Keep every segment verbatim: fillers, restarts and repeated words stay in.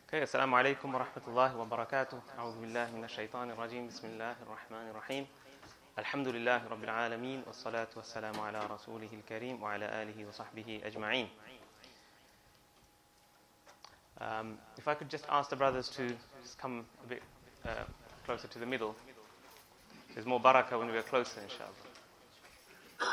Okay, Assalamu alaikum wa rahmatullahi wa barakatuh. A'udhu billahi minash shaitanir rajim. Bismillahir rahmanir rahim. Alhamdulillahi rabbil alameen. Wassalatu wassalamu ala rasulihil kareem wa ala alihi wa sahbihi ajma'een. Um, if I could just ask the brothers to just come a bit uh, closer to the middle. There's more barakah when we are closer, inshallah.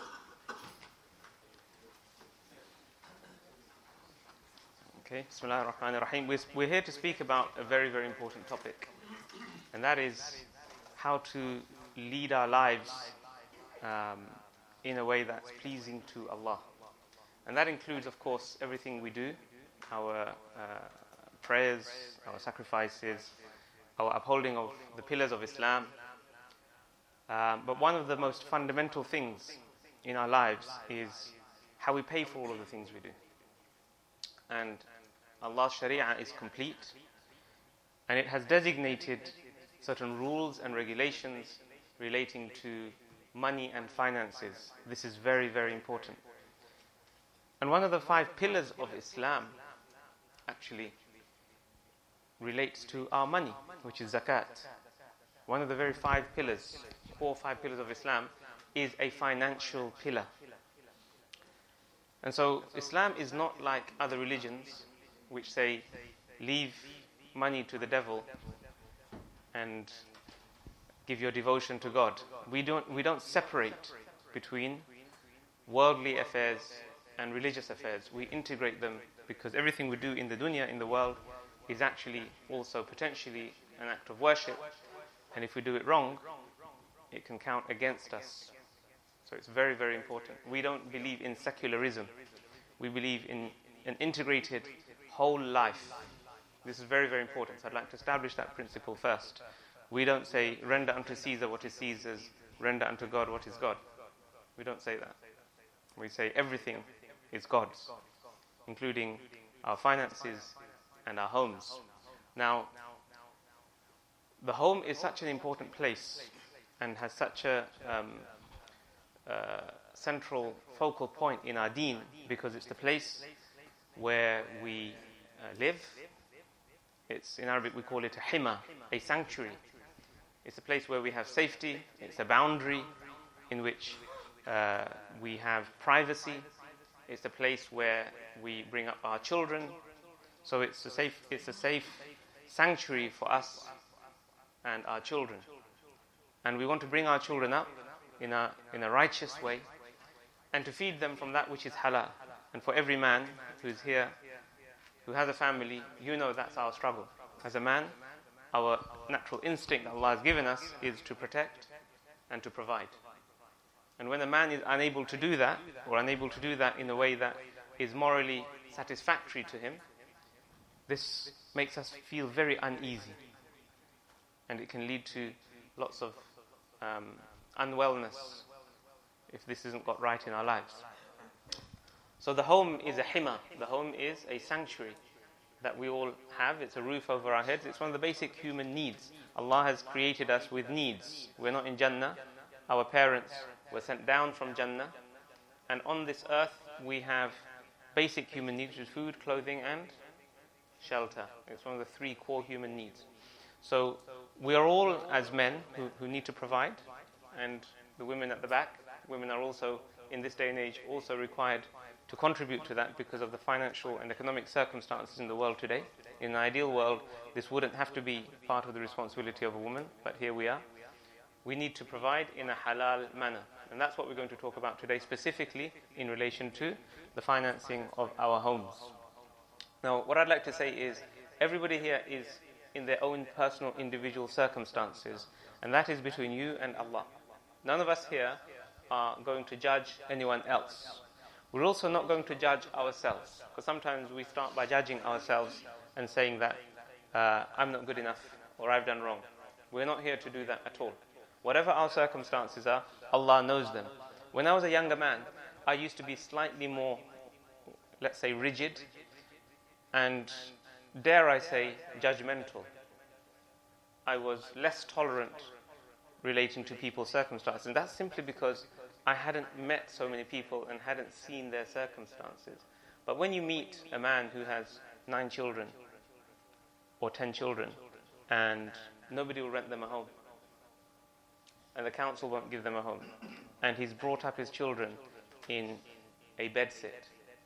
Okay, Bismillah ar-Rahman ar-Rahim. We're, we're here to speak about a very, very important topic, and that is how to lead our lives um, in a way that's pleasing to Allah. And that includes, of course, everything we do, our uh, prayers, our sacrifices, our upholding of the pillars of Islam. Um, but one of the most fundamental things in our lives is how we pay for all of the things we do. And Allah's Sharia is complete, and it has designated certain rules and regulations relating to money and finances. This is very, very important. And one of the five pillars of Islam actually relates to our money, which is zakat. One of the very five pillars, four or five pillars of Islam, is a financial pillar. And so Islam is not like other religions which say, leave money to the devil and give your devotion to God. We don't, we don't separate between worldly affairs and religious affairs. We integrate them because everything we do in the dunya, in the world, is actually also potentially an act of worship. And if we do it wrong, it can count against us. So it's very, very important. We don't believe in secularism. We believe in an integrated whole life. This is very, very important. So I'd like to establish that principle first. We don't say, render unto Caesar what is Caesar's, render unto God what is God. We don't say that. We say everything is God's, including our finances and our homes. Now, the home is such an important place and has such a um, uh, central focal point in our deen because it's the place where we uh, live. It's, in Arabic we call it a hima, a sanctuary. It's a place where we have safety. It's a boundary in which uh, we have privacy. It's a place where we bring up our children. So it's a safe, it's a safe sanctuary for us and our children. And we want to bring our children up in a, in a righteous way and to feed them from that which is halal. And for every man who is here, who has a family, you know that's our struggle. As a man, our natural instinct that Allah has given us is to protect and to provide. And when a man is unable to do that, or unable to do that in a way that is morally satisfactory to him, this makes us feel very uneasy. And it can lead to lots of um, unwellness if this isn't got right in our lives. So the home is a hima. The home is a sanctuary that we all have. It's a roof over our heads. It's one of the basic human needs. Allah has created us with needs. We're not in Jannah. Our parents were sent down from Jannah. And on this earth, we have basic human needs, which is food, clothing, and shelter. It's one of the three core human needs. So we are all, as men, who, who need to provide. And the women at the back, women are also, in this day and age, also required to contribute to that because of the financial and economic circumstances in the world today. In an ideal world, this wouldn't have to be part of the responsibility of a woman, but here we are. We need to provide in a halal manner. And that's what we're going to talk about today, specifically in relation to the financing of our homes. Now, what I'd like to say is, everybody here is in their own personal individual circumstances, and that is between you and Allah. None of us here are going to judge anyone else. We're also not going to judge ourselves, because sometimes we start by judging ourselves and saying that uh, I'm not good enough or I've done wrong. We're not here to do that at all. Whatever our circumstances are, Allah knows them. When I was a younger man, I used to be slightly more, let's say, rigid and, dare I say, judgmental. I was less tolerant relating to people's circumstances, and that's simply because I hadn't met so many people and hadn't seen their circumstances. But when you meet a man who has nine children, or ten children, and nobody will rent them a home. And the council won't give them a home. And he's brought up his children in a bedsit.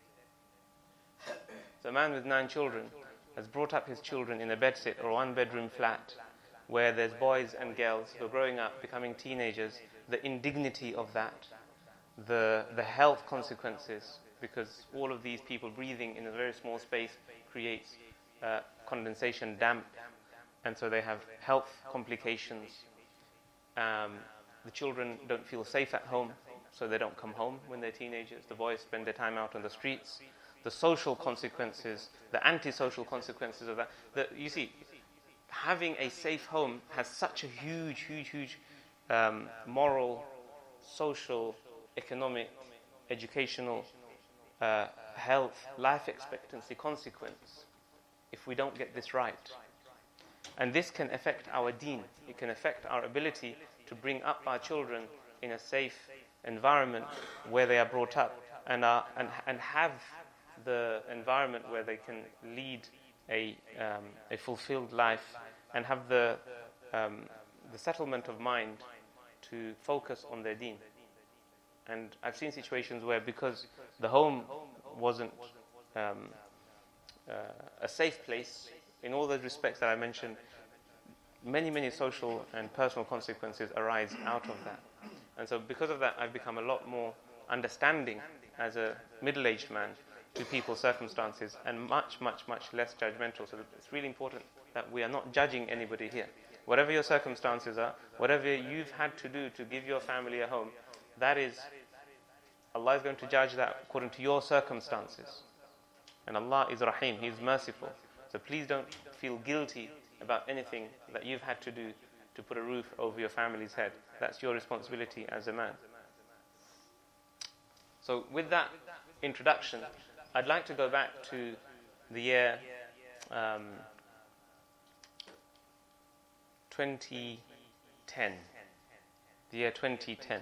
So a man with nine children has brought up his children in a bedsit or one bedroom flat where there's boys and girls who are growing up, becoming teenagers, the indignity of that, the the health consequences, because all of these people breathing in a very small space creates uh, condensation, damp, and so they have health complications. Um, the children don't feel safe at home, so they don't come home when they're teenagers. The boys spend their time out on the streets. The social consequences, the antisocial consequences of that. The, you see, having a safe home has such a huge, huge, huge um, moral, social, economic, educational, uh, health, life expectancy consequence if we don't get this right. And this can affect our deen. It can affect our ability to bring up our children in a safe environment where they are brought up and are and and have the environment where they can lead a um, a fulfilled life and have the um, the settlement of mind to focus on their deen. And I've seen situations where, because the home wasn't um, uh, a safe place in all those respects that I mentioned, many many social and personal consequences arise out of that. And so because of that, I've become a lot more understanding as a middle-aged man to people's circumstances, and much, much, much less judgmental. So it's really important that we are not judging anybody here. Whatever your circumstances are, whatever you've had to do to give your family a home, that is, Allah is going to judge that according to your circumstances. And Allah is Rahim, He is merciful. So please don't feel guilty about anything that you've had to do to put a roof over your family's head. That's your responsibility as a man. So with that introduction, I'd like to go back to the year um, twenty ten. The year twenty ten.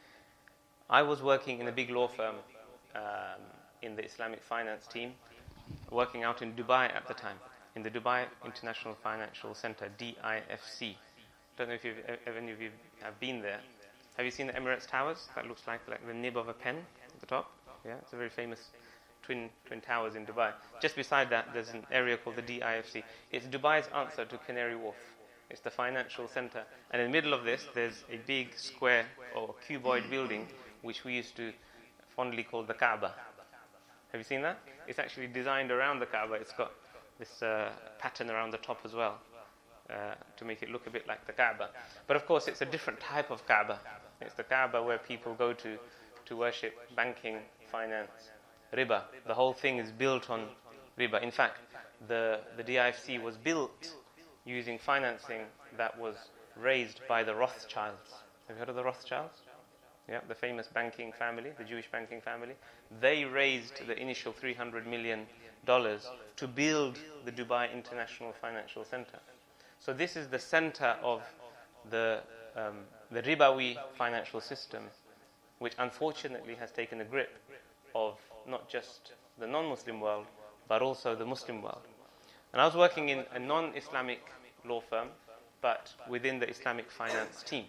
I was working in a big law firm um, in the Islamic finance team, working out in Dubai at the time, in the Dubai International Financial Center, D I F C. Don't know if, you've, if any of you have been there. Have you seen the Emirates Towers? That looks like, like the nib of a pen at the top. Yeah, it's a very famous twin twin towers in Dubai. Just beside that, there's an area called the D I F C. It's Dubai's answer to Canary Wharf. It's the financial center. And in the middle of this, there's a big square or cuboid building, which we used to fondly call the Kaaba. Have you seen that? It's actually designed around the Kaaba. It's got this uh, pattern around the top as well, uh, to make it look a bit like the Kaaba. But of course, it's a different type of Kaaba. It's the Kaaba where people go to to worship banking, finance, riba. The whole thing is built on riba. In fact, the, the D I F C was built using financing that was raised by the Rothschilds. Have you heard of the Rothschilds? Yeah, the famous banking family, the Jewish banking family. They raised the initial three hundred million dollars to build the Dubai International Financial Center. So this is the center of the um, the Ribawi financial system, which unfortunately has taken a grip of not just the non-Muslim world, but also the Muslim world. And I was working in a non-Islamic law firm, but within the Islamic finance team.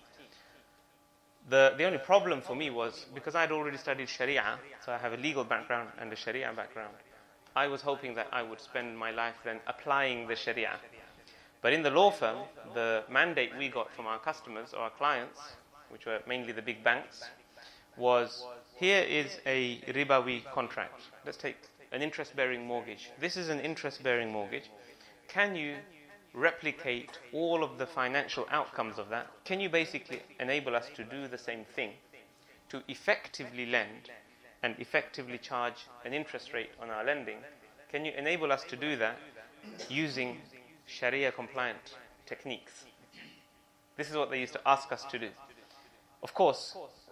The the only problem for me was, because I had already studied Sharia, so I have a legal background and a Sharia background, I was hoping that I would spend my life then applying the Sharia. But in the law firm, the mandate we got from our customers or our clients, which were mainly the big banks, was, here is a ribawi contract. Let's take an interest-bearing mortgage. This is an interest-bearing mortgage. Can you replicate all of the financial outcomes of that? Can you basically enable us to do the same thing, to effectively lend and effectively charge an interest rate on our lending? Can you enable us to do that using Sharia-compliant techniques? This is what they used to ask us to do. Of course,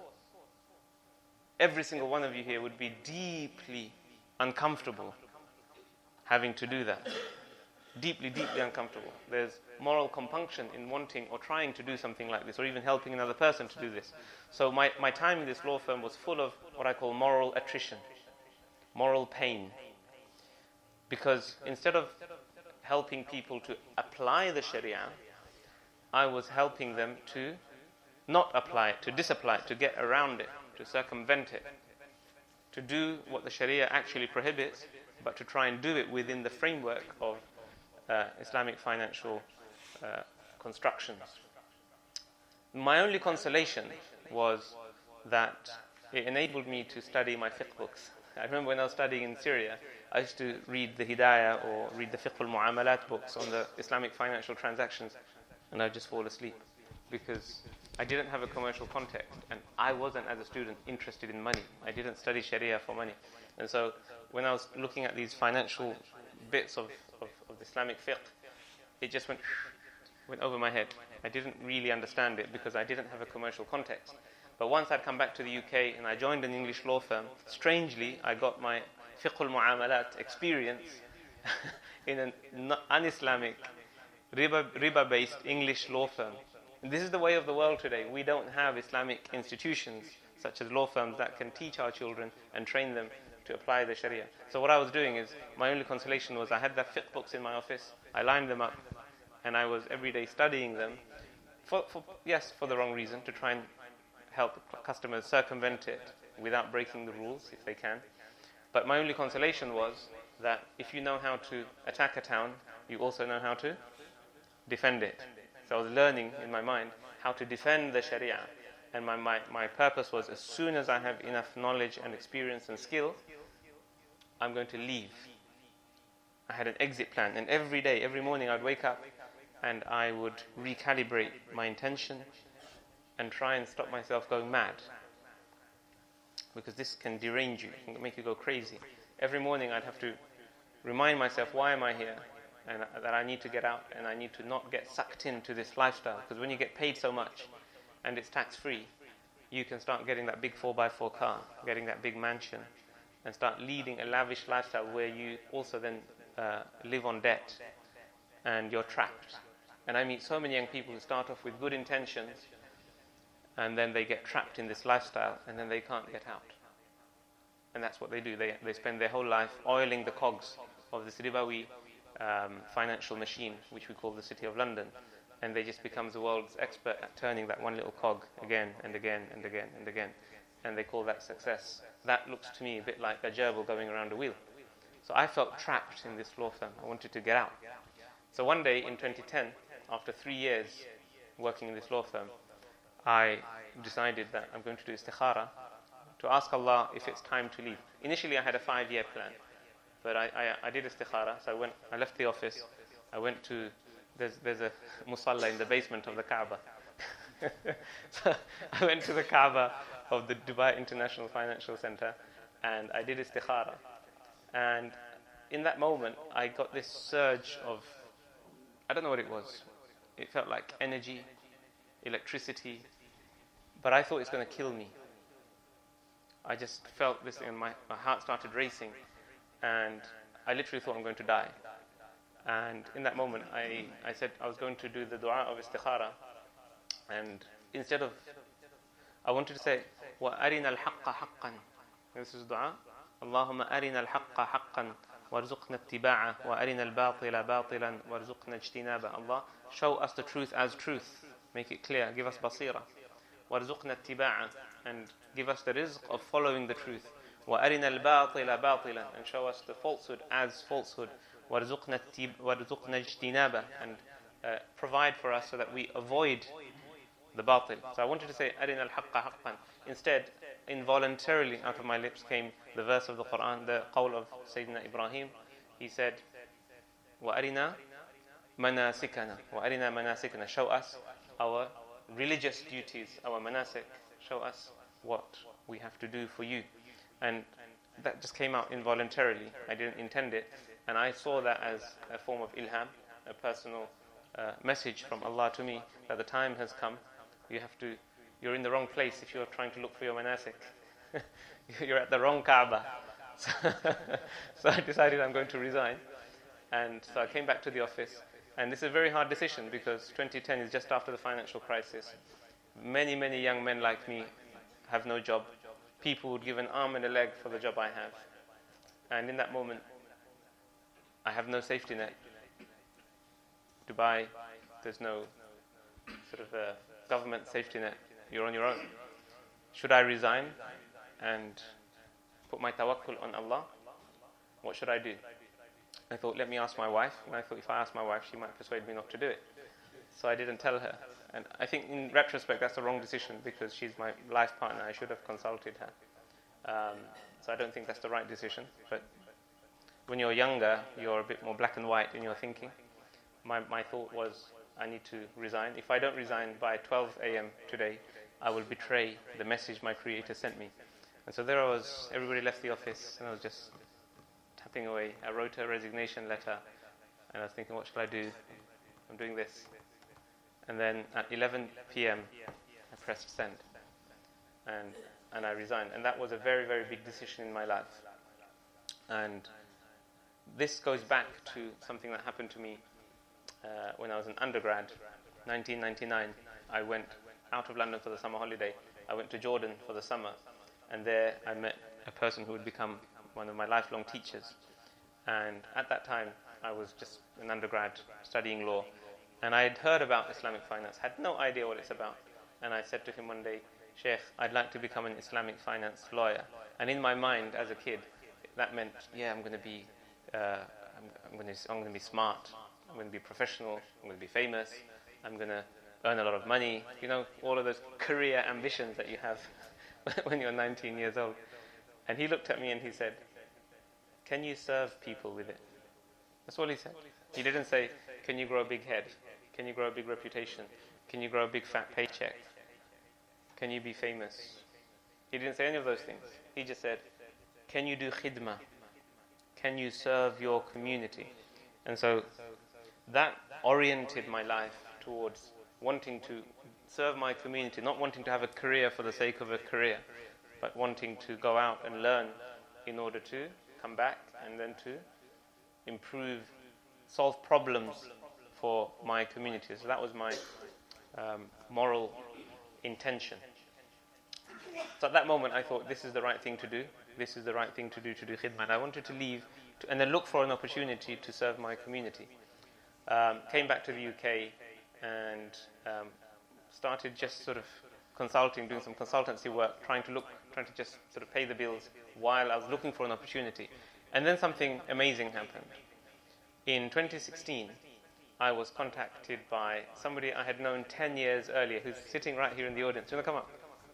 every single one of you here would be deeply uncomfortable having to do that. Deeply, deeply uncomfortable. There's moral compunction in wanting or trying to do something like this, or even helping another person to do this. So my, my time in this law firm was full of what I call moral attrition, moral pain. Because instead of helping people to apply the Sharia, I was helping them to not apply it, to disapply it, to get around it, to circumvent it, to do what the Sharia actually prohibits, but to try and do it within the framework of uh, Islamic financial uh, constructions. My only consolation was that it enabled me to study my fiqh books. I remember when I was studying in Syria, I used to read the Hidayah or read the Fiqh al-Mu'amalat books on the Islamic financial transactions, and I'd just fall asleep because I didn't have a commercial context, and I wasn't, as a student, interested in money. I didn't study Sharia for money. And so when I was looking at these financial bits of, of, of Islamic fiqh, it just went went over my head. I didn't really understand it because I didn't have a commercial context. But once I'd come back to the U K and I joined an English law firm, strangely, I got my fiqh al-mu'amalat experience in an un-Islamic, riba, riba-based English law firm. And this is the way of the world today. We don't have Islamic institutions such as law firms that can teach our children and train them to apply the Sharia. So what I was doing is, my only consolation was I had the fiqh books in my office, I lined them up, and I was every day studying them, for, for yes, for the wrong reason, to try and help customers circumvent it without breaking the rules if they can. But my only consolation was that if you know how to attack a town, you also know how to defend it. So I was learning in my mind how to defend the Sharia. And my, my, my purpose was, as soon as I have enough knowledge and experience and skill, I'm going to leave. I had an exit plan, and every day, every morning I'd wake up and I would recalibrate my intention and try and stop myself going mad. Because this can derange you, it can make you go crazy. Every morning I'd have to remind myself, why am I here? And that I need to get out, and I need to not get sucked into this lifestyle. Because when you get paid so much and it's tax-free, you can start getting that big four by four car, getting that big mansion, and start leading a lavish lifestyle where you also then uh, live on debt and you're trapped. And I meet so many young people who start off with good intentions and then they get trapped in this lifestyle and then they can't get out. And that's what they do. They, they spend their whole life oiling the cogs of this ribawi um, financial machine, which we call the City of London. And they just become the world's expert at turning that one little cog again and again and again and again. And they call that success. That looks to me a bit like a gerbil going around a wheel. So I felt trapped in this law firm. I wanted to get out. So one day in twenty ten, after three years working in this law firm, I decided that I'm going to do istikhara to ask Allah if it's time to leave. Initially I had a five-year plan, but I, I, I did istikhara. So I went, I left the office, I went to, there's, there's a musalla in the basement of the Kaaba. So I went to the Kaaba of the Dubai International Financial Center and I did istikhara. And in that moment I got this surge of, I don't know what it was. It felt like energy, electricity, but I thought it's going to kill me. I just felt this and my, my heart started racing and I literally thought I'm going to die. And in that moment I, I said I was going to do the dua of istikhara, and instead of, I wanted to say وَأَرِنَا الْحَقَّ حَقًّا. This is dua. اللهم أرنا الحق حقا وارزقنا اتباعه وأرنا الباطل باطلا وارزقنا اجتنابه. Allah, show us the truth as truth, make it clear, give us basira. وارزقنا اتباعه, and give us the rizq of following the truth. وأرنا الباطل باطلا, and show us the falsehood as falsehood. وارزقنا اجتنابه, and uh, provide for us so that we avoid the batil. So I wanted to say أرنا الحق حقا. Instead, involuntarily out of my lips came the verse of the Quran, the qawl of Sayyidina Ibrahim. He said, وَأَرِنَا مَنَاسِكَنَا وَأَرِنَا مَنَاسِكَنَا. Show us our religious duties, our manasik. Show us what we have to do for you. And that just came out involuntarily. I didn't intend it. And I saw that as a form of ilham, a personal uh, message from Allah to me, that the time has come. You have to, you're in the wrong place if you're trying to look for your manasik. You're at the wrong Kaaba. So, so I decided I'm going to resign. And so I came back to the office. And this is a very hard decision because twenty ten is just after the financial crisis. Many, many young men like me have no job. People would give an arm and a leg for the job I have. And in that moment, I have no safety net. Dubai, there's no sort of a government safety net. You're on your own. Should I resign and put my tawakkul on Allah? What should I do? I thought, let me ask my wife. And I thought if I ask my wife, she might persuade me not to do it. So I didn't tell her. And I think in retrospect, that's the wrong decision because she's my life partner. I should have consulted her. Um, so I don't think that's the right decision. But when you're younger, you're a bit more black and white in your thinking. My, my thought was, I need to resign. If I don't resign by twelve a.m. today, I will betray the message my Creator sent me. And so there I was, everybody left the office, and I was just tapping away. I wrote a resignation letter, and I was thinking, what should I do? I'm doing this. And then at eleven p.m., I pressed send, and and I resigned. And that was a very, very big decision in my life. And this goes back to something that happened to me uh, when I was an undergrad, nineteen ninety-nine. I went out of London for the summer holiday. I went to Jordan for the summer, and there I met a person who would become one of my lifelong teachers. And at that time, I was just an undergrad studying law. And I had heard about Islamic finance, had no idea what it's about. And I said to him one day, Sheikh, I'd like to become an Islamic finance lawyer. And in my mind, as a kid, that meant, yeah, I'm going to be, uh, I'm, I'm going to, I'm going to be smart. I'm going to be professional. I'm going to be famous. I'm going to earn a lot of money. You know, all of those career ambitions that you have when you're nineteen years old. And he looked at me and he said, can you serve people with it? That's all he said. He didn't say, can you grow a big head? Can you grow a big reputation? Can you grow a big fat paycheck? Can you be famous? He didn't say any of those things. He just said, can you do khidmah? Can you serve your community? And so that oriented my life towards wanting to serve my community, not wanting to have a career for the sake of a career, but wanting to go out and learn in order to come back and then to improve, solve problems for my community. So that was my um, moral intention. So at that moment I thought, this is the right thing to do. This is the right thing to do, to do khidmah. And I wanted to leave to, and then look for an opportunity to serve my community. Um, came back to the U K and um, started just sort of consulting, doing some consultancy work, trying to look, trying to just sort of pay the bills while I was looking for an opportunity. And then something amazing happened. In twenty sixteen, I was contacted by somebody I had known ten years earlier, who's sitting right here in the audience. Do you want to come up?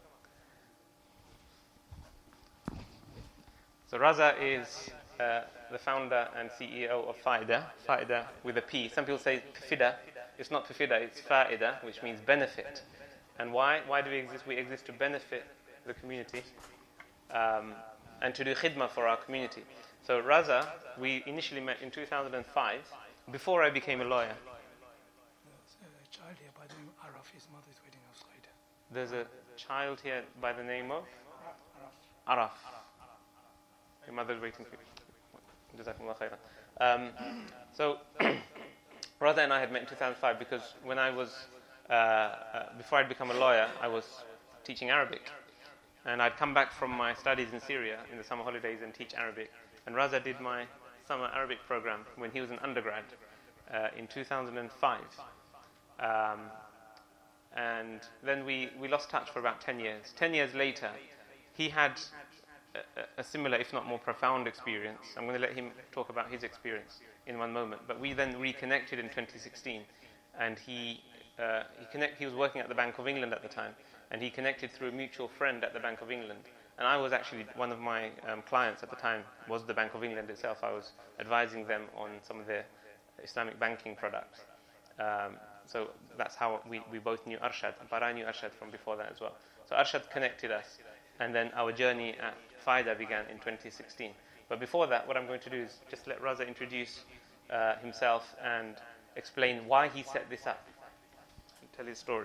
So Raza is uh, the founder and C E O of Faida, Faida with a P. Some people say Fida. It's not Fida, it's Faida, which means benefit. And why? Why do we exist? We exist to benefit the community um, and to do khidmah for our community. So Raza, we initially met in two thousand five, before I became a lawyer. There's a child here by the name of Araf. His mother is waiting outside. There's a child here by the name of Araf. Your mother's waiting for you. Jazakumullah khairan. Um, so Raza and I had met in two thousand five because when I was, uh, uh, before I'd become a lawyer, I was teaching Arabic. And I'd come back from my studies in Syria in the summer holidays and teach Arabic. And Raza did my summer Arabic program when he was an undergrad uh, in two thousand five. Um, and then we, we lost touch for about ten years. Ten years later, he had a, a similar, if not more profound experience. I'm going to let him talk about his experience in one moment. But we then reconnected in twenty sixteen. And he, uh, he, connect, he was working at the Bank of England at the time. And he connected through a mutual friend at the Bank of England. And I was actually, one of my um, clients at the time was the Bank of England itself. I was advising them on some of their Islamic banking products. Um, so that's how we, we both knew Arshad, but I knew Arshad from before that as well. So Arshad connected us, and then our journey at Faida began in twenty sixteen. But before that, what I'm going to do is just let Raza introduce uh, himself and explain why he set this up. Tell his story.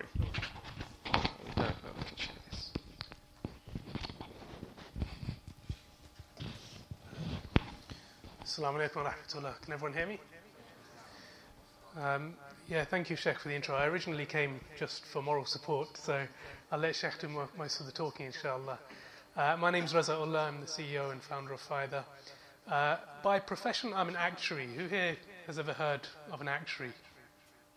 Assalamu alaikum wa rahmatullah. Can everyone hear me? Um, yeah, thank you, Sheikh, for the intro. I originally came just for moral support, so I'll let Sheikh do mo- most of the talking, inshallah. Uh, my name's Raza Ullah. I'm the C E O and founder of Faida. Uh, by profession, I'm an actuary. Who here has ever heard of an actuary?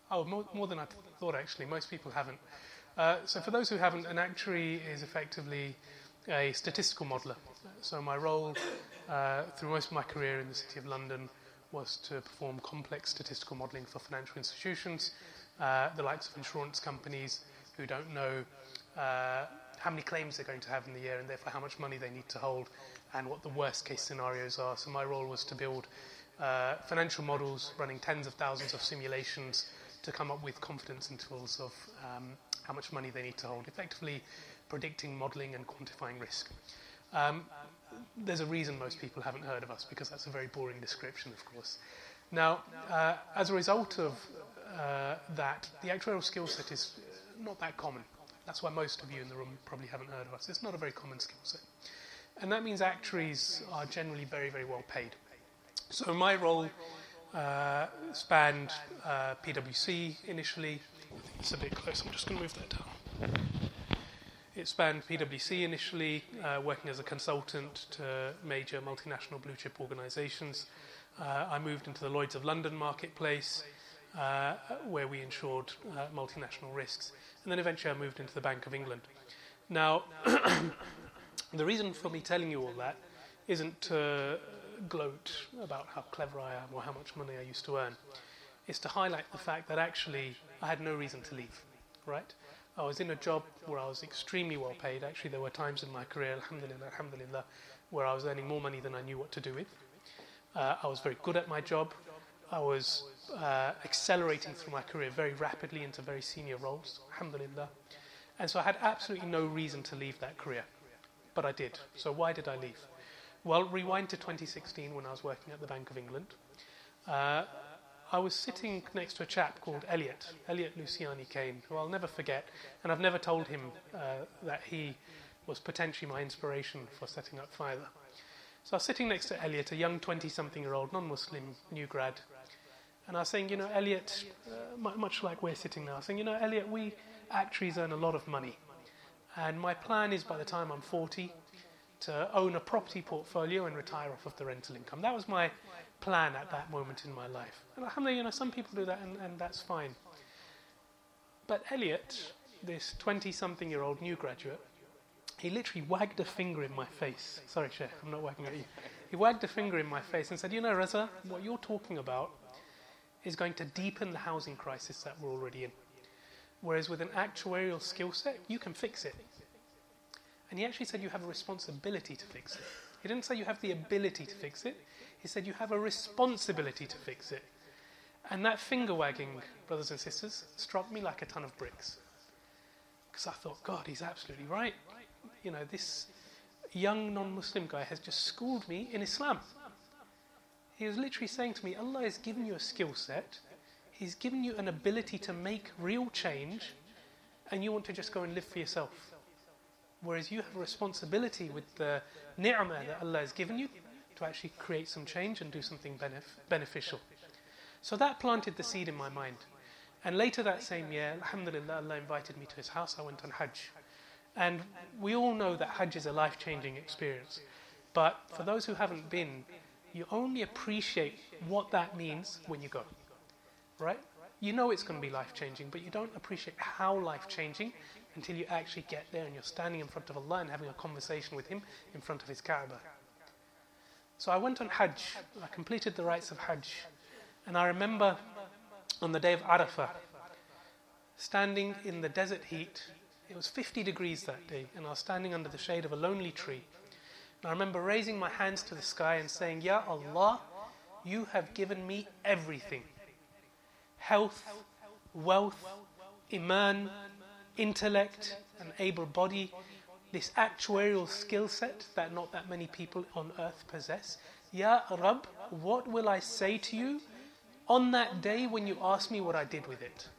Oh, more, more than I thought, actually. Most people haven't. Uh, so for those who haven't, an actuary is effectively a statistical modeller. So my role uh, through most of my career in the City of London was to perform complex statistical modelling for financial institutions, uh, the likes of insurance companies who don't know uh, how many claims they're going to have in the year and therefore how much money they need to hold and what the worst case scenarios are. So my role was to build uh, financial models running tens of thousands of simulations to come up with confidence intervals of um, how much money they need to hold, effectively predicting, modelling and quantifying risk. Um, there's a reason most people haven't heard of us, because that's a very boring description, of course. Now, uh, as a result of uh, that, the actuarial skill set is not that common. That's why most of you in the room probably haven't heard of us. It's not a very common skill set. And that means actuaries are generally very, very well paid. So my role uh, spanned uh, P W C initially. I think it's a bit close. I'm just going to move that down. It spanned P W C initially, uh, working as a consultant to major multinational blue chip organisations. Uh, I moved into the Lloyd's of London marketplace, uh, where we insured uh, multinational risks. And then eventually I moved into the Bank of England. Now, the reason for me telling you all that isn't to gloat about how clever I am or how much money I used to earn. It's to highlight the fact that actually I had no reason to leave, right? I was in a job where I was extremely well paid. Actually, there were times in my career, alhamdulillah, alhamdulillah, where I was earning more money than I knew what to do with. Uh, I was very good at my job. I was uh, accelerating through my career very rapidly into very senior roles, alhamdulillah. And so I had absolutely no reason to leave that career. But I did. So why did I leave? Well, rewind to twenty sixteen when I was working at the Bank of England. Uh, I was sitting next to a chap called Elliot, Elliot Luciani Kane, who I'll never forget, and I've never told him uh, that he was potentially my inspiration for setting up Fiverr. So I was sitting next to Elliot, a young twenty-something-year-old non-Muslim new grad, and I was saying, you know, Elliot, uh, much like we're sitting now, I was saying, you know, Elliot, we actuaries earn a lot of money, and my plan is by the time I'm forty to own a property portfolio and retire off of the rental income. That was my plan at that moment in my life. And alhamdulillah, you know, some people do that and, and that's fine. But Elliot, this twenty-something-year-old new graduate, he literally wagged a finger in my face. Sorry, Sheikh, I'm not wagging at you. He wagged a finger in my face and said, you know, Reza, what you're talking about is going to deepen the housing crisis that we're already in. Whereas with an actuarial skill set, you can fix it. And he actually said you have a responsibility to fix it. He didn't say you have the ability to fix it. He said you have a responsibility to fix it. And that finger wagging, brothers and sisters, struck me like a ton of bricks. Because I thought, God, he's absolutely right. You know, this young non-Muslim guy has just schooled me in Islam. He was literally saying to me, Allah has given you a skill set. He's given you an ability to make real change, and you want to just go and live for yourself. Whereas you have a responsibility with the ni'mah that Allah has given you to actually create some change and do something benef- beneficial. So that planted the seed in my mind. And later that same year, alhamdulillah, Allah invited me to his house. I went on Hajj. And we all know that Hajj is a life-changing experience. But for those who haven't been, you only appreciate what that means when you go. Right? You know it's going to be life-changing, but you don't appreciate how life-changing until you actually get there and you're standing in front of Allah and having a conversation with him in front of his Kaaba. So I went on Hajj. I completed the rites of Hajj. And I remember on the day of Arafah, standing in the desert heat. It was fifty degrees that day, and I was standing under the shade of a lonely tree. And I remember raising my hands to the sky and saying, Ya Allah, you have given me everything. Health, wealth, iman, intellect, an able body, this actuarial skill set that not that many people on earth possess. Ya Rabb, what will I say to you on that day when you ask me what I did with it?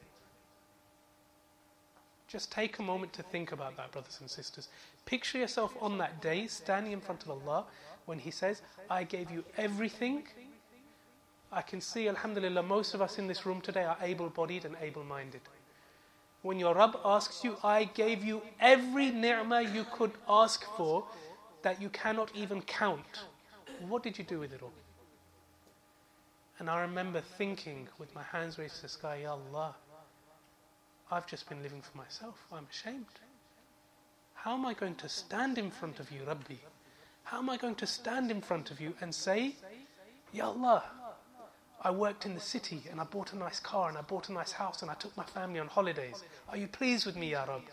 Just take a moment to think about that, brothers and sisters. Picture yourself on that day, standing in front of Allah, when He says, I gave you everything. I can see, alhamdulillah, most of us in this room today are able-bodied and able-minded. When your Rabb asks you, I gave you every ni'mah you could ask for that you cannot even count, what did you do with it all? And I remember thinking with my hands raised to the sky, Ya Allah, I've just been living for myself. I'm ashamed. How am I going to stand in front of you, Rabbi? How am I going to stand in front of you and say, Ya Allah, I worked in the city and I bought a nice car and I bought a nice house and I took my family on holidays. Are you pleased with me, Ya Rabb?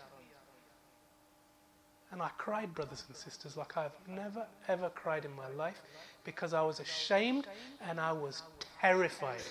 And I cried, brothers and sisters, like I've never ever cried in my life, because I was ashamed and I was terrified.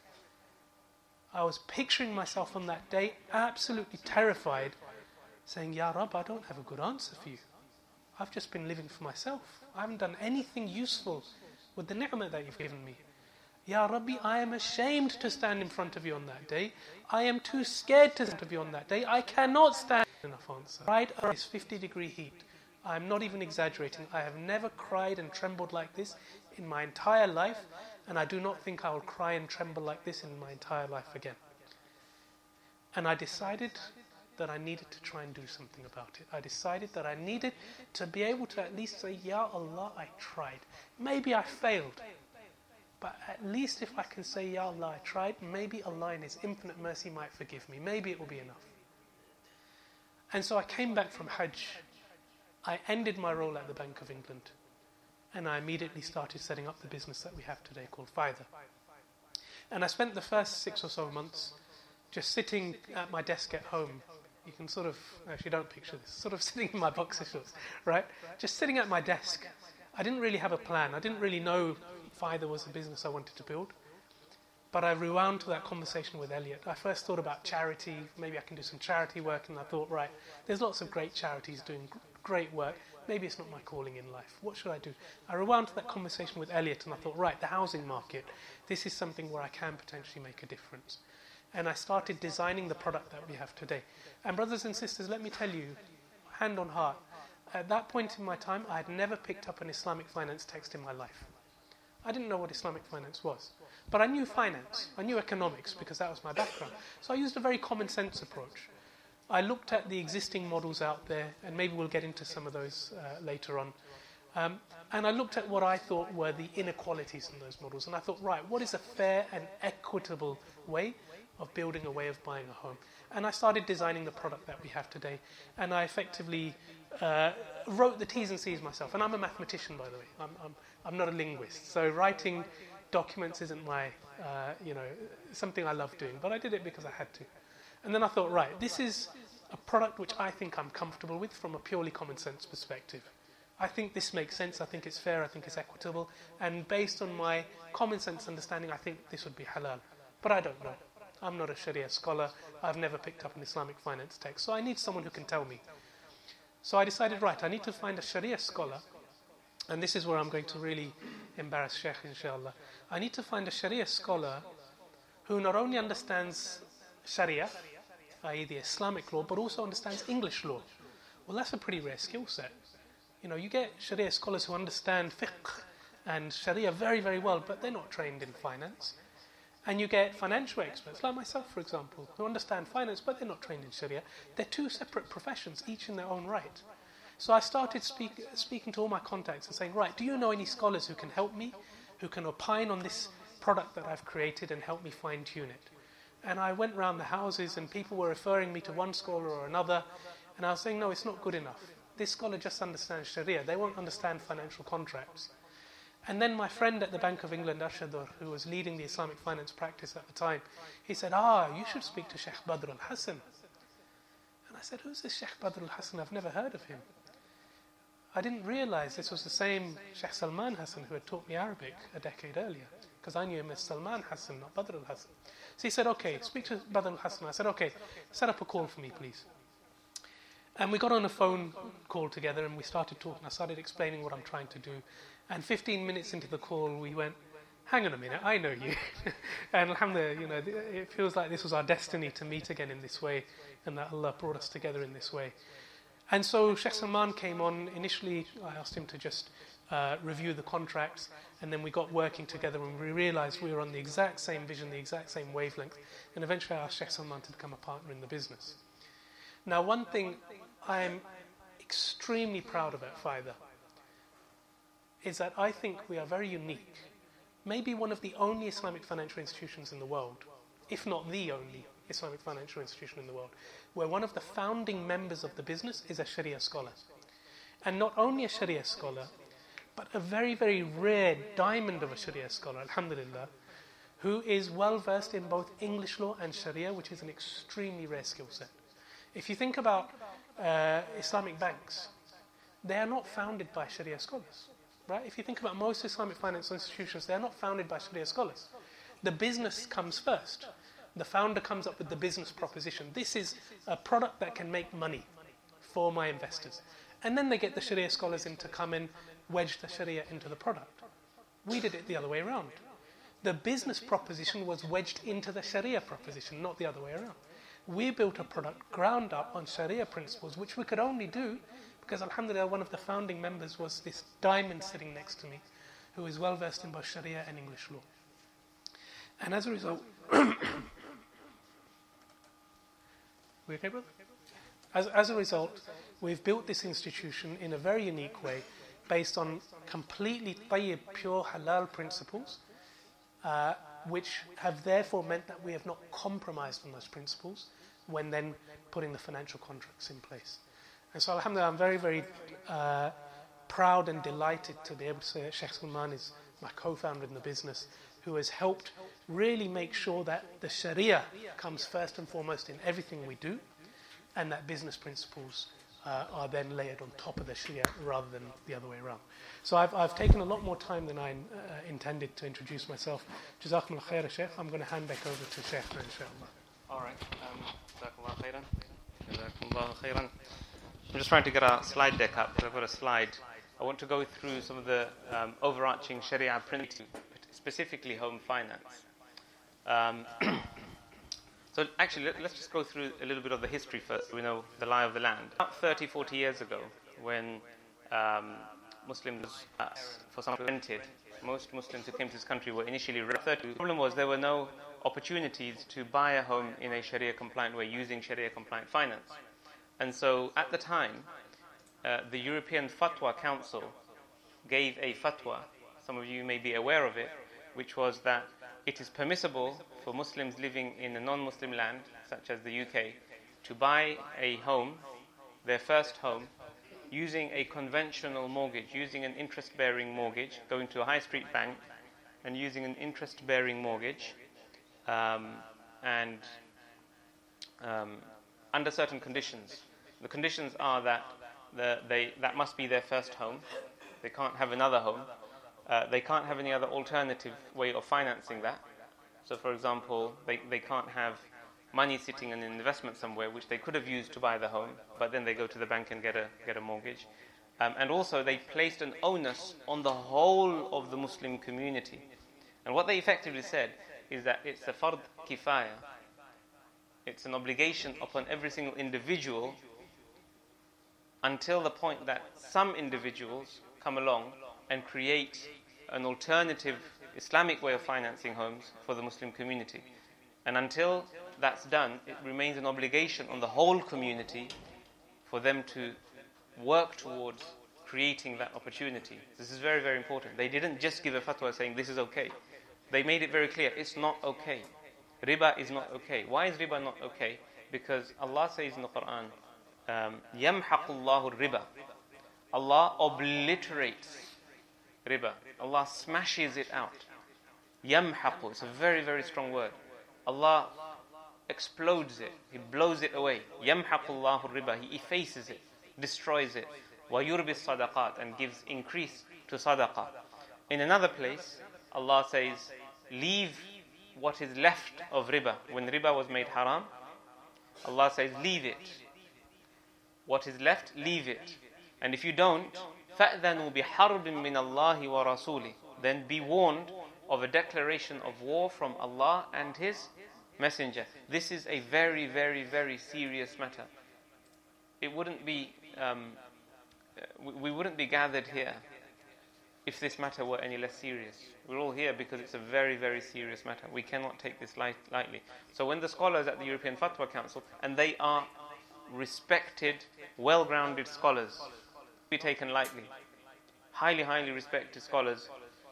I was picturing myself on that day, absolutely terrified, saying, Ya Rabb, I don't have a good answer for you. I've just been living for myself. I haven't done anything useful with the ni'mah that you've given me. Ya Rabbi, I am ashamed to stand in front of you on that day. I am too scared to stand in front of you on that day. I cannot stand. Enough answer. Right over this fifty degree heat. I am not even exaggerating. I have never cried and trembled like this in my entire life, and I do not think I will cry and tremble like this in my entire life again. And I decided that I needed to try and do something about it. I decided that I needed to be able to at least say, Ya Allah, I tried. Maybe I failed. But at least if I can say, Ya Allah, I tried, maybe Allah in His infinite mercy might forgive me. Maybe it will be enough. And so I came back from Hajj. I ended my role at the Bank of England. And I immediately started setting up the business that we have today called Fayda. And I spent the first six or so months just sitting at my desk at home. You can sort of, actually don't picture this, sort of sitting in my boxer shorts, right? Just sitting at my desk. I didn't really have a plan. I didn't really know Fayda was a business I wanted to build. But I rewound to that conversation with Elliot. I first thought about charity. Maybe I can do some charity work. And I thought, right, there's lots of great charities doing great work. Maybe it's not my calling in life. What should I do? I rewound to that conversation with Elliot and I thought, right, the housing market. This is something where I can potentially make a difference. And I started designing the product that we have today. And brothers and sisters, let me tell you, hand on heart, at that point in my time, I had never picked up an Islamic finance text in my life. I didn't know what Islamic finance was. But I knew finance, I knew economics because that was my background. So I used a very common sense approach. I looked at the existing models out there, and maybe we'll get into some of those uh, later on. Um, and I looked at what I thought were the inequalities in those models. And I thought, right, what is a fair and equitable way of building a way of buying a home? And I started designing the product that we have today. And I effectively uh, wrote the T's and C's myself. And I'm a mathematician, by the way. I'm, I'm, I'm not a linguist. So writing documents isn't my, uh, you know, something I love doing. But I did it because I had to. And then I thought, right, this is a product which I think I'm comfortable with from a purely common sense perspective. I think this makes sense. I think it's fair. I think it's equitable. And based on my common sense understanding, I think this would be halal. But I don't know. I'm not a Sharia scholar. I've never picked up an Islamic finance text. So I need someone who can tell me. So I decided, right, I need to find a Sharia scholar. And this is where I'm going to really embarrass Sheikh, inshallah. I need to find a Sharia scholar who not only understands Sharia, that is the Islamic law, but also understands English law. Well, that's a pretty rare skill set. You know, you get Sharia scholars who understand fiqh and Sharia very, very well, but they're not trained in finance. And you get financial experts, like myself, for example, who understand finance, but they're not trained in Sharia. They're two separate professions, each in their own right. So I started speak, speaking to all my contacts and saying, right, do you know any scholars who can help me, who can opine on this product that I've created and help me fine-tune it? And I went round the houses and people were referring me to one scholar or another, and I was saying, no, it's not good enough. This scholar just understands Sharia. They won't understand financial contracts. And then my friend at the Bank of England, Arshador, who was leading the Islamic finance practice at the time, he said, ah, you should speak to Sheikh Badr al-Hassan. And I said, who's this Sheikh Badr al-Hassan? I've never heard of him. I didn't realize this was the same Sheikh Salman Hassan who had taught me Arabic a decade earlier, because I knew him as Salman Hassan, not Badr al-Hassan. So he said, okay, speak to Badr al-Hassan. I said, okay, set up a call for me, please. And we got on a phone call together and we started talking. I started explaining what I'm trying to do. And fifteen minutes into the call, we went, hang on a minute, I know you. And alhamdulillah, you know, it feels like this was our destiny to meet again in this way, and that Allah brought us together in this way. And so Sheikh Salman came on. Initially, I asked him to just uh, review the contracts, and then we got working together and we realized we were on the exact same vision, the exact same wavelength. And eventually I asked Sheikh Salman to become a partner in the business. Now, one thing I'm extremely proud of at Fayda is that I think we are very unique maybe one of the only Islamic financial institutions in the world, if not the only Islamic financial institution in the world, where one of the founding members of the business is a Sharia scholar. And not only a Sharia scholar, but a very, very rare diamond of a Sharia scholar, alhamdulillah, who is well versed in both English law and Sharia, which is an extremely rare skill set. If you think about uh, Islamic banks, they are not founded by Sharia scholars, right? If you think about most Islamic financial institutions, they are not founded by Sharia scholars. The business comes first. The founder comes up with the business proposition. This is a product that can make money for my investors. And then they get the Sharia scholars in to come and wedge the Sharia into the product. We did it the other way around. The business proposition was wedged into the Sharia proposition, not the other way around. We built a product ground up on Sharia principles, which we could only do because, alhamdulillah, one of the founding members was this diamond sitting next to me, who is well versed in both Sharia and English law. And as a result, we okay, brother? As, as a result, we've built this institution in a very unique way, based on completely tayyib, pure halal principles, uh, which have therefore meant that we have not compromised on those principles when then putting the financial contracts in place. And so, alhamdulillah, I'm very, very uh, proud and delighted to be able to say that Sheikh Salman is my co-founder in the business, who has helped really make sure that the Sharia comes first and foremost in everything we do, and that business principles uh, are then layered on top of the Sharia rather than the other way around. So I've, I've taken a lot more time than I uh, intended to introduce myself. Jazakumullah khair, Sheikh. I'm going to hand back over to Sheikh now, inshallah. All right. Um, Jazakumullah khairan. Jazakumullah khairan. I'm just trying to get our slide deck up. I've got a slide. I want to go through some of the um, overarching Sharia principles, specifically home finance. Um, so actually, let, let's just go through a little bit of the history first, so we know the lie of the land. About thirty, forty years ago, when um, Muslims, uh, for some rented, most Muslims who came to this country were initially rented. The problem was there were no opportunities to buy a home in a Sharia-compliant way using Sharia-compliant finance. And so, at the time, uh, the European Fatwa Council gave a fatwa, some of you may be aware of it, which was that it is permissible for Muslims living in a non-Muslim land, such as the U K, to buy a home, their first home, using a conventional mortgage, using an interest-bearing mortgage, going to a high street bank and using an interest-bearing mortgage, um, and um, under certain conditions. The conditions are that the, they, that must be their first home. They can't have another home. Uh, they can't have any other alternative way of financing that. So, for example, they, they can't have money sitting in an investment somewhere which they could have used to buy the home, but then they go to the bank and get a get a mortgage. Um, and also, they placed an onus on the whole of the Muslim community. And what they effectively said is that it's a fard kifaya. It's an obligation upon every single individual until the point that some individuals come along and create an alternative Islamic way of financing homes for the Muslim community. And until that's done, it remains an obligation on the whole community for them to work towards creating that opportunity. This is very, very important. They didn't just give a fatwa saying this is okay. They made it very clear, it's not okay. Riba is not okay. Why is riba not okay? Because Allah says in the Quran, يَمْحَقُ اللَّهُ الرِّبَى. Allah obliterates riba. Allah smashes it out. Yamhaqu, it's a very, very strong word. Allah explodes it. He blows it away. Yamhaqu Allahu riba. He effaces it, destroys it. Wa yurbi sadaqat, and gives increase to sadaqah. In another place, Allah says, leave what is left of riba. When riba was made haram, Allah says, leave it. What is left, leave it. And if you don't, فَأْذَنُوا بِحَرْبٍ مِّنَ اللَّهِ وَرَسُولِهِ, then be warned of a declaration of war from Allah and His Messenger. This is a very, very, very serious matter. It wouldn't be, um, we wouldn't be gathered here if this matter were any less serious. We're all here because it's a very, very serious matter. We cannot take this light, lightly. So when the scholars at the European Fatwa Council, and they are respected, well-grounded scholars, be taken lightly, highly, highly respected scholars,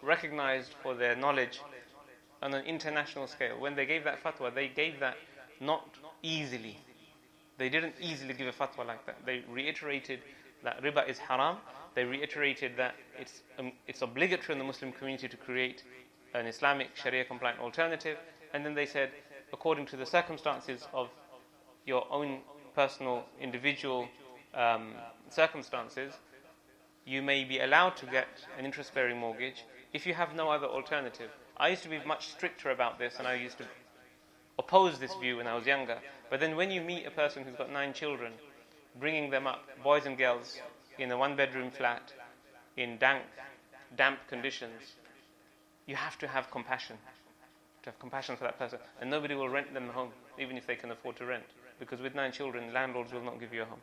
recognized for their knowledge on an international scale. When they gave that fatwa, they gave that not easily. They didn't easily give a fatwa like that. They reiterated that riba is haram. They reiterated that it's um, it's obligatory in the Muslim community to create an Islamic Sharia compliant alternative. And then they said, according to the circumstances of your own personal, individual um, circumstances, you may be allowed to get an interest-bearing mortgage if you have no other alternative. I used to be much stricter about this, and I used to oppose this view when I was younger. But then when you meet a person who's got nine children, bringing them up, boys and girls, in a one-bedroom flat, in damp, damp conditions, you have to have compassion. To have compassion for that person. And nobody will rent them a home, even if they can afford to rent. Because with nine children, landlords will not give you a home.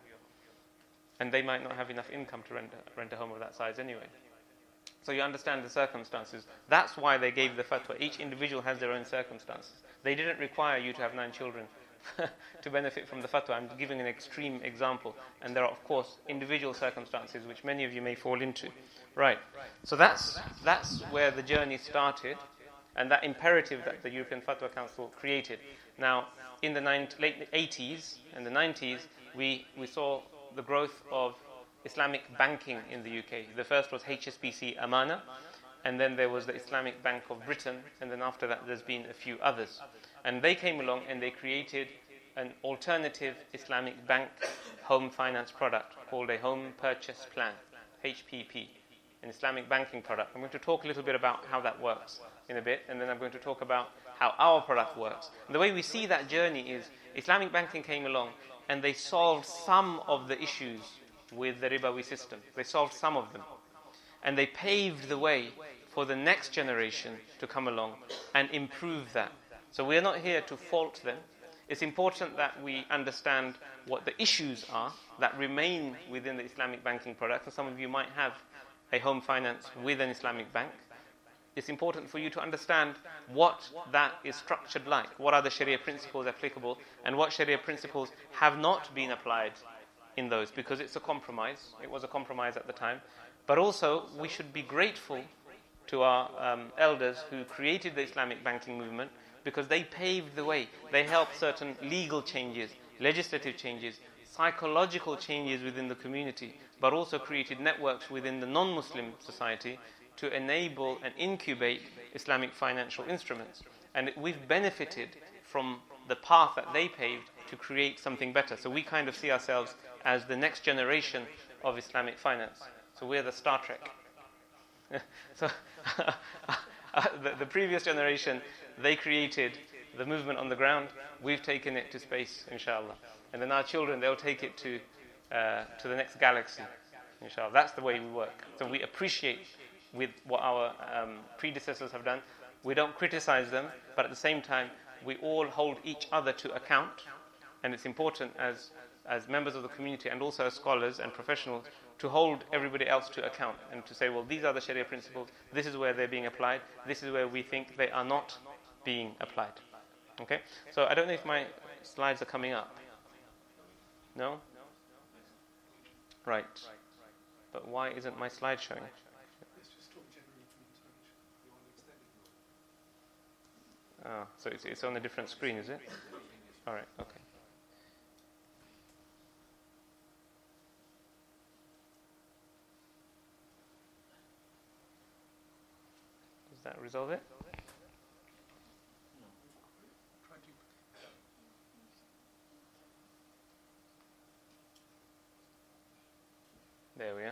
And they might not have enough income to rent a, rent a home of that size anyway. So you understand the circumstances. That's why they gave the fatwa. Each individual has their own circumstances. They didn't require you to have nine children to benefit from the fatwa. I'm giving an extreme example. And there are, of course, individual circumstances which many of you may fall into. Right. So that's that's where the journey started, and that imperative that the European Fatwa Council created. Now, in the late eighties and the nineties, we, we saw the growth of Islamic banking in the U K. The first was H S B C Amana, and then there was the Islamic Bank of Britain, and then after that there's been a few others. And they came along and they created an alternative Islamic bank home finance product called a Home Purchase Plan, H P P, an Islamic banking product. I'm going to talk a little bit about how that works in a bit, and then I'm going to talk about how our product works. And the way we see that journey is Islamic banking came along and they solved some of the issues with the ribawi system. They solved some of them. And they paved the way for the next generation to come along and improve that. So we're not here to fault them. It's important that we understand what the issues are that remain within the Islamic banking product. And some of you might have a home finance with an Islamic bank. It's important for you to understand what that is structured like. What are the Sharia principles applicable, and what Sharia principles have not been applied in those, because it's a compromise. It was a compromise at the time. But also, we should be grateful to our um, elders who created the Islamic banking movement, because they paved the way. They helped certain legal changes, legislative changes, psychological changes within the community, but also created networks within the non-Muslim society to enable and incubate Islamic financial instruments. And we've benefited from the path that they paved to create something better. So we kind of see ourselves as the next generation of Islamic finance. So we're the Star Trek. so the, the previous generation, they created the movement on the ground. We've taken it to space, inshallah. And then our children, they'll take it to uh, to the next galaxy, inshallah. That's the way we work. So we appreciate with what our um, predecessors have done. We don't criticize them, but at the same time, we all hold each other to account. And it's important as as members of the community and also as scholars and professionals to hold everybody else to account and to say, well, these are the Sharia principles, this is where they're being applied, this is where we think they are not being applied. Okay? So I don't know if my slides are coming up. No? Right. But why isn't my slide showing? Ah, so it's, it's on a different screen, is it? All right, okay. Does that resolve it? There we are.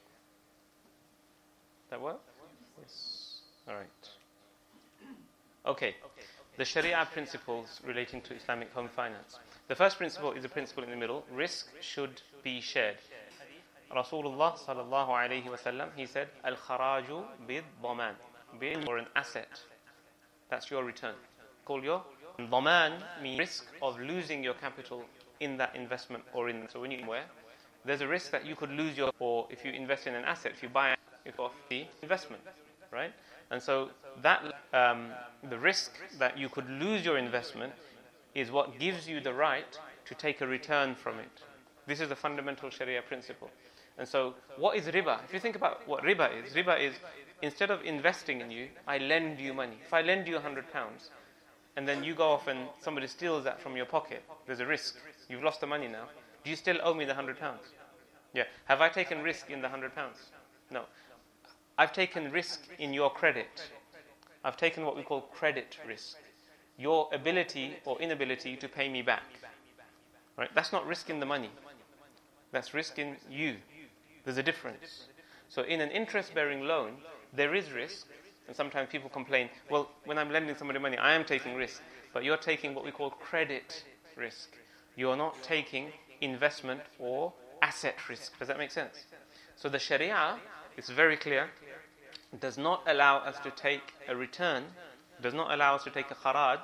That work? Yes. All right. Okay. The Sharia principles relating to Islamic home finance. The first principle is a principle in the middle. Risk should be shared. Rasulullah sallallahu alayhi wa sallam, he said, Al-kharaju bid-dhaman. Bid or an asset. That's your return. Call your dhaman means risk of losing your capital in that investment or in. So when you where there's a risk that you could lose your, or if you invest in an asset, if you buy it off the investment, right? And so that um, the risk that you could lose your investment is what gives you the right to take a return from it. This is the fundamental Sharia principle. And so, what is riba? If you think about what riba is, riba is instead of investing in you, I lend you money. If I lend you one hundred pounds, and then you go off and somebody steals that from your pocket, there's a risk. You've lost the money now. Do you still owe me the one hundred pounds? Yeah. Have I taken risk in the one hundred pounds? No. I've taken risk in your credit. I've taken what we call credit risk. Your ability or inability to pay me back. Right? That's not risk in the money. That's risk in you. There's a difference. So in an interest-bearing loan, there is risk. And sometimes people complain, well, when I'm lending somebody money, I am taking risk. But you're taking what we call credit risk. You're not taking investment or asset risk. Does that make sense? So the Sharia, it's very clear, does not allow us to take a return, does not allow us to take a kharaj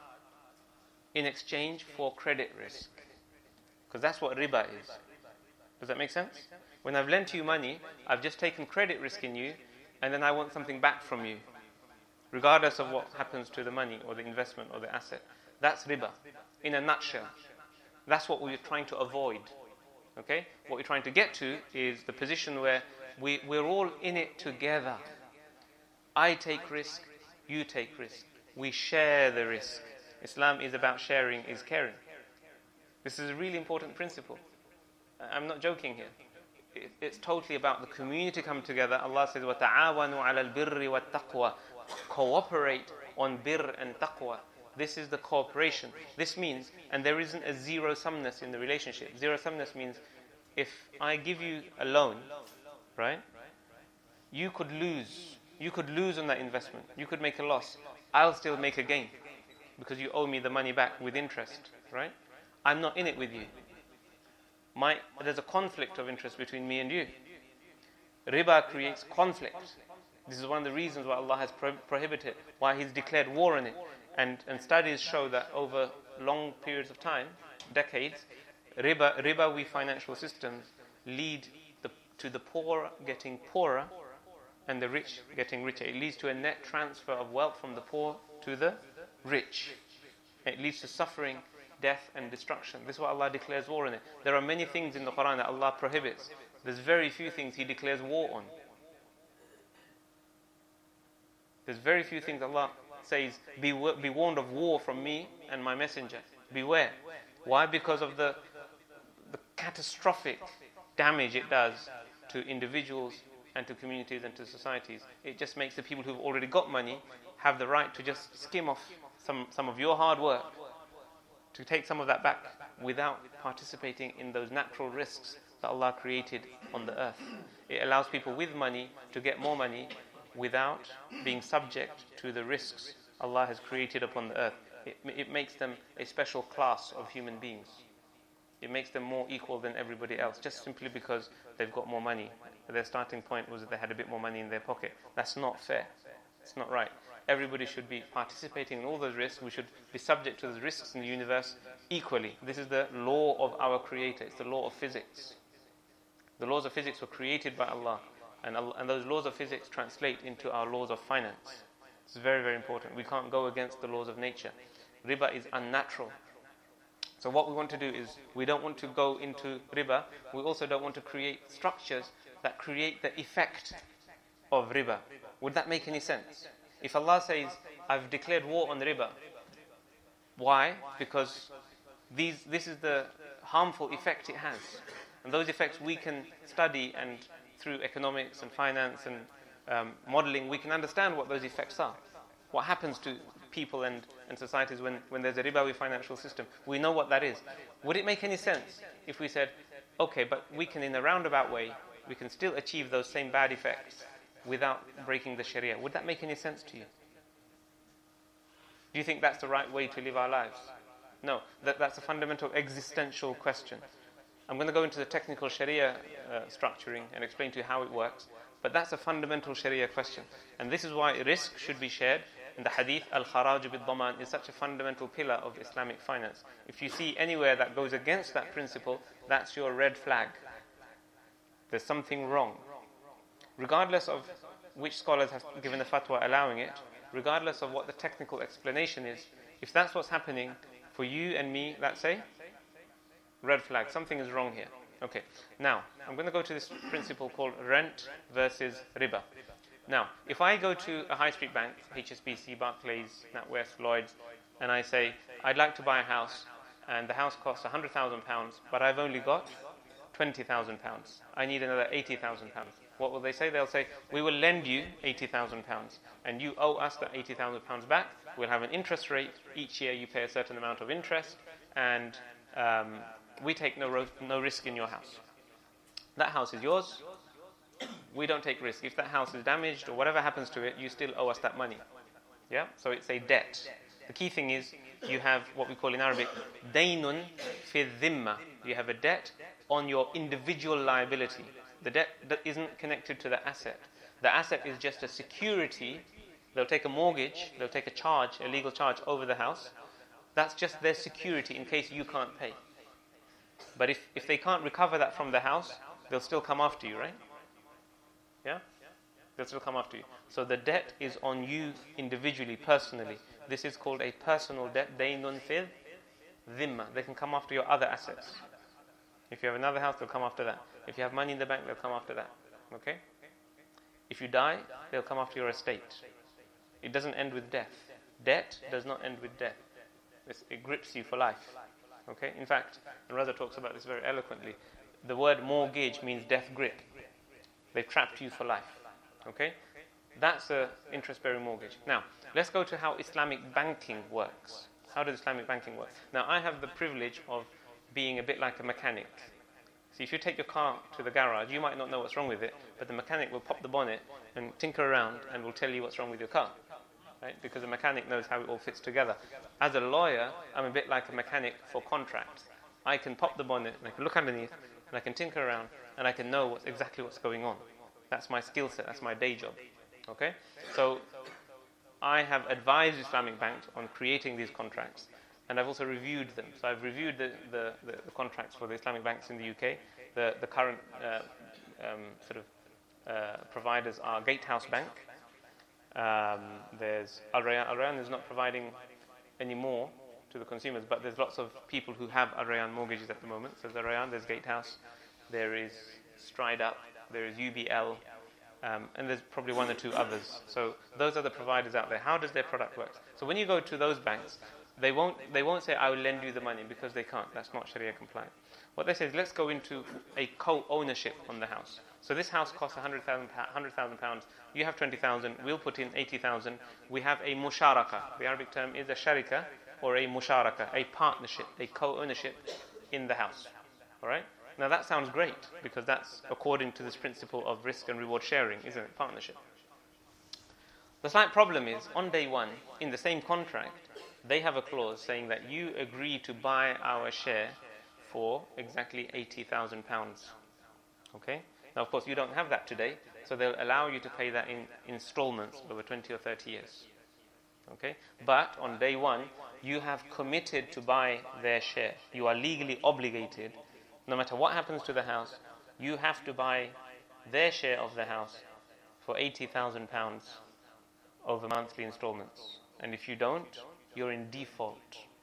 in exchange for credit risk. Because that's what riba is. Does that make sense? When I've lent you money, I've just taken credit risk in you, and then I want something back from you, regardless of what happens to the money or the investment or the asset. That's riba, in a nutshell. That's what we're trying to avoid. Okay? What we're trying to get to is the position where we, we're all in it together. I take risk, you take risk. We share the risk. Islam is about sharing, is caring. This is a really important principle. I'm not joking here. It, it's totally about the community coming together. Allah says, وَتَعَاوَنُوا عَلَى الْبِرِّ وَالتَّقْوَى. Cooperate on birr and taqwa. This is the cooperation. This means, and there isn't a zero-sumness in the relationship. Zero-sumness means if I give you a loan, right, you could lose. You could lose on that investment. You could make a loss. I'll still make a gain because you owe me the money back with interest, right? I'm not in it with you. My, there's a conflict of interest between me and you. Riba creates conflict. This is one of the reasons why Allah has pro- prohibited, why He's declared war on it. And, and studies show that over long periods of time, decades, riba, ribawi financial systems lead the, to the poor getting poorer and the rich getting richer. It leads to a net transfer of wealth from the poor to the rich. It leads to suffering, death and destruction. This is why Allah declares war on it. There are many things in the Quran that Allah prohibits. There's very few things He declares war on. There's very few things Allah says, be, be warned of war from me and my messenger. Beware. Why? Because of the, the catastrophic damage it does to individuals and to communities and to societies. It just makes the people who've already got money have the right to just skim off some, some of your hard work, to take some of that back without participating in those natural risks that Allah created on the earth. It allows people with money to get more money without being subject to the risks Allah has created upon the earth. It, it makes them a special class of human beings. It makes them more equal than everybody else, just simply because they've got more money. Their starting point was that they had a bit more money in their pocket. That's not fair. It's not right. Everybody should be participating in all those risks. We should be subject to those risks in the universe equally. This is the law of our Creator. It's the law of physics. The laws of physics were created by Allah. And, and those laws of physics translate into our laws of finance. It's very, very important. We can't go against the laws of nature. Riba is unnatural. So what we want to do is, we don't want to go into riba. We also don't want to create structures that create the effect of riba. Would that make any sense? If Allah says, I've declared war on riba, why? Because these, this is the harmful effect it has. And those effects we can study, and through economics and finance and um, modeling, we can understand what those effects are. What happens to people and, and societies when, when there's a ribawi financial system. We know what that is. Would it make any sense if we said, okay, but we can, in a roundabout way, we can still achieve those same bad effects without breaking the Sharia? Would that make any sense to you? Do you think that's the right way to live our lives? No, that, that's a fundamental existential question. I'm going to go into the technical Sharia uh, structuring and explain to you how it works, but that's a fundamental Sharia question. And this is why risk should be shared. In the hadith, al-kharaj bid-daman is such a fundamental pillar of Islamic finance. If you see anywhere that goes against that principle, that's your red flag. There's something wrong. Regardless of which scholars have given a fatwa allowing it, regardless of what the technical explanation is, if that's what's happening for you and me, let's say, red flag, something is wrong here. Okay. Now, I'm going to go to this principle called rent versus riba. Now, if I go to a high street bank, H S B C, Barclays, NatWest, Lloyds, and I say, I'd like to buy a house, and the house costs one hundred thousand pounds, but I've only got twenty thousand pounds. I need another eighty thousand pounds. What will they say? They'll say, we will lend you eighty thousand pounds, and you owe us that eighty thousand pounds back. We'll have an interest rate. Each year you pay a certain amount of interest, and um, we take no, ro- no risk in your house. That house is yours. We don't take risk. If that house is damaged or whatever happens to it, you still owe us that money. Yeah? So it's a debt. The key thing is you have what we call in Arabic, daynun fi dhimma. You have a debt on your individual liability. The debt that isn't connected to the asset. The asset is just a security. They'll take a mortgage, they'll take a charge, a legal charge over the house. That's just their security in case you can't pay. But if, if they can't recover that from the house, they'll still come after you, right? Yeah? They'll still come after you. So the debt is on you individually, personally. This is called a personal debt. Daynun fi dhimma. They can come after your other assets. If you have another house, they'll come after that. If you have money in the bank, they'll come after that. Okay? If you die, they'll come after your estate. It doesn't end with death. Debt does not end with death. It's, it grips you for life. Okay? In fact, and Raza talks about this very eloquently, the word mortgage means death grip. They've trapped you for life. Okay? That's an interest-bearing mortgage. Now, let's go to how Islamic banking works. How does Islamic banking work? Now, I have the privilege of being a bit like a mechanic. So if you take your car to the garage, you might not know what's wrong with it, but the mechanic will pop the bonnet and tinker around and will tell you what's wrong with your car. Right? Because the mechanic knows how it all fits together. As a lawyer, I'm a bit like a mechanic for contracts. I can pop the bonnet and I can look underneath and I can tinker around and I can know what's exactly what's going on. That's my skill set, that's my day job. Okay? So I have advised Islamic banks on creating these contracts, and I've also reviewed them. So I've reviewed the, the, the, the contracts for the Islamic banks in the U K. The, the current uh, um, sort of uh, providers are Gatehouse Bank. Um, there's Al Rayan. Al Rayan is not providing any more to the consumers, but there's lots of people who have Al Rayan mortgages at the moment. So there's Al Rayan, there's Gatehouse, there is Stride Up, there is U B L, um, and there's probably one or two others. So those are the providers out there. How does their product work? So when you go to those banks, they won't they won't say, I will lend you the money, because they can't. That's not Sharia compliant. What they say is, let's go into a co-ownership on the house. So this house costs one hundred thousand pounds. You have twenty thousand. We'll put in eighty thousand. We have a musharaka. The Arabic term is a sharika or a musharaka, a partnership, a co-ownership in the house. All right? Now that sounds great, because that's according to this principle of risk and reward sharing, isn't it? Partnership. The slight problem is, on day one, in the same contract, they have a clause saying that you agree to buy our share for exactly eighty thousand pounds. Okay? Now, of course, you don't have that today, so they'll allow you to pay that in installments over twenty or thirty years. Okay? But on day one, you have committed to buy their share. You are legally obligated. No matter what happens to the house, you have to buy their share of the house for eighty thousand pounds over monthly installments. And if you don't, you're in default.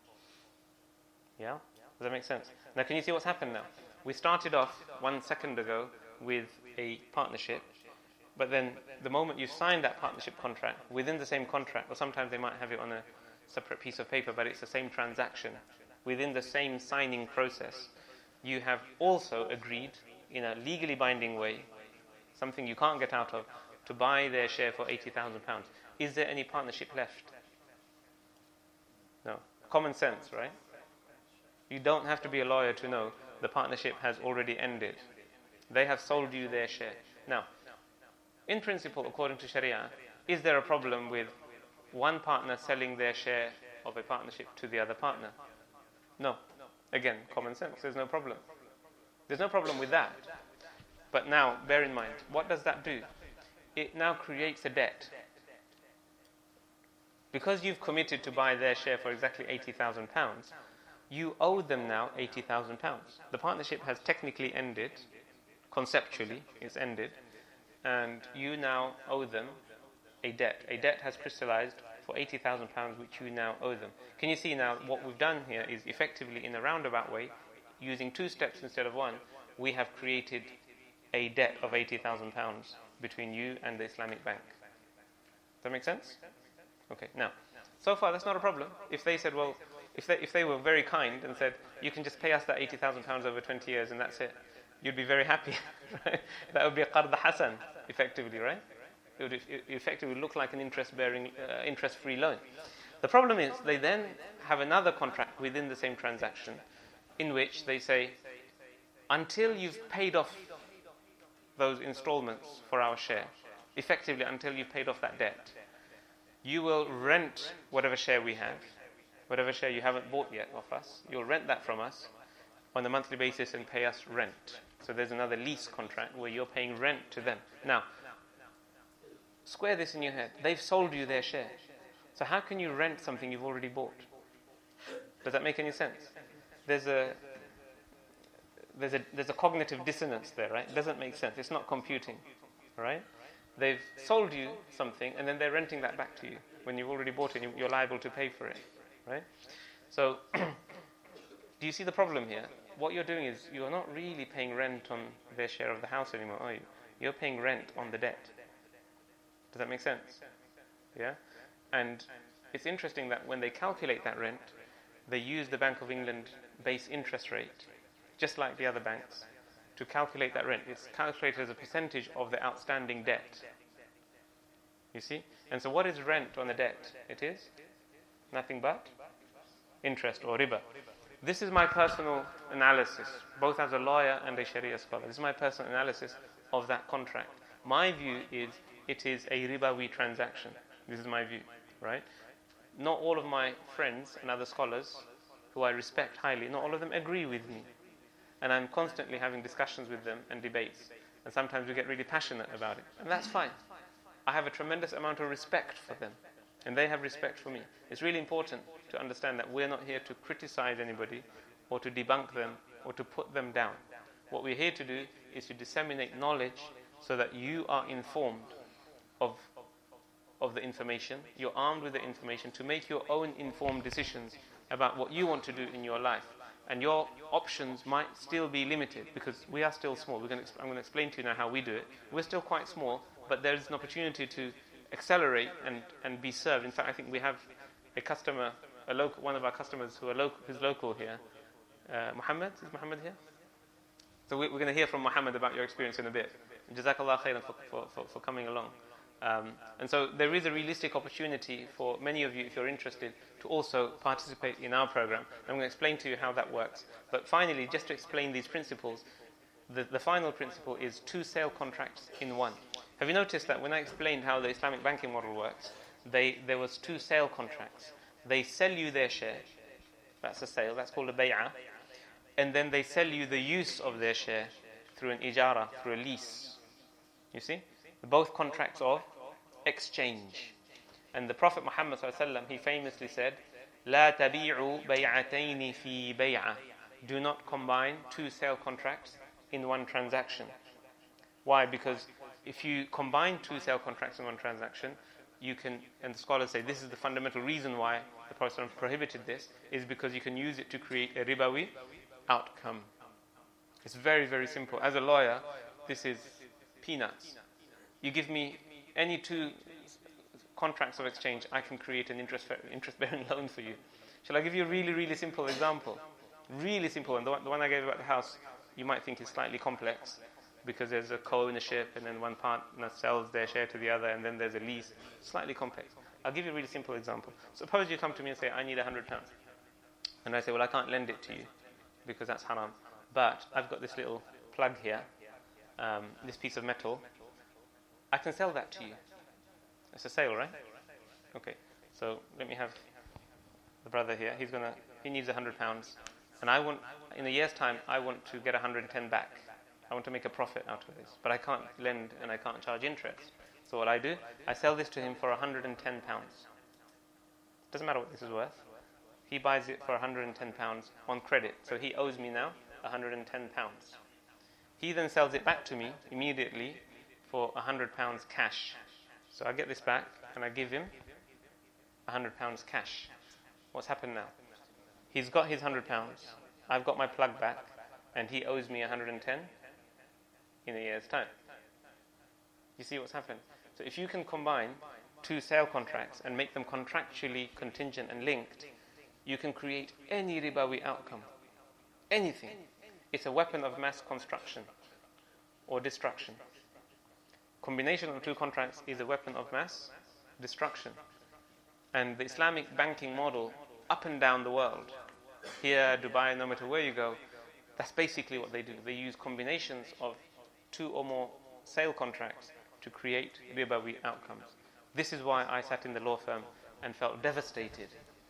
Yeah? Does that make sense? Now, can you see what's happened now? We started off one second ago with a partnership, but then the moment you sign that partnership contract, within the same contract, or sometimes they might have it on a separate piece of paper, but it's the same transaction, within the same signing process, you have also agreed in a legally binding way, something you can't get out of, to buy their share for eighty thousand pounds. Is there any partnership left? No. Common sense, right? You don't have to be a lawyer to know the partnership has already ended. They have sold you their share. Now, in principle, according to Sharia, is there a problem with one partner selling their share of a partnership to the other partner? No. Again, common sense. There's no problem. There's no problem with that. But now, bear in mind, what does that do? It now creates a debt. Because you've committed to buy their share for exactly eighty thousand pounds, you owe them now eighty thousand pounds. The partnership has technically ended, conceptually it's ended, and you now owe them a debt. A debt has crystallized for eighty thousand pounds, which you now owe them. Can you see now what we've done here is effectively, in a roundabout way, using two steps instead of one, we have created a debt of eighty thousand pounds between you and the Islamic bank. Does that make sense? Okay, now, so far that's not a problem. If they said, well, if they, if they were very kind and said, you can just pay us that eighty thousand pounds over twenty years and that's it, you'd be very happy, right? That would be a qard hasan, effectively, right? It would it effectively look like an interest-bearing, uh, interest-free loan. The problem is, they then have another contract within the same transaction in which they say, until you've paid off those installments for our share, effectively until you've paid off that debt, you will rent whatever share we have, whatever share you haven't bought yet off us, you'll rent that from us on a monthly basis and pay us rent. So there's another lease contract where you're paying rent to them. Now, square this in your head. They've sold you their share. So how can you rent something you've already bought? Does that make any sense? There's a there's a there's a cognitive dissonance there, right? It doesn't make sense. It's not computing, right? They've sold you something and then they're renting that back to you when you've already bought it. You're liable to pay for it, right? So, do you see the problem here? What you're doing is you're not really paying rent on their share of the house anymore, are you? You're paying rent on the debt. Does that make sense? Yeah? And it's interesting that when they calculate that rent, they use the Bank of England base interest rate, just like the other banks, to calculate that rent. It's calculated as a percentage of the outstanding debt. You see? And so what is rent on the debt? It is nothing but interest or riba. This is my personal analysis, both as a lawyer and a Sharia scholar. This is my personal analysis of that contract. My view is it is a ribawi transaction. This is my view, right? Not all of my friends and other scholars who I respect highly, not all of them agree with me. And I'm constantly having discussions with them and debates. And sometimes we get really passionate about it. And that's fine. I have a tremendous amount of respect for them. And they have respect for me. It's really important to understand that we're not here to criticize anybody or to debunk them or to put them down. What we're here to do is to disseminate knowledge so that you are informed of, of the information. You're armed with the information to make your own informed decisions about what you want to do in your life. And your options might still be limited because we are still small. We're going to, I'm going to explain to you now how we do it. We're still quite small, but there's an opportunity to accelerate and, and be served. In fact, I think we have a customer, a local, one of our customers who are local, who's local here. Uh, Muhammad, is Muhammad here? So we, we're going to hear from Muhammad about your experience in a bit. Jazakallah khairan for, for, for, for coming along. Um, and so there is a realistic opportunity for many of you, if you're interested, to also participate in our program. I'm going to explain to you how that works. But finally, just to explain these principles, the, the final principle is two sale contracts in one. Have you noticed that when I explained how the Islamic banking model works, they, there was two sale contracts. They sell you their share. That's a sale. That's called a bay'ah. And then they sell you the use of their share through an ijara, through a lease. You see? Both contracts of exchange. And the Prophet Muhammad sallallahu alaihi wasallam, he famously said, "La tabi'u bay'atayn fi bay'ah." Do not combine two sale contracts in one transaction. Why? Because if you combine two sale contracts in one transaction, you can, and the scholars say this is the fundamental reason why the Prophet prohibited this, is because you can use it to create a ribawi outcome. It's very, very simple. As a lawyer, this is peanuts. You give me any two contracts of exchange, I can create an interest, interest-bearing loan for you. Shall I give you a really, really simple example? Really simple one. The one, the one I gave about the house, you might think is slightly complex because there's a co-ownership and then one partner sells their share to the other and then there's a lease. Slightly complex. I'll give you a really simple example. Suppose you come to me and say, I need one hundred pounds. And I say, well, I can't lend it to you because that's haram. But I've got this little plug here, um, this piece of metal. I can sell that to you. It's a sale, right? Okay. So let me have the brother here. He's gonna. He needs a hundred pounds, and I want, in a year's time, I want to get a hundred and ten back. I want to make a profit out of this, but I can't lend and I can't charge interest. So what I do, I sell this to him for a hundred and ten pounds. Doesn't matter what this is worth. He buys it for a hundred and ten pounds on credit. So he owes me now a hundred and ten pounds. He then sells it back to me immediately for a hundred pounds cash. So I get this back and I give him a hundred pounds cash. What's happened now? He's got his hundred pounds. I've got my plug back, and he owes me one hundred ten in a year's time. You see what's happened? So if you can combine two sale contracts and make them contractually contingent and linked, you can create any ribawi outcome. Anything. It's a weapon of mass construction or destruction. Combination of two contracts is a weapon of mass destruction. And the Islamic banking model up and down the world, here, Dubai, no matter where you go, that's basically what they do. They use combinations of two or more sale contracts to create ribawi outcomes. This is why I sat in the law firm and felt devastated.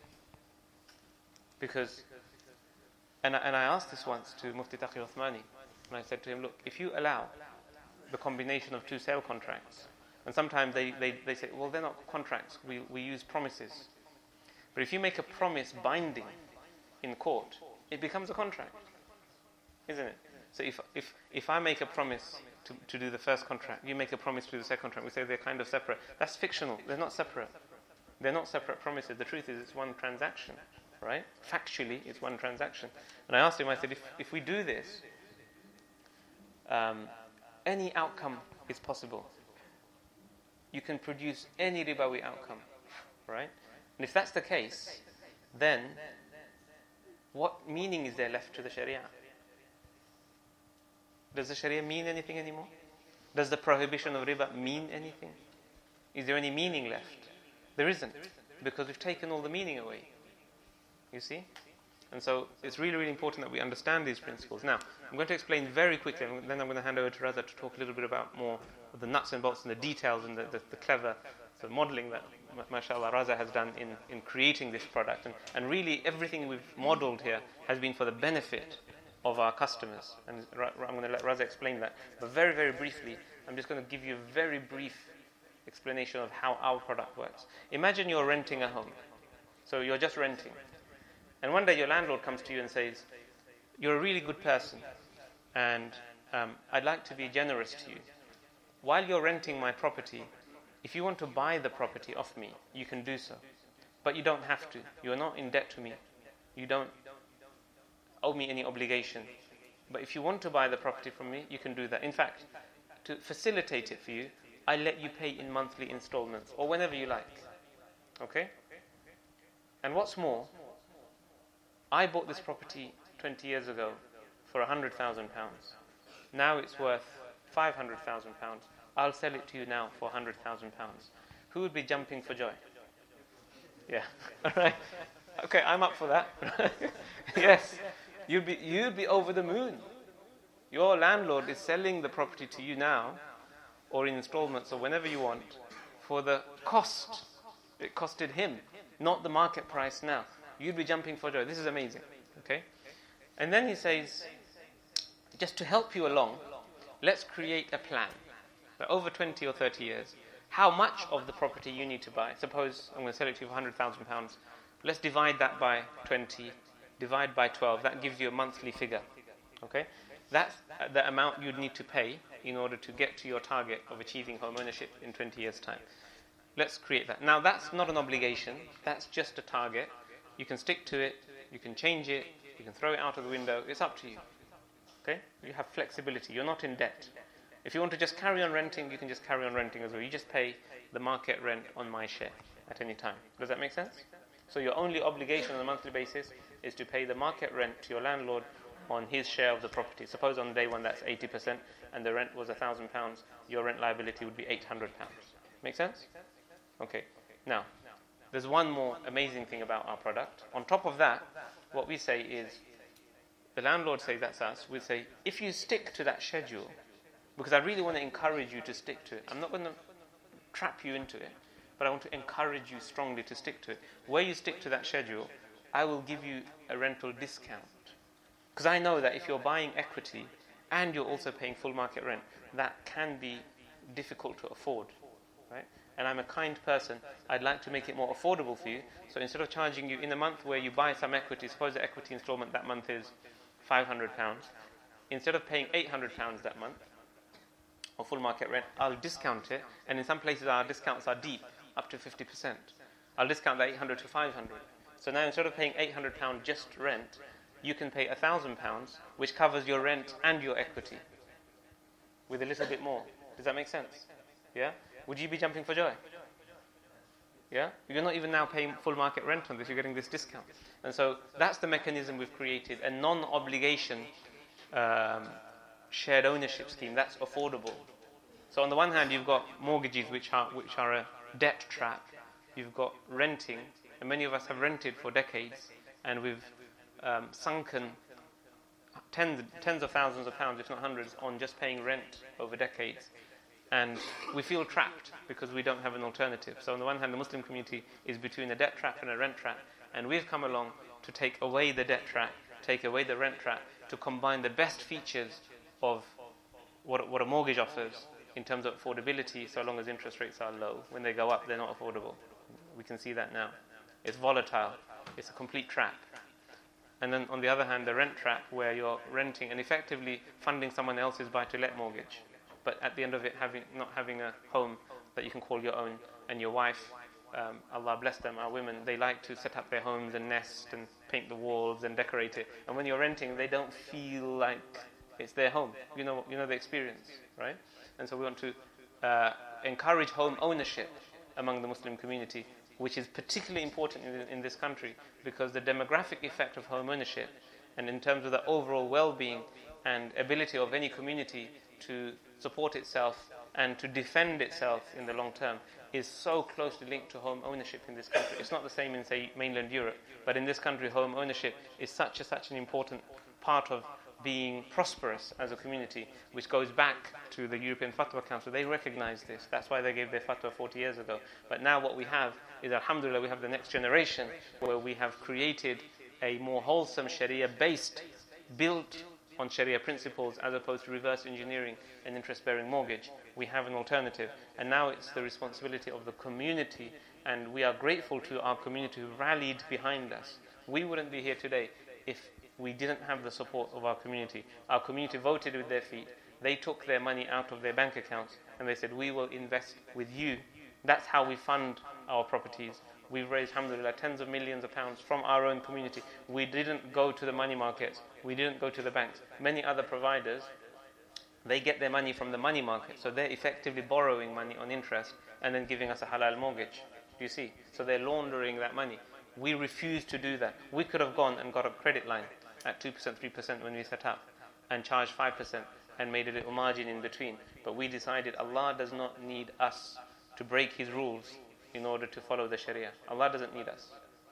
Because, and I, and I asked this once to Mufti Taqi Uthmani, and I said to him, look, if you allow the combination of two sale contracts, and sometimes they, they, they say, well, they're not contracts, we, we use promises. But if you make a promise binding in court, it becomes a contract, isn't it? So if if, if I make a promise to, to do the first contract, you make a promise to do the second contract, we say they're kind of separate. That's fictional. They're not separate. They're not separate promises. The truth is it's one transaction, right? Factually, it's one transaction. And I asked him, I said, if, if we do this, um, any outcome is possible. You can produce any ribawi outcome, right? And if that's the case, then what meaning is there left to the Sharia? Does the Sharia mean anything anymore? Does the prohibition of riba mean anything? Is there any meaning left? There isn't, because we've taken all the meaning away. You see? And so it's really, really important that we understand these principles. Now, I'm going to explain very quickly, and then I'm going to hand over to Raza to talk a little bit about more of the nuts and bolts and the details and the, the, the clever sort of modeling that, mashallah, Raza has done in, in creating this product. And, and really, everything we've modeled here has been for the benefit of our customers. And I'm going to let Raza explain that. But very, very briefly, I'm just going to give you a very brief explanation of how our product works. Imagine you're renting a home. So you're just renting. And one day your landlord comes to you and says, you're a really good person, and um, I'd like to be generous to you. While you're renting my property, if you want to buy the property off me, you can do so. But you don't have to. You're not in debt to me. You don't owe me any obligation. But if you want to buy the property from me, you can do that. In fact, to facilitate it for you, I let you pay in monthly installments, or whenever you like. Okay? And what's more, I bought this property twenty years ago for one hundred thousand pounds. Now it's worth five hundred thousand pounds. I'll sell it to you now for one hundred thousand pounds. Who would be jumping for joy? Yeah. All right. Okay, I'm up for that. Yes. You'd be, you'd be over the moon. Your landlord is selling the property to you now, or in installments, or whenever you want, for the cost it costed him, not the market price now. You'd be jumping for joy. This is amazing. Okay? And then he says, just to help you along, let's create a plan. So over twenty or thirty years, how much of the property you need to buy. Suppose I'm going to sell it to you for one hundred thousand pounds. Let's divide that by twenty, divide by twelve. That gives you a monthly figure. Okay? That's the amount you'd need to pay in order to get to your target of achieving home ownership in twenty years' time. Let's create that. Now, that's not an obligation. That's just a target. You can stick to it, you can change it, you can throw it out of the window. It's up to you. Okay? You have flexibility. You're not in debt. If you want to just carry on renting, you can just carry on renting as well. You just pay the market rent on my share at any time. Does that make sense? So your only obligation on a monthly basis is to pay the market rent to your landlord on his share of the property. Suppose on day one that's eighty percent and the rent was one thousand pounds, your rent liability would be eight hundred pounds. Make sense? Okay. Now, there's one more amazing thing about our product. On top of that, what we say is, the landlord says, that's us, we say, if you stick to that schedule, because I really want to encourage you to stick to it. I'm not going to trap you into it, but I want to encourage you strongly to stick to it. Where you stick to that schedule, I will give you a rental discount. Because I know that if you're buying equity and you're also paying full market rent, that can be difficult to afford, right? And I'm a kind person, I'd like to make it more affordable for you. So instead of charging you in a month where you buy some equity, suppose the equity installment that month is five hundred pounds, instead of paying eight hundred pounds that month, or full market rent, I'll discount it, and in some places our discounts are deep, up to fifty percent. I'll discount that eight hundred to five hundred. So now instead of paying eight hundred pounds just rent, you can pay a thousand pounds, which covers your rent and your equity, with a little bit more. Does that make sense? Yeah? Would you be jumping for joy? Yeah? You're not even now paying full market rent on this, you're getting this discount. And so that's the mechanism we've created, a non-obligation um, shared ownership scheme that's affordable. So on the one hand, you've got mortgages which are which are a debt trap. You've got renting, and many of us have rented for decades, and we've um, sunken tens, tens of thousands of pounds, if not hundreds, on just paying rent over decades. And we feel trapped because we don't have an alternative. So on the one hand, the Muslim community is between a debt trap and a rent trap, and we've come along to take away the debt trap, take away the rent trap, to combine the best features of what, what a mortgage offers in terms of affordability, so long as interest rates are low. When they go up, they're not affordable. We can see that now. It's volatile. It's a complete trap. And then on the other hand, the rent trap, where you're renting and effectively funding someone else's buy-to-let mortgage, but at the end of it, having not having a home that you can call your own. And your wife, um, Allah bless them, our women, they like to set up their homes and nest and paint the walls and decorate it. And when you're renting, they don't feel like it's their home. You know, you know the experience, right? And so we want to uh, encourage home ownership among the Muslim community, which is particularly important in, in this country, because the demographic effect of home ownership, and in terms of the overall well-being and ability of any community to support itself and to defend itself in the long term, is so closely linked to home ownership in this country. It's not the same in, say, mainland Europe, but in this country, home ownership is such a, such an important part of being prosperous as a community, which goes back to the European Fatwa Council. They recognize this. That's why they gave their fatwa forty years ago. But now what we have is, alhamdulillah, we have the next generation where we have created a more wholesome Sharia based, built on Sharia principles, as opposed to reverse engineering an interest-bearing mortgage. We have an alternative, and now it's the responsibility of the community, and we are grateful to our community who rallied behind us. We wouldn't be here today if we didn't have the support of our community. Our community voted with their feet. They took their money out of their bank accounts, and they said, we will invest with you. That's how we fund our properties. We've raised, alhamdulillah, tens of millions of pounds from our own community. We didn't go to the money markets. We didn't go to the banks. Many other providers, they get their money from the money market. So they're effectively borrowing money on interest and then giving us a halal mortgage. Do you see? So they're laundering that money. We refuse to do that. We could have gone and got a credit line at two percent, three percent when we set up, and charged five percent and made a little margin in between. But we decided Allah does not need us to break His rules in order to follow the Sharia. Allah doesn't need us.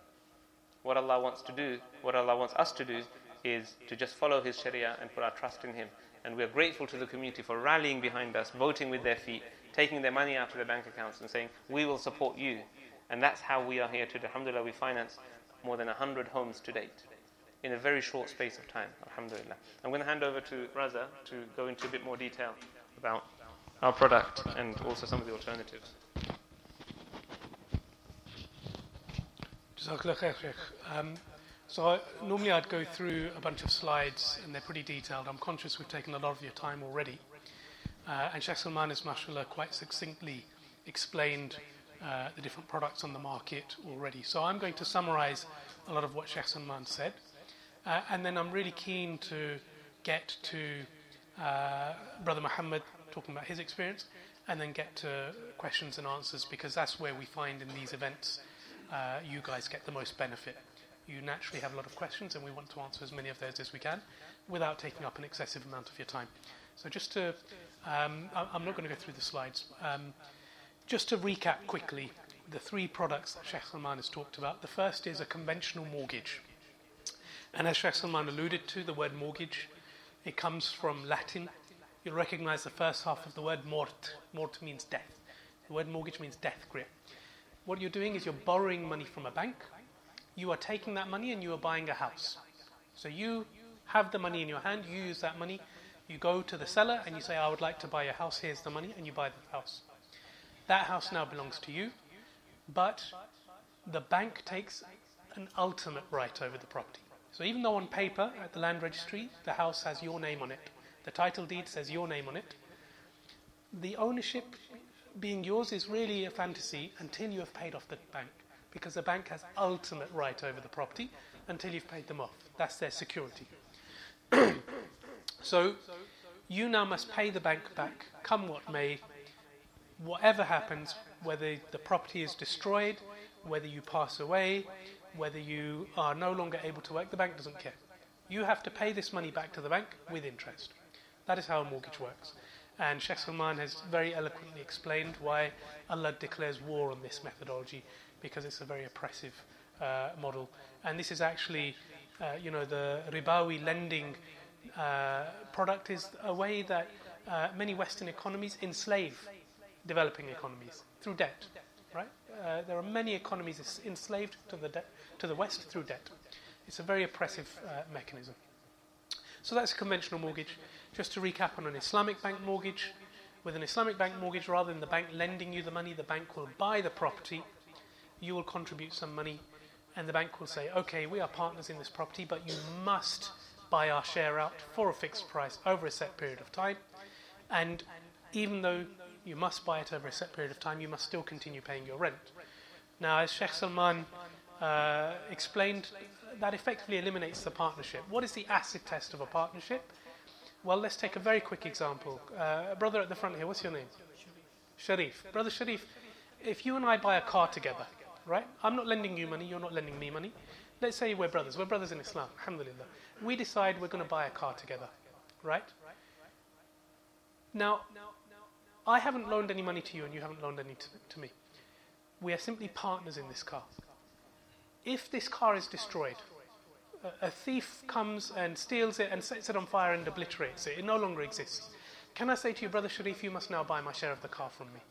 What Allah wants to do, what Allah wants us to do, is to just follow His Sharia and put our trust in Him. And we are grateful to the community for rallying behind us, voting with their feet, taking their money out of their bank accounts and saying, we will support you. And that's how we are here today. Alhamdulillah, we financed more than one hundred homes to date in a very short space of time. Alhamdulillah. I'm going to hand over to Raza to go into a bit more detail about our product and also some of the alternatives. Jazakallah khair, Sheikh. Um, so I, normally I'd go through a bunch of slides and they're pretty detailed. I'm conscious we've taken a lot of your time already. Uh, and Sheikh Salman has, mashallah, quite succinctly explained uh, the different products on the market already. So I'm going to summarize a lot of what Sheikh Salman said. Uh, and then I'm really keen to get to uh, Brother Muhammad talking about his experience, and then get to questions and answers, because that's where we find in these events uh, you guys get the most benefit. You naturally have a lot of questions, and we want to answer as many of those as we can without taking up an excessive amount of your time. So just to, um, I'm not going to go through the slides. Um, just to recap quickly, the three products that Sheikh Salman has talked about. The first is a conventional mortgage. And as Sheikh Salman alluded to, the word mortgage, it comes from Latin. You'll recognize the first half of the word mort. Mort means death. The word mortgage means death grip. What you're doing is you're borrowing money from a bank. You are taking that money and you are buying a house. So you have the money in your hand, you use that money, you go to the seller and you say, I would like to buy a house, here's the money, and you buy the house. That house now belongs to you, but the bank takes an ultimate right over the property. So even though on paper, at the land registry, the house has your name on it, the title deed says your name on it, the ownership being yours is really a fantasy until you have paid off the bank, because the bank has ultimate right over the property until you've paid them off. That's their security. So you now must pay the bank back, come what may, whatever happens, whether the property is destroyed, whether you pass away, whether you are no longer able to work, the bank doesn't care. You have to pay this money back to the bank with interest. That is how a mortgage works. And Sheikh Salman has very eloquently explained why Allah declares war on this methodology, because it's a very oppressive uh, model. And this is actually, uh, you know, the ribawi lending uh, product is a way that uh, many Western economies enslave developing economies through debt, right? Uh, there are many economies enslaved to the de- to the West through debt. It's a very oppressive uh, mechanism. So that's a conventional mortgage. Just to recap on an Islamic bank mortgage, with an Islamic bank mortgage, rather than the bank lending you the money, the bank will buy the property, you will contribute some money, and the bank will say, okay, we are partners in this property, but you must buy our share out for a fixed price over a set period of time. And even though you must buy it over a set period of time, you must still continue paying your rent. Now, as Sheikh Salman uh, explained, that effectively eliminates the partnership. What is the acid test of a partnership? Well, let's take a very quick example. Uh, brother at the front here, what's your name? Sharif. Brother Sharif, if you and I buy a car together, right? I'm not lending you money, you're not lending me money. Let's say we're brothers. We're brothers in Islam, alhamdulillah. We decide we're going to buy a car together, right? Now, I haven't loaned any money to you and you haven't loaned any to, to me. We are simply partners in this car. If this car is destroyed, a, a thief comes and steals it and sets it on fire and obliterates it, it no longer exists. Can I say to you, Brother Sharif, you must now buy my share of the car from me?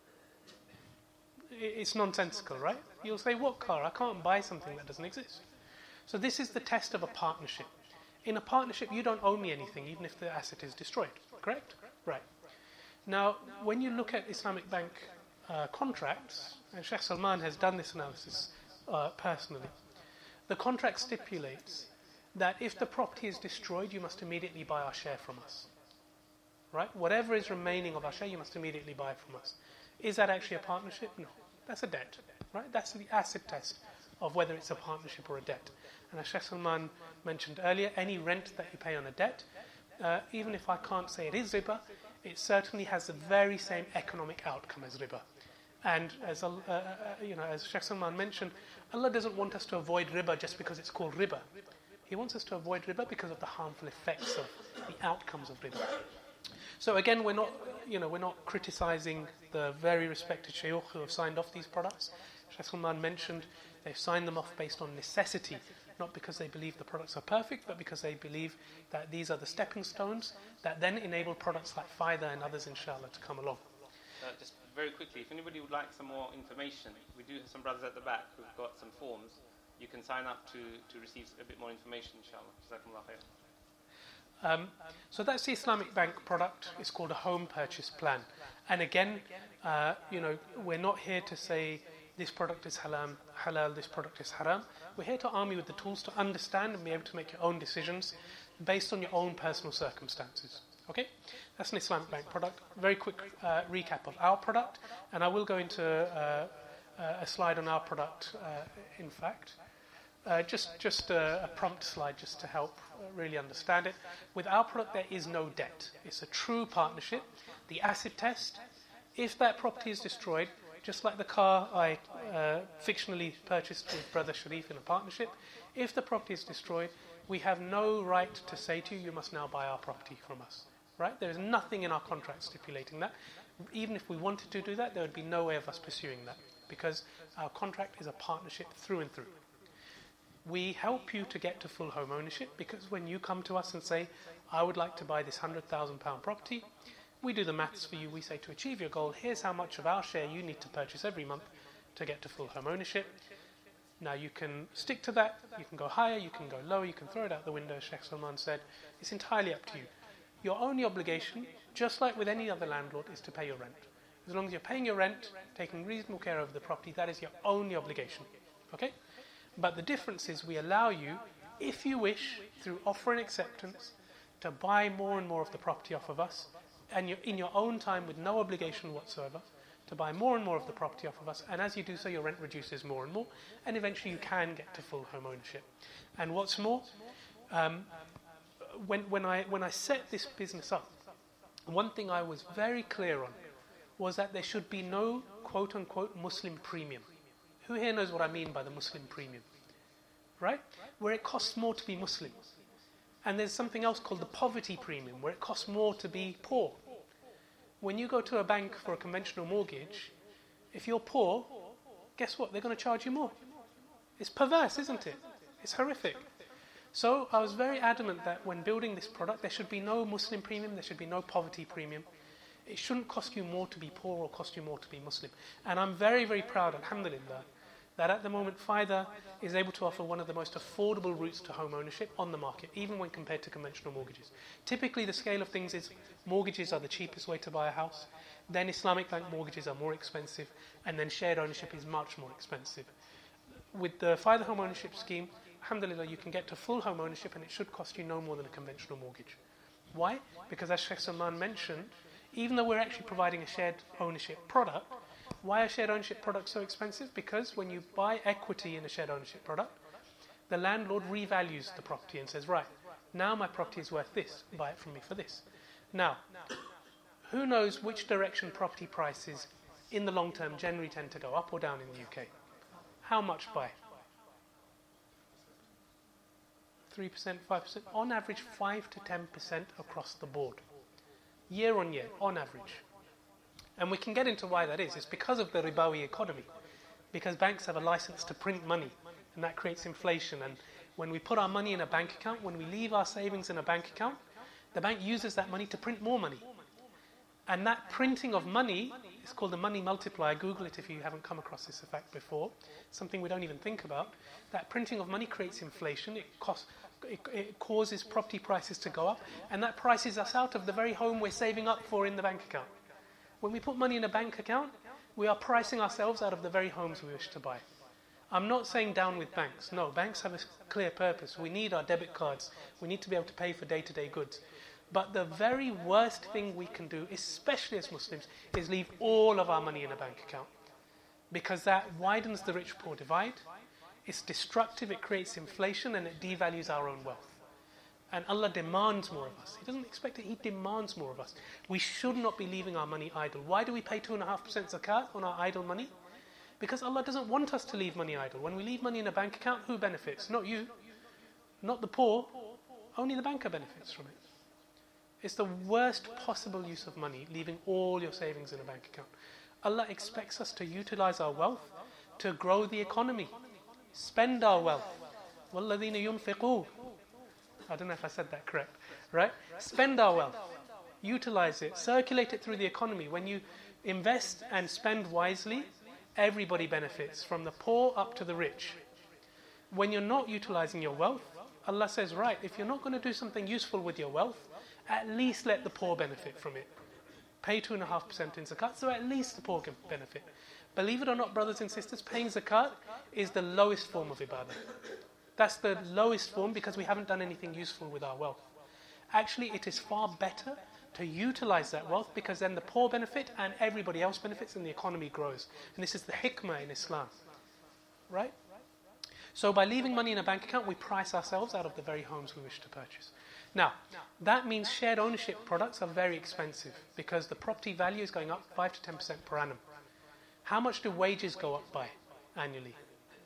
It's nonsensical, right? You'll say, what car? I can't buy something that doesn't exist. So this is the test of a partnership. In a partnership, you don't owe me anything, even if the asset is destroyed, correct? Right. Now, when you look at Islamic bank uh, contracts, and Sheikh Salman has done this analysis uh, personally, the contract stipulates that if the property is destroyed, you must immediately buy our share from us. Right? Whatever is remaining of our share, you must immediately buy from us. Is that actually a partnership? No. That's a debt. Right? That's the acid test of whether it's a partnership or a debt. And as Sheikh Salman mentioned earlier, any rent that you pay on a debt, uh, even if I can't say it is riba, it certainly has the very same economic outcome as riba. And as uh, uh, you know, as Sheikh Salman mentioned, Allah doesn't want us to avoid riba just because it's called riba. He wants us to avoid riba because of the harmful effects of the outcomes of riba. So again, we're not, you know, we're not criticizing the very respected shayukh who have signed off these products. Sheikh Salman mentioned they've signed them off based on necessity, not because they believe the products are perfect, but because they believe that these are the stepping stones that then enable products like Fida and others, inshallah, to come along. Uh, just very quickly, if anybody would like some more information, we do have some brothers at the back who've got some forms. You can sign up to, to receive a bit more information, inshallah. Jazakumullah khair. Um, so that's the Islamic bank product. It's called a home purchase plan. And again, uh, you know, we're not here to say this product is halal, halal, this product is haram. We're here to arm you with the tools to understand and be able to make your own decisions based on your own personal circumstances. Okay? That's an Islamic bank product. Very quick uh, recap of our product, and I will go into uh, uh, a slide on our product, uh, in fact. Uh, just just a, a prompt slide just to help uh, really understand it. With our product, there is no debt. It's a true partnership. The acid test, if that property is destroyed, just like the car I uh, fictionally purchased with Brother Sharif in a partnership, if the property is destroyed, we have no right to say to you, you must now buy our property from us. Right? There is nothing in our contract stipulating that. Even if we wanted to do that, there would be no way of us pursuing that, because our contract is a partnership through and through. We help you to get to full home ownership, because when you come to us and say, I would like to buy this one hundred thousand pound property, we do the maths for you. We say, to achieve your goal, here's how much of our share you need to purchase every month to get to full home ownership. Now you can stick to that, you can go higher, you can go lower, you can throw it out the window, as Sheikh Salman said. It's entirely up to you. Your only obligation, just like with any other landlord, is to pay your rent. As long as you're paying your rent, taking reasonable care of the property, that is your only obligation. Okay? But the difference is we allow you, if you wish, through offer and acceptance, to buy more and more of the property off of us, and you're in your own time with no obligation whatsoever, to buy more and more of the property off of us, and as you do so, your rent reduces more and more, and eventually you can get to full home ownership. And what's more, um, when, when, I, when I set this business up, one thing I was very clear on was that there should be no quote-unquote Muslim premium. Who here knows what I mean by the Muslim premium? Right? Where it costs more to be Muslim. And there's something else called the poverty premium, where it costs more to be poor. When you go to a bank for a conventional mortgage, if you're poor, guess what? They're going to charge you more. It's perverse, isn't it? It's horrific. So I was very adamant that when building this product, there should be no Muslim premium, there should be no poverty premium. It shouldn't cost you more to be poor or cost you more to be Muslim. And I'm very, very proud, alhamdulillah, that at the moment FIDA is able to offer one of the most affordable routes to home ownership on the market, even when compared to conventional mortgages. Typically the scale of things is mortgages are the cheapest way to buy a house, then Islamic bank mortgages are more expensive, and then shared ownership is much more expensive. With the FIDA home ownership scheme, alhamdulillah, you can get to full home ownership and it should cost you no more than a conventional mortgage. Why? Because as Sheikh Salman mentioned, even though we're actually providing a shared ownership product, why are shared ownership products so expensive? Because when you buy equity in a shared ownership product, the landlord revalues the property and says, right, now my property is worth this, buy it from me for this. Now, who knows which direction property prices in the long term generally tend to go, up or down in the U K? How much by? three percent, five percent? On average, five to ten percent across the board. Year on year, on average. And we can get into why that is. It's because of the ribawi economy. Because banks have a license to print money, and that creates inflation. And when we put our money in a bank account, when we leave our savings in a bank account, the bank uses that money to print more money. And that printing of money is called the money multiplier. Google it if you haven't come across this effect before. Something we don't even think about. That printing of money creates inflation. It costs... It, it causes property prices to go up, and that prices us out of the very home we're saving up for in the bank account. When we put money in a bank account, we are pricing ourselves out of the very homes we wish to buy. I'm not saying down with banks. No, banks have a clear purpose. We need our debit cards. We need to be able to pay for day-to-day goods. But the very worst thing we can do, especially as Muslims, is leave all of our money in a bank account. Because that widens the rich-poor divide. It's destructive, it creates inflation, and it devalues our own wealth. And Allah demands more of us. He doesn't expect it, He demands more of us. We should not be leaving our money idle. Why do we pay two point five percent zakat on our idle money? Because Allah doesn't want us to leave money idle. When we leave money in a bank account, who benefits? Not you. Not the poor. Only the banker benefits from it. It's the worst possible use of money, leaving all your savings in a bank account. Allah expects us to utilize our wealth to grow the economy. Spend our wealth. وَالَّذِينَ يُنْفِقُونَ. I don't know if I said that correct. Right? Spend our wealth. Utilize it. Circulate it through the economy. When you invest and spend wisely, everybody benefits, from the poor up to the rich. When you're not utilizing your wealth, Allah says, right, if you're not going to do something useful with your wealth, at least let the poor benefit from it. Pay two point five percent in zakat, so at least the poor can benefit. Believe it or not, brothers and sisters, paying zakat is the lowest form of ibadah. That's the lowest form because we haven't done anything useful with our wealth. Actually, it is far better to utilize that wealth because then the poor benefit and everybody else benefits and the economy grows. And this is the hikmah in Islam. Right? So by leaving money in a bank account, we price ourselves out of the very homes we wish to purchase. Now, that means shared ownership products are very expensive because the property value is going up five to ten percent per annum. How much do wages go up by annually?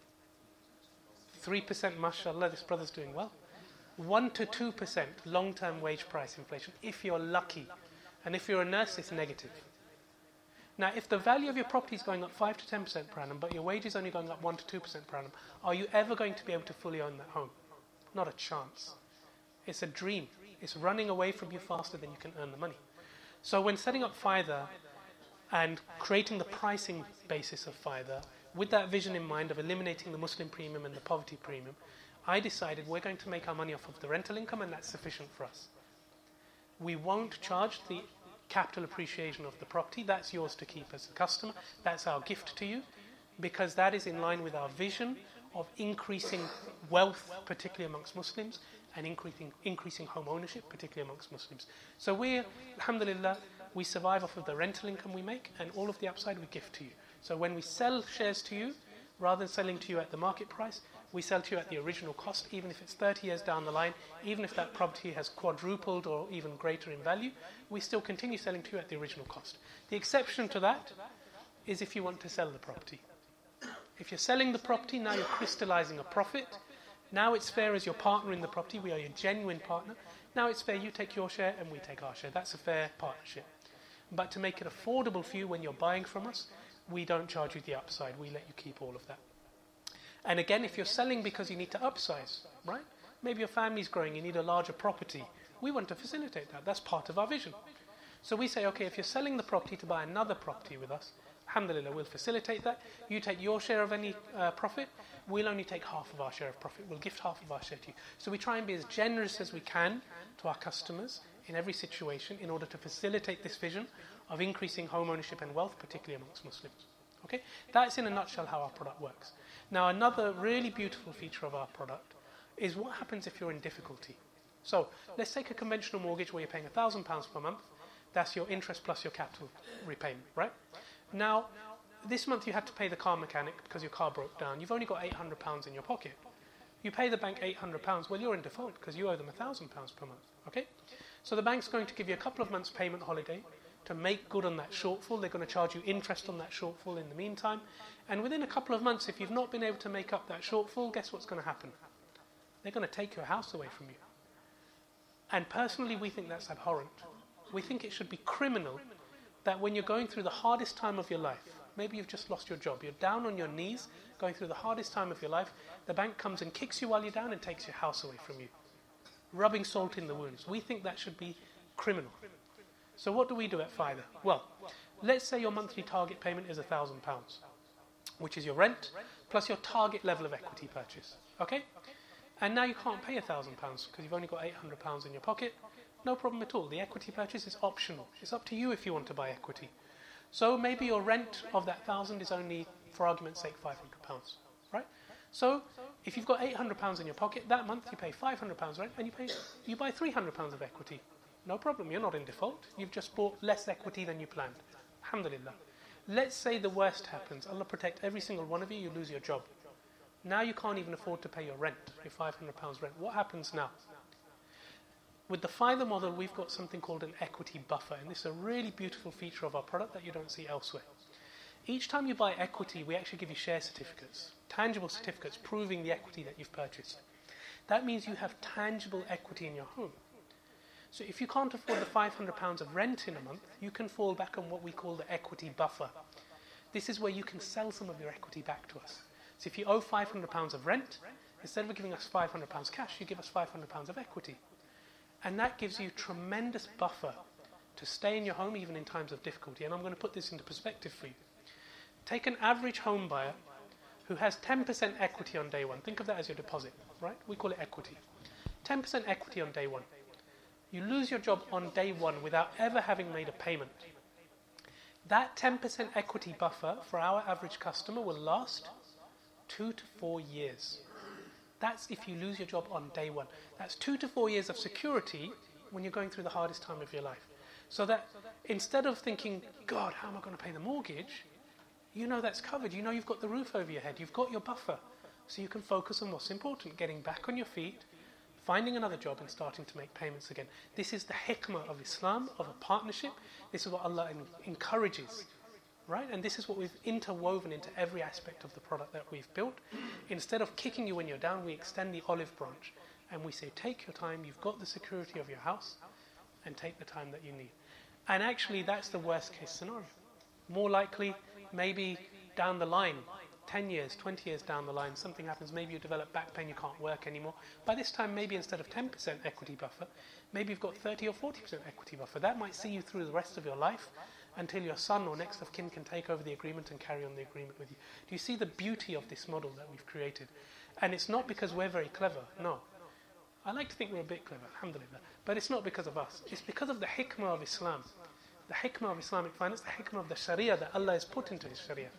three percent, mashallah, this brother's doing well. one to two percent long-term wage price inflation, if you're lucky. And if you're a nurse, it's negative. Now, if the value of your property is going up five to ten percent per annum, but your wage is only going up one to two percent per annum, are you ever going to be able to fully own that home? Not a chance. It's a dream. It's running away from you faster than you can earn the money. So when setting up FIDA and creating the pricing basis of FIDA, with that vision in mind of eliminating the Muslim premium and the poverty premium, I decided we're going to make our money off of the rental income, and that's sufficient for us. We won't charge the capital appreciation of the property. That's yours to keep as a customer. That's our gift to you, because that is in line with our vision of increasing wealth, particularly amongst Muslims, and increasing increasing home ownership, particularly amongst Muslims. So we're, alhamdulillah, we survive off of the rental income we make, and all of the upside we gift to you. So when we sell shares to you, rather than selling to you at the market price, we sell to you at the original cost, even if it's thirty years down the line, even if that property has quadrupled or even greater in value, we still continue selling to you at the original cost. The exception to that is if you want to sell the property. If you're selling the property, now you're crystallizing a profit. Now it's fair as your partner in the property. We are your genuine partner. Now it's fair you take your share and we take our share. That's a fair partnership. But to make it affordable for you when you're buying from us, we don't charge you the upside. We let you keep all of that. And again, if you're selling because you need to upsize, right? Maybe your family's growing, you need a larger property. We want to facilitate that. That's part of our vision. So we say, okay, if you're selling the property to buy another property with us, alhamdulillah, we'll facilitate that. You take your share of any uh, profit. We'll only take half of our share of profit. We'll gift half of our share to you. So we try and be as generous as we can to our customers in every situation in order to facilitate this vision of increasing home ownership and wealth, particularly amongst Muslims. Okay? That's in a nutshell how our product works. Now, another really beautiful feature of our product is what happens if you're in difficulty. So let's take a conventional mortgage where you're paying one thousand pounds per month. That's your interest plus your capital repayment, right? Now, this month you had to pay the car mechanic because your car broke down. You've only got eight hundred pounds in your pocket. You pay the bank eight hundred pounds, well, you're in default because you owe them one thousand pounds per month, okay? So the bank's going to give you a couple of months payment holiday to make good on that shortfall. They're going to charge you interest on that shortfall in the meantime. And within a couple of months, if you've not been able to make up that shortfall, guess what's going to happen? They're going to take your house away from you. And personally, we think that's abhorrent. We think it should be criminal that when you're going through the hardest time of your life, maybe you've just lost your job, you're down on your knees, going through the hardest time of your life, the bank comes and kicks you while you're down and takes your house away from you, rubbing salt in the wounds. We think that should be criminal. So what do we do at Fiverr? Well, let's say your monthly target payment is one thousand pounds, which is your rent, plus your target level of equity purchase, okay? And now you can't pay one thousand pounds because you've only got eight hundred pounds in your pocket. No problem at all. The equity purchase is optional. It's up to you if you want to buy equity. So maybe your rent of that one thousand is only, for argument's sake, five hundred pounds, right? So if you've got eight hundred pounds in your pocket, that month you pay five hundred pounds rent and you pay you buy three hundred pounds of equity. No problem, you're not in default. You've just bought less equity than you planned. Alhamdulillah. Let's say the worst happens. Allah protect every single one of you, you lose your job. Now you can't even afford to pay your rent, your five hundred pounds rent. What happens now? With the Fiverr model, we've got something called an equity buffer, and this is a really beautiful feature of our product that you don't see elsewhere. Each time you buy equity, we actually give you share certificates, tangible certificates proving the equity that you've purchased. That means you have tangible equity in your home. So if you can't afford the five hundred pounds of rent in a month, you can fall back on what we call the equity buffer. This is where you can sell some of your equity back to us. So if you owe five hundred pounds of rent, instead of giving us five hundred pounds cash, you give us five hundred pounds of equity. And that gives you tremendous buffer to stay in your home even in times of difficulty. And I'm going to put this into perspective for you. Take an average home buyer who has ten percent equity on day one. Think of that as your deposit, right? We call it equity. ten percent equity on day one. You lose your job on day one without ever having made a payment. That ten percent equity buffer for our average customer will last two to four years. That's if you lose your job on day one. That's two to four years of security when you're going through the hardest time of your life. So that instead of thinking, God, how am I going to pay the mortgage? You know that's covered. You know you've got the roof over your head. You've got your buffer. So you can focus on what's important, getting back on your feet, finding another job and starting to make payments again. This is the hikmah of Islam, of a partnership. This is what Allah encourages. Right? And this is what we've interwoven into every aspect of the product that we've built. Instead of kicking you when you're down, we extend the olive branch and we say, take your time, you've got the security of your house, and take the time that you need. And actually, that's the worst case scenario. More likely, maybe down the line, ten years, twenty years down the line, something happens, maybe you develop back pain, you can't work anymore. By this time, maybe instead of ten percent equity buffer, maybe you've got thirty or forty percent equity buffer. That might see you through the rest of your life, until your son or next of kin can take over the agreement and carry on the agreement with you. Do you see the beauty of this model that we've created? And it's not because we're very clever, no. I like to think we're a bit clever, alhamdulillah, but it's not because of us. It's because of the hikmah of Islam, the hikmah of Islamic finance, the hikmah of the sharia that Allah has put into His sharia.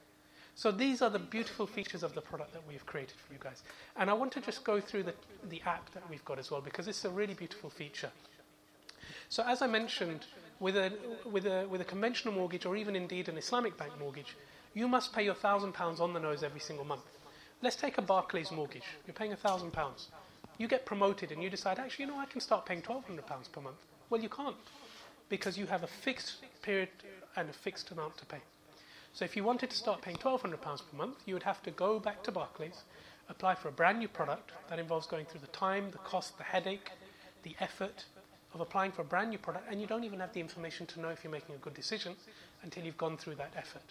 So these are the beautiful features of the product that we've created for you guys. And I want to just go through the, the app that we've got as well, because it's a really beautiful feature. So as I mentioned, With a, with a, with a conventional mortgage, or even indeed an Islamic bank mortgage, you must pay your one thousand pounds on the nose every single month. Let's take a Barclays mortgage. You're paying one thousand pounds. You get promoted and you decide, actually, you know, I can start paying twelve hundred pounds per month. Well, you can't, because you have a fixed period and a fixed amount to pay. So if you wanted to start paying twelve hundred pounds per month, you would have to go back to Barclays, apply for a brand new product. That involves going through the time, the cost, the headache, the effort of applying for a brand new product, and you don't even have the information to know if you're making a good decision until you've gone through that effort.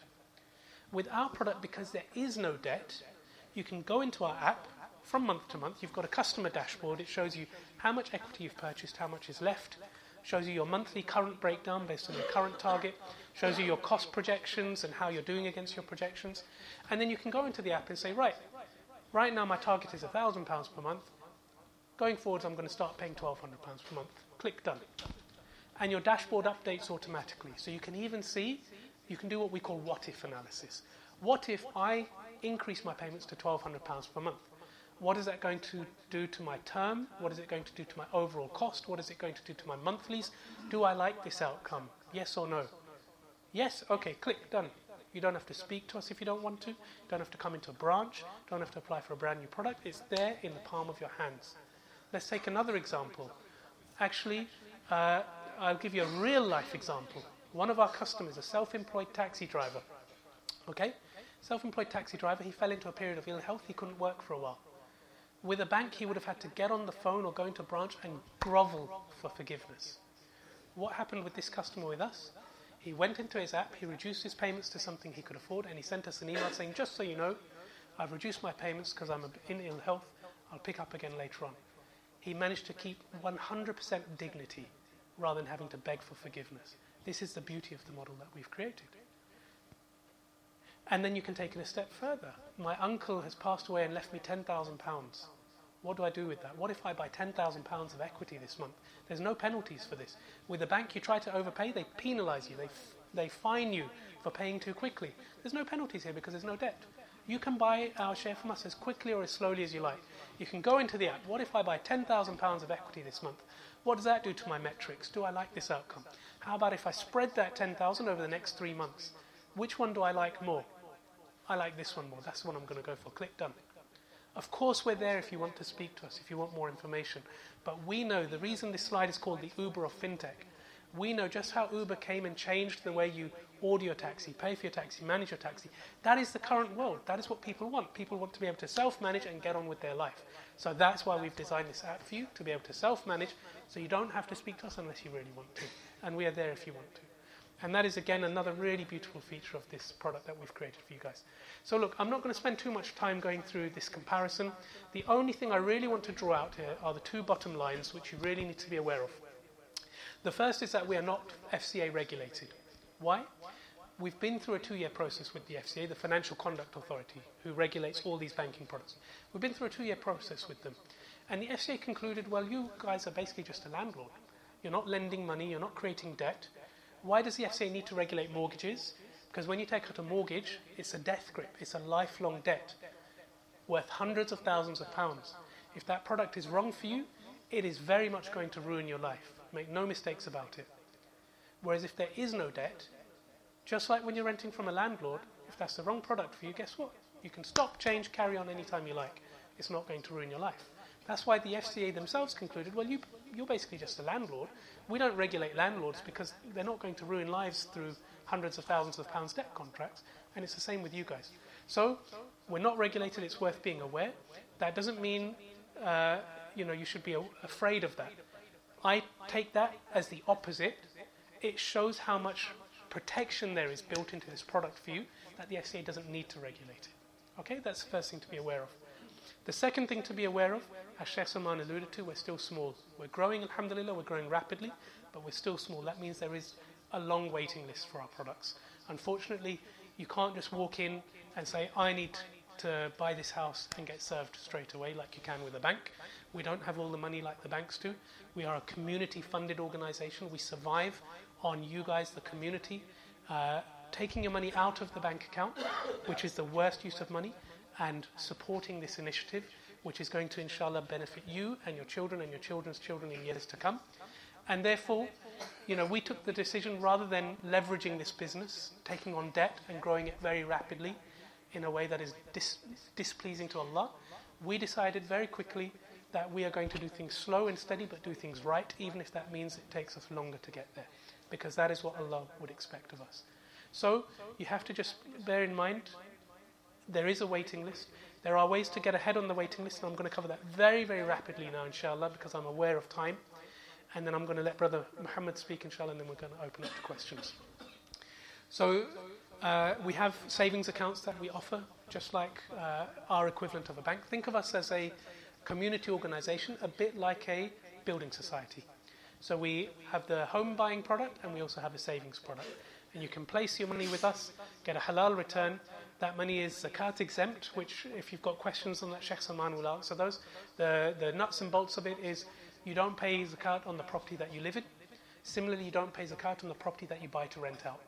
With our product, because there is no debt, you can go into our app from month to month. You've got a customer dashboard. It shows you how much equity you've purchased, how much is left, shows you your monthly current breakdown based on your current target, shows you your cost projections and how you're doing against your projections. And then you can go into the app and say, right, right now my target is one thousand pounds per month. Going forwards, I'm going to start paying twelve hundred pounds per month. Click done. And your dashboard updates automatically. So you can even see, you can do what we call what-if analysis. What if I increase my payments to twelve hundred pounds per month? What is that going to do to my term? What is it going to do to my overall cost? What is it going to do to my monthlies? Do I like this outcome? Yes or no? Yes? Okay, click, done. You don't have to speak to us if you don't want to. You don't have to come into a branch. You don't have to apply for a brand new product. It's there in the palm of your hands. Let's take another example. Actually, uh, I'll give you a real-life example. One of our customers, a self-employed taxi driver. Okay? Self-employed taxi driver, he fell into a period of ill health. He couldn't work for a while. With a bank, he would have had to get on the phone or go into a branch and grovel for forgiveness. What happened with this customer with us? He went into his app, he reduced his payments to something he could afford, and he sent us an email saying, just so you know, I've reduced my payments because I'm in ill health. I'll pick up again later on. He managed to keep one hundred percent dignity rather than having to beg for forgiveness. This is the beauty of the model that we've created. And then you can take it a step further. My uncle has passed away and left me ten thousand pounds. What do I do with that? What if I buy ten thousand pounds of equity this month? There's no penalties for this. With a bank, you try to overpay, they penalise you. They, f- they fine you for paying too quickly. There's no penalties here because there's no debt. You can buy our share from us as quickly or as slowly as you like. You can go into the app. What if I buy ten thousand pounds of equity this month? What does that do to my metrics? Do I like this outcome? How about if I spread that ten thousand over the next three months? Which one do I like more? I like this one more. That's the one I'm going to go for. Click done. Of course, we're there if you want to speak to us, if you want more information. But we know the reason this slide is called the Uber of FinTech. We know just how Uber came and changed the way you order your taxi, pay for your taxi, manage your taxi. That is the current world. That is what people want. People want to be able to self-manage and get on with their life. So that's why we've designed this app for you, to be able to self-manage, so you don't have to speak to us unless you really want to. And we are there if you want to. And that is, again, another really beautiful feature of this product that we've created for you guys. So look, I'm not going to spend too much time going through this comparison. The only thing I really want to draw out here are the two bottom lines which you really need to be aware of. The first is that we are not F C A regulated. Why? We've been through a two-year process with the F C A, the Financial Conduct Authority, who regulates all these banking products. We've been through a two-year process with them. And the F C A concluded, well, you guys are basically just a landlord. You're not lending money, you're not creating debt. Why does the F C A need to regulate mortgages? Because when you take out a mortgage, it's a death grip. It's a lifelong debt worth hundreds of thousands of pounds. If that product is wrong for you, it is very much going to ruin your life. Make no mistakes about it. Whereas if there is no debt, just like when you're renting from a landlord, if that's the wrong product for you, guess what? You can stop, change, carry on anytime you like. It's not going to ruin your life. That's why the F C A themselves concluded, well, you, you're basically just a landlord. We don't regulate landlords because they're not going to ruin lives through hundreds of thousands of pounds debt contracts, and it's the same with you guys. So we're not regulated, it's worth being aware. That doesn't mean uh, you know, you should be a- afraid of that. I take that as the opposite. It shows how much protection there is built into this product for you that the F C A doesn't need to regulate it. Okay, that's the first thing to be aware of. The second thing to be aware of, as Sheikh Salman alluded to, we're still small. We're growing, alhamdulillah, we're growing rapidly, but we're still small. That means there is a long waiting list for our products. Unfortunately, you can't just walk in and say, I need to buy this house and get served straight away like you can with a bank. We don't have all the money like the banks do. We are a community-funded organisation. We survive on you guys, the community, uh, taking your money out of the bank account, which is the worst use of money, and supporting this initiative, which is going to, inshallah, benefit you and your children and your children's children in years to come. And therefore, you know, we took the decision, rather than leveraging this business, taking on debt and growing it very rapidly in a way that is dis- displeasing to Allah, we decided very quickly that we are going to do things slow and steady, but do things right, even if that means it takes us longer to get there, because that is what Allah would expect of us. So you have to just bear in mind, there is a waiting list. There are ways to get ahead on the waiting list, and I'm going to cover that very, very rapidly now, inshallah, because I'm aware of time. And then I'm going to let Brother Muhammad speak, inshallah, and then we're going to open up to questions. So uh, we have savings accounts that we offer, just like uh, our equivalent of a bank. Think of us as a community organization, a bit like a building society. So we have the home buying product, and we also have a savings product. And you can place your money with us, get a halal return. That money is zakat exempt, which if you've got questions on that, Sheikh Salman will answer those. The, the nuts and bolts of it is you don't pay zakat on the property that you live in. Similarly, you don't pay zakat on the property that you buy to rent out.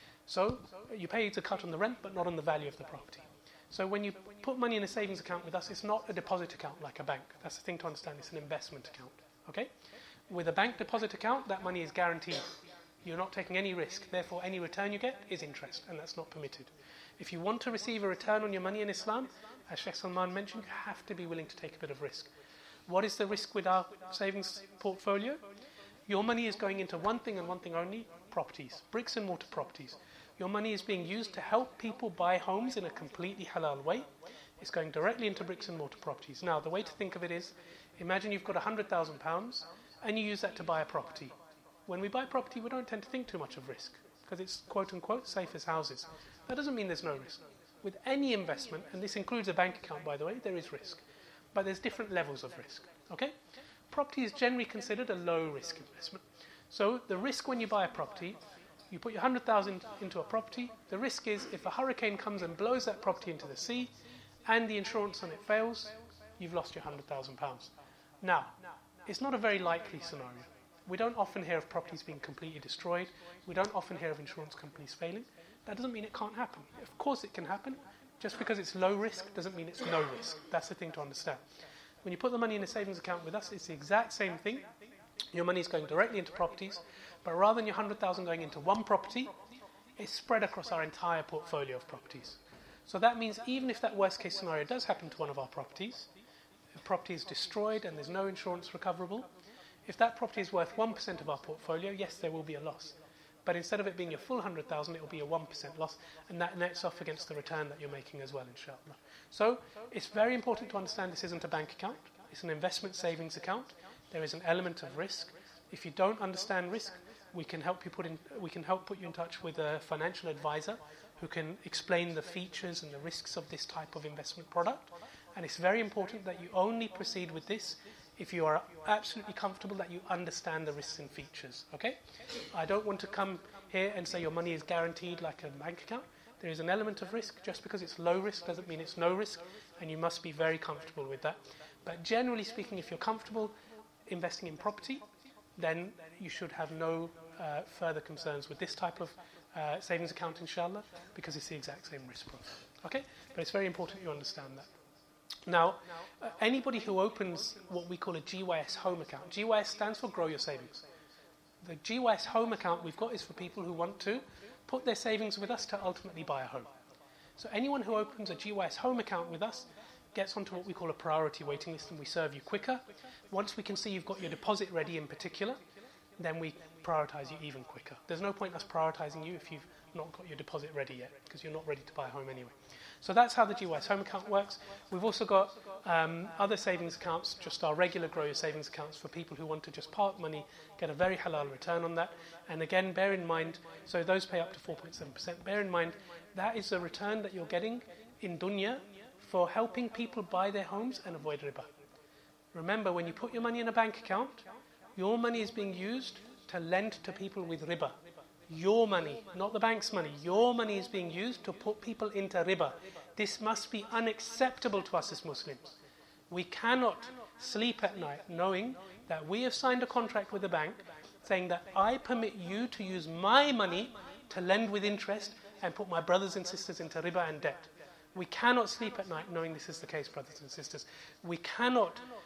So you pay zakat on the rent, but not on the value of the property. So when you put money in a savings account with us, it's not a deposit account like a bank. That's the thing to understand. It's an investment account. Okay? With a bank deposit account, that money is guaranteed. You're not taking any risk. Therefore, any return you get is interest, and that's not permitted. If you want to receive a return on your money in Islam, as Sheikh Salman mentioned, you have to be willing to take a bit of risk. What is the risk with our savings portfolio? Your money is going into one thing and one thing only, properties, bricks and mortar properties. Your money is being used to help people buy homes in a completely halal way. It's going directly into bricks and mortar properties. Now, the way to think of it is, imagine you've got one hundred thousand pounds and you use that to buy a property. When we buy property, we don't tend to think too much of risk because it's quote-unquote safe as houses. That doesn't mean there's no risk. With any investment, and this includes a bank account, by the way, there is risk. But there's different levels of risk. Okay? Property is generally considered a low-risk investment. So the risk when you buy a property, you put your one hundred thousand into a property, the risk is if a hurricane comes and blows that property into the sea and the insurance on it fails, you've lost your one hundred thousand pounds. Now, it's not a very likely scenario. We don't often hear of properties being completely destroyed. We don't often hear of insurance companies failing. That doesn't mean it can't happen. Of course it can happen. Just because it's low risk doesn't mean it's no risk. That's the thing to understand. When you put the money in a savings account with us, it's the exact same thing. Your money is going directly into properties, but rather than your one hundred thousand going into one property, it's spread across our entire portfolio of properties. So that means even if that worst case scenario does happen to one of our properties, if property is destroyed and there's no insurance recoverable, if that property is worth one percent of our portfolio, yes, there will be a loss. But instead of it being your full one hundred thousand, it will be a one percent loss, and that nets off against the return that you're making as well, inshallah. So it's very important to understand this isn't a bank account. It's an investment savings account. There is an element of risk. If you don't understand risk, we can help you put in, we can help put you in touch with a financial advisor who can explain the features and the risks of this type of investment product. And it's very important that you only proceed with this if you are absolutely comfortable that you understand the risks and features, okay? I don't want to come here and say your money is guaranteed like a bank account. There is an element of risk. Just because it's low risk doesn't mean it's no risk, and you must be very comfortable with that. But generally speaking, if you're comfortable investing in property, then you should have no uh, further concerns with this type of uh, savings account, inshallah, because it's the exact same risk profile, okay? But it's very important you understand that. Now, uh, anybody who opens what we call a G Y S home account, G Y S stands for Grow Your Savings. The G Y S home account we've got is for people who want to put their savings with us to ultimately buy a home. So anyone who opens a G Y S home account with us gets onto what we call a priority waiting list, and we serve you quicker. Once we can see you've got your deposit ready in particular, then we prioritize you even quicker. There's no point in us prioritizing you if you've not got your deposit ready yet, because you're not ready to buy a home anyway. So that's how the G Y S home account works. We've also got um, other savings accounts, just our regular Grow Your Savings accounts for people who want to just park money, get a very halal return on that. And again, bear in mind, so those pay up to four point seven percent. Bear in mind, that is the return that you're getting in dunya for helping people buy their homes and avoid riba. Remember, when you put your money in a bank account, your money is being used to lend to people with riba. Your money, not the bank's money. Your money is being used to put people into riba. This must be unacceptable to us as Muslims. We cannot sleep at night knowing that we have signed a contract with the bank saying that I permit you to use my money to lend with interest and put my brothers and sisters into riba and debt. We cannot sleep at night knowing this is the case, brothers and sisters. We cannot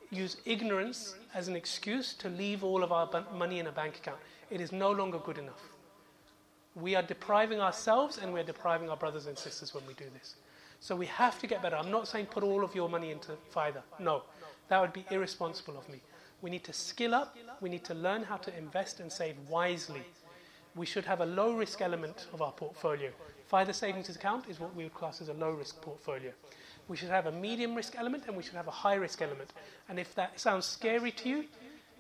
use ignorance as an excuse to leave all of our ban- money in a bank account. It is no longer good enough. We are depriving ourselves and we're depriving our brothers and sisters when we do this. So we have to get better. I'm not saying put all of your money into Fiverr. No, that would be irresponsible of me. We need to skill up. We need to learn how to invest and save wisely. We should have a low risk element of our portfolio. Fiverr savings account is what we would class as a low risk portfolio. We should have a medium risk element and we should have a high risk element. And if that sounds scary to you,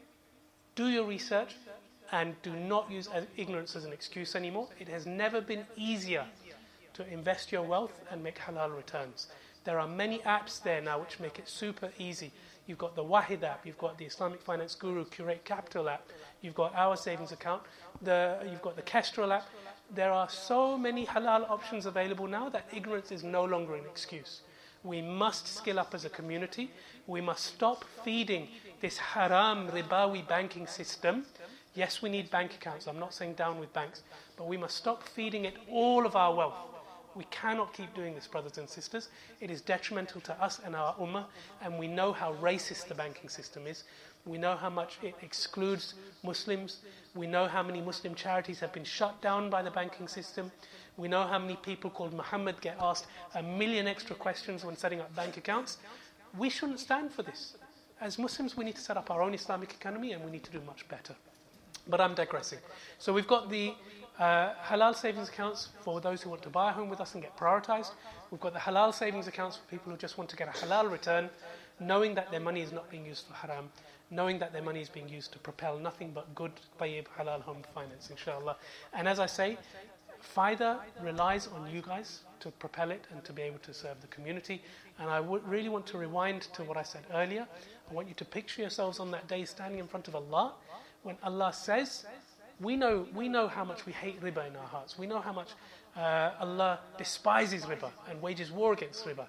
do your research and do not use ignorance as an excuse anymore. It has never been easier to invest your wealth and make halal returns. There are many apps there now which make it super easy. You've got the Wahid app, you've got the Islamic Finance Guru Curate Capital app, you've got our savings account, the, you've got the Kestrel app. There are so many halal options available now that ignorance is no longer an excuse. We must skill up as a community. We must stop feeding this haram ribawi banking system. Yes, we need bank accounts. I'm not saying down with banks, but we must stop feeding it all of our wealth. We cannot keep doing this, brothers and sisters. It is detrimental to us and our ummah, and we know how racist the banking system is. We know how much it excludes Muslims. We know how many Muslim charities have been shut down by the banking system. We know how many people called Muhammad get asked a million extra questions when setting up bank accounts. We shouldn't stand for this. As Muslims, we need to set up our own Islamic economy, and we need to do much better. But I'm digressing. So we've got the uh, halal savings accounts for those who want to buy a home with us and get prioritized. We've got the halal savings accounts for people who just want to get a halal return, knowing that their money is not being used for haram, knowing that their money is being used to propel nothing but good, tayyib, halal home finance, inshallah. And as I say, Fiverr relies on you guys to propel it and to be able to serve the community. And I w- really want to rewind to what I said earlier. I want you to picture yourselves on that day standing in front of Allah, when Allah says, we know, we know how much we hate riba in our hearts. We know how much uh, Allah despises riba and wages war against riba.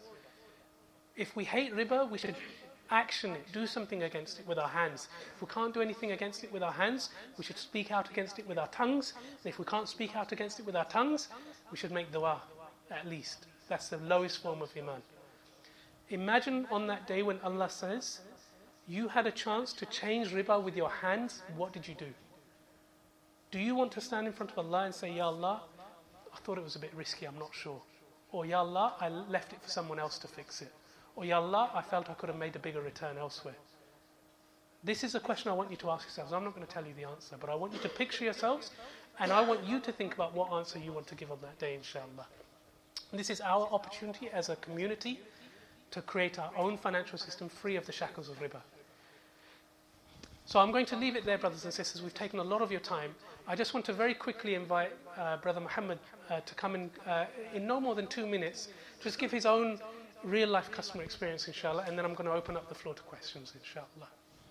If we hate riba, we should action it, do something against it with our hands. If we can't do anything against it with our hands, we should speak out against it with our tongues. And if we can't speak out against it with our tongues, we should make dua, at least. That's the lowest form of iman. Imagine on that day when Allah says, you had a chance to change riba with your hands, what did you do? Do you want to stand in front of Allah and say, Ya Allah, I thought it was a bit risky, I'm not sure. Or Ya Allah, I left it for someone else to fix it. Or Ya Allah, I felt I could have made a bigger return elsewhere. This is a question I want you to ask yourselves. I'm not going to tell you the answer, but I want you to picture yourselves, and I want you to think about what answer you want to give on that day, inshallah. This is our opportunity as a community to create our own financial system free of the shackles of riba. So I'm going to leave it there, brothers and sisters. We've taken a lot of your time. I just want to very quickly invite uh, Brother Muhammad uh, to come in uh, in no more than two minutes, just give his own real-life customer experience, inshallah, and then I'm going to open up the floor to questions, inshallah.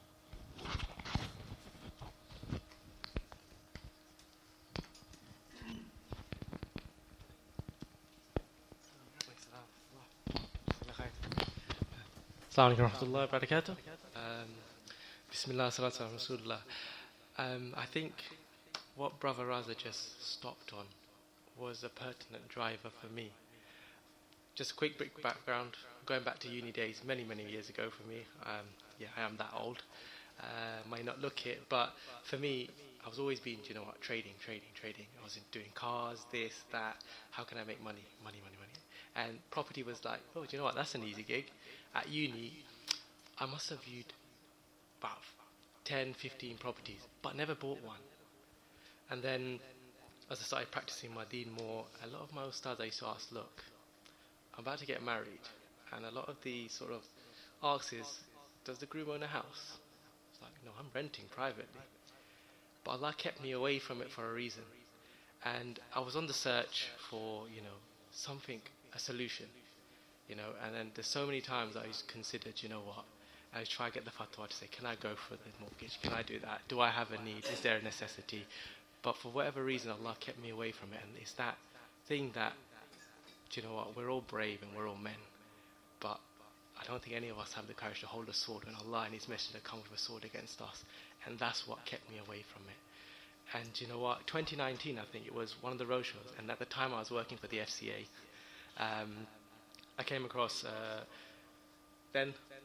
Assalamu alaikum warahmatullahi wabarakatuh. Bismillah, salatu ala Rasulullah. Um, I think what Brother Raza just stopped on was a pertinent driver for me. Just a quick, quick background, going back to uni days many, many years ago for me. Um, yeah, I am that old. Uh, might not look it, but for me, I was always being, you know what, trading, trading, trading. I was doing cars, this, that. How can I make money? Money, money, money. And property was like, oh, do you know what, that's an easy gig. At uni, I must have viewed about ten, fifteen properties, but never bought one. And then, as I started practicing my deen more, a lot of my ustads I used to ask, look, I'm about to get married, and a lot of the sort of asks is, does the groom own a house? It's like, no, I'm renting privately. But Allah kept me away from it for a reason. And I was on the search for, you know, something, a solution, you know, and then there's so many times I considered, you know what, I try to get the fatwa to say, can I go for the mortgage? Can I do that? Do I have a need? Is there a necessity? But for whatever reason, Allah kept me away from it. And it's that thing that, do you know what, we're all brave and we're all men. But I don't think any of us have the courage to hold a sword when Allah and His Messenger come with a sword against us. And that's what kept me away from it. And you know what, twenty nineteen, I think it was one of the roadshows. And at the time I was working for the F C A. Um, I came across uh, then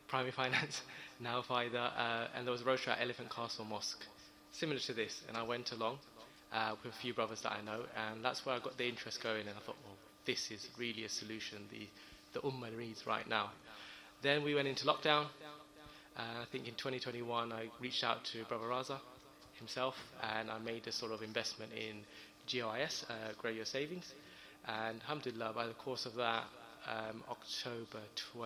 Primary Finance, now Faida, uh, and there was a roadshow at Elephant Castle Mosque, similar to this, and I went along uh, with a few brothers that I know, and that's where I got the interest going, and I thought, well, this is really a solution the, the Ummah needs right now. Then we went into lockdown. Uh, I think in twenty twenty-one I reached out to Brother Raza himself, and I made a sort of investment in G O I S, uh, Grow Your Savings, and alhamdulillah, by the course of that, um, October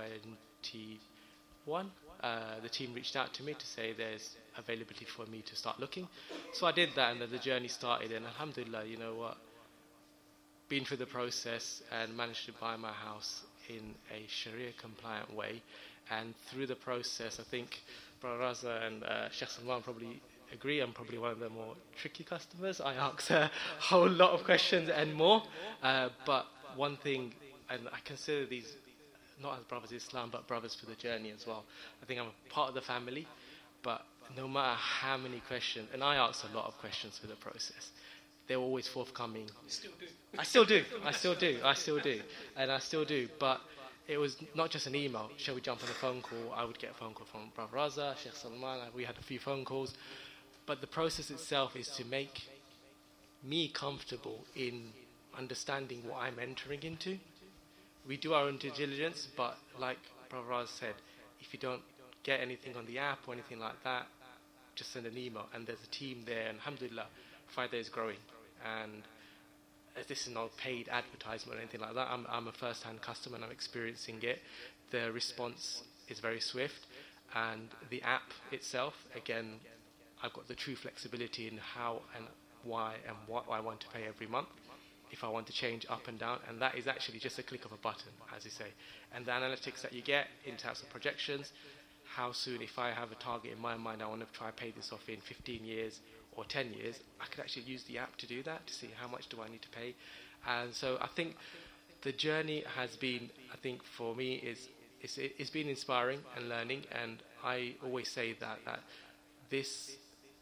twenty-one, uh, the team reached out to me to say there's availability for me to start looking. So I did that, and then the journey started, and alhamdulillah, you know what, been through the process and managed to buy my house in a Sharia compliant way. And through the process, I think Brother Raza and uh, Sheikh Salman probably agree, I'm probably one of the more tricky customers. I ask a whole lot of questions and more. Uh, but one thing, and I consider these not as brothers of Islam, but brothers for the journey as well. I think I'm a part of the family, but no matter how many questions, and I ask a lot of questions through the process, they're always forthcoming. You still do. I still do. I still do. I still do. And I still do. But it was not just an email. Shall we jump on a phone call? I would get a phone call from Brother Raza, Sheikh Salman. We had a few phone calls. But the process itself is to make me comfortable in understanding what I'm entering into. We do our own due diligence, but like Brother Raza said, if you don't get anything on the app or anything like that, just send an email. And there's a team there, and alhamdulillah, Friday is growing. And this is not paid advertisement or anything like that. I'm, I'm a first-hand customer and I'm experiencing it. The response is very swift, and the app itself, again, I've got the true flexibility in how and why and what I want to pay every month, if I want to change up and down, and that is actually just a click of a button, as you say. And the analytics that you get in terms of projections, how soon, if I have a target in my mind, I want to try and pay this off in fifteen years or ten years, I could actually use the app to do that, to see how much do I need to pay. And so I think the journey has been, I think for me, is it's, it's been inspiring and learning, and I always say that, that this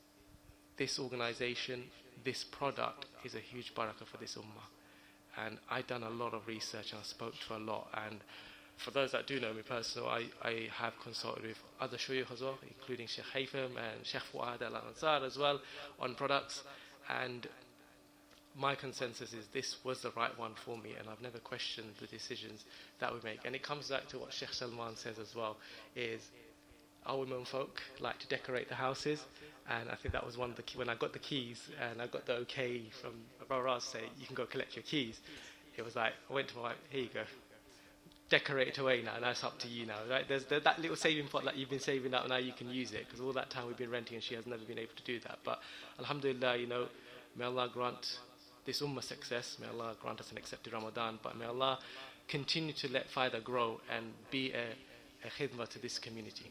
this organization, this product is a huge barakah for this ummah. And I've done a lot of research and I spoke to a lot, and for those that do know me personally, I, I have consulted with other shuyukh as well, including Sheikh Haytham and Sheikh Fuad al-Ansar as well, on products. And my consensus is this was the right one for me, and I've never questioned the decisions that we make. And it comes back to what Sheikh Salman says as well, is our women folk like to decorate the houses. And I think that was one of the key, when I got the keys and I got the okay from Baraz to say, you can go collect your keys. It was like, I went to my wife, here you go. Decorate it away now, and that's up to you now, right? There's the, that little saving pot that you've been saving up, now you can use it, because all that time we've been renting and she has never been able to do that. But alhamdulillah, you know, may Allah grant this ummah success, may Allah grant us an accepted Ramadan, but may Allah continue to let Faida grow and be a, a khidmah to this community.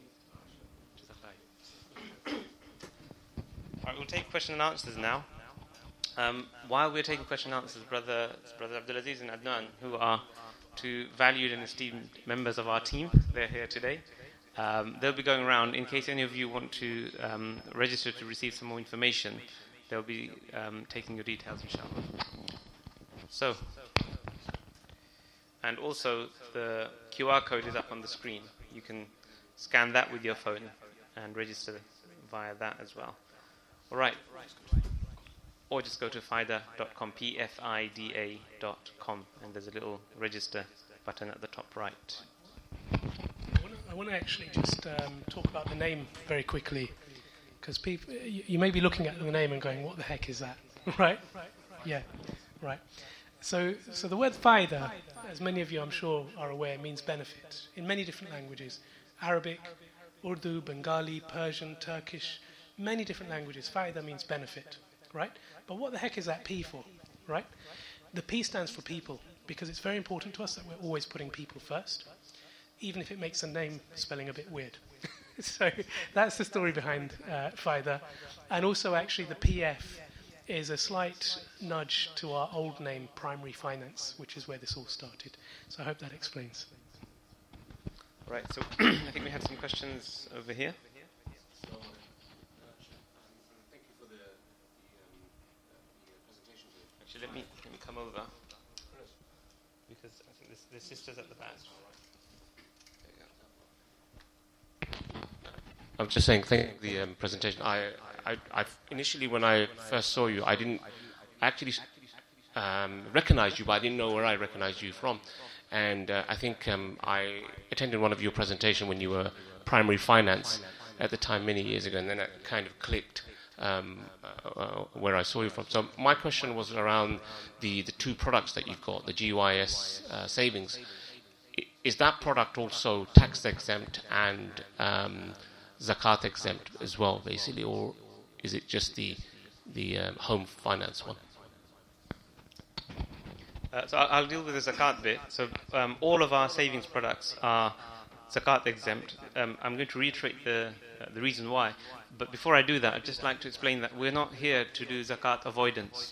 All right, we'll take question and answers now. Um, while we're taking question and answers, brother, brother Abdulaziz and Adnan, who are two valued and esteemed members of our team, they're here today. Um, they'll be going around. In case any of you want to um, register to receive some more information, they'll be um, taking your details, inshallah. So, and also the Q R code is up on the screen. You can scan that with your phone and register via that as well. All right. Or just go to fida dot com, P F I D A dot com, and there's a little register button at the top right. I want to actually just um, talk about the name very quickly, because people, you, you may be looking at the name and going, what the heck is that? Right? Yeah, right. So, so the word faida, as many of you I'm sure are aware, means benefit in many different languages. Arabic, Urdu, Bengali, Persian, Turkish, many different languages. Faida means benefit, right? But what the heck is that P for, right? The P stands for people, because it's very important to us that we're always putting people first, even if it makes the name spelling a bit weird. So that's the story behind uh, Faida. And also actually the P F is a slight nudge to our old name, Primary Finance, which is where this all started. So I hope that explains. Right, so I think we had some questions over here. Actually, let me, let me come over, because I think this, the sister's at the back. I was just saying, thank you for the um, presentation. I, I, I, initially, when I first saw you, I didn't actually um, recognize you, but I didn't know where I recognized you from. And uh, I think um, I attended one of your presentations when you were primary finance at the time, many years ago, and then it kind of clicked um, uh, uh, where I saw you from. So my question was around the, the two products that you've got, the G Y S uh, savings. I, is that product also tax exempt and um, zakat exempt as well, basically, or is it just the the um, home finance one? Uh, so I'll, I'll deal with the zakat bit. So um, all of our savings products are zakat exempt. Um, I'm going to reiterate the uh, the reason why. But before I do that, I'd just like to explain that we're not here to do zakat avoidance.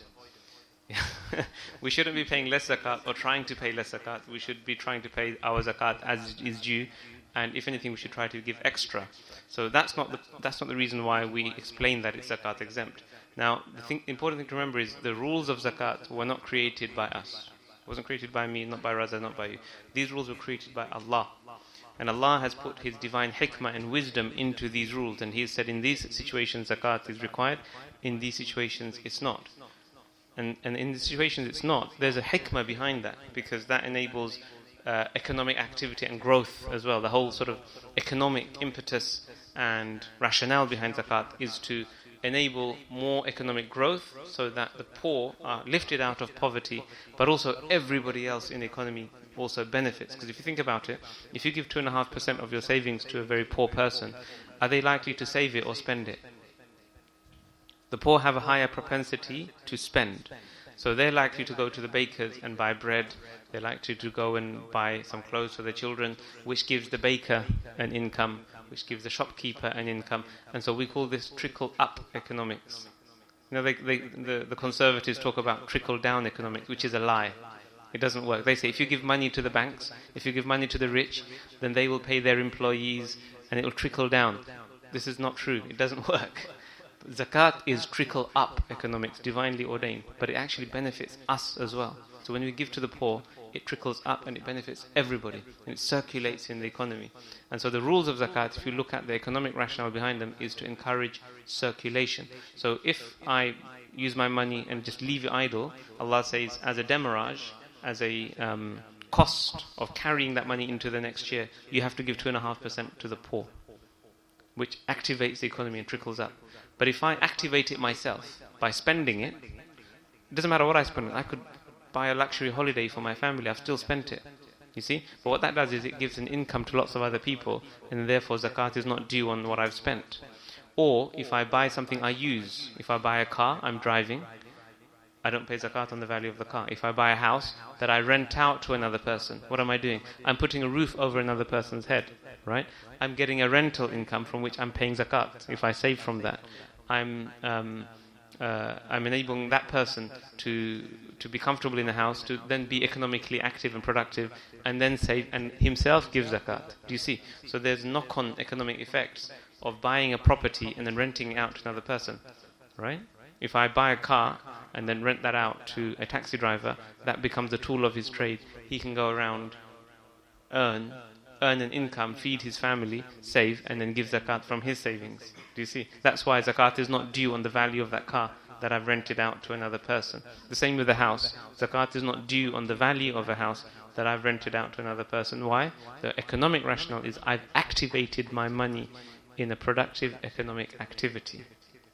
We shouldn't be paying less zakat or trying to pay less zakat. We should be trying to pay our zakat as is due, and if anything, we should try to give extra. So that's not the that's not the reason why we explain that it's zakat exempt. Now, the thing, important thing to remember is the rules of zakat were not created by us. It wasn't created by me, not by Raza, not by you. These rules were created by Allah. And Allah has put His divine hikmah and wisdom into these rules. And He has said in these situations zakat is required, in these situations it's not. And, and in the situations it's not, there's a hikmah behind that, because that enables uh, economic activity and growth as well. The whole sort of economic impetus and rationale behind zakat is to enable more economic growth so that the poor are lifted out of poverty, but also everybody else in the economy also benefits. Because if you think about it, if you give two point five percent of your savings to a very poor person, are they likely to save it or spend it? The poor have a higher propensity to spend. So they're likely to go to the bakers and buy bread. They're likely to go and buy some clothes for their children, which gives the baker an income, which gives the shopkeeper an income. And so we call this trickle-up economics. You know, they, they, the, the conservatives talk about trickle-down economics, which is a lie. It doesn't work. They say if you give money to the banks, if you give money to the rich, then they will pay their employees and it will trickle down. This is not true. It doesn't work. Zakat is trickle-up economics, divinely ordained, but it actually benefits us as well. So when we give to the poor, it trickles up and it benefits everybody, and it circulates in the economy. And so the rules of zakat, if you look at the economic rationale behind them, is to encourage circulation. So if I use my money and just leave it idle, Allah says, as a demurrage, as a um, cost of carrying that money into the next year, you have to give two point five percent to the poor, which activates the economy and trickles up. But if I activate it myself by spending it, it doesn't matter what I spend. I could buy a luxury holiday for my family, I've still spent it. You see? But what that does is it gives an income to lots of other people, and therefore zakat is not due on what I've spent. Or if I buy something I use, if I buy a car, I'm driving, I don't pay zakat on the value of the car. If I buy a house that I rent out to another person, what am I doing? I'm putting a roof over another person's head, right? I'm getting a rental income from which I'm paying zakat. If I save from that, I'm um, uh, I'm enabling that person to to be comfortable in the house, to then be economically active and productive, and then save, and himself give zakat. Do you see? So there's knock-on economic effects of buying a property and then renting it out to another person, right? If I buy a car and then rent that out to a taxi driver, that becomes a tool of his trade. He can go around, earn, earn an income, feed his family, save, and then give zakat from his savings. Do you see? That's why zakat is not due on the value of that car that I've rented out to another person. The same with the house. Zakat is not due on the value of a house that I've rented out to another person. Why? The economic rationale is I've activated my money in a productive economic activity.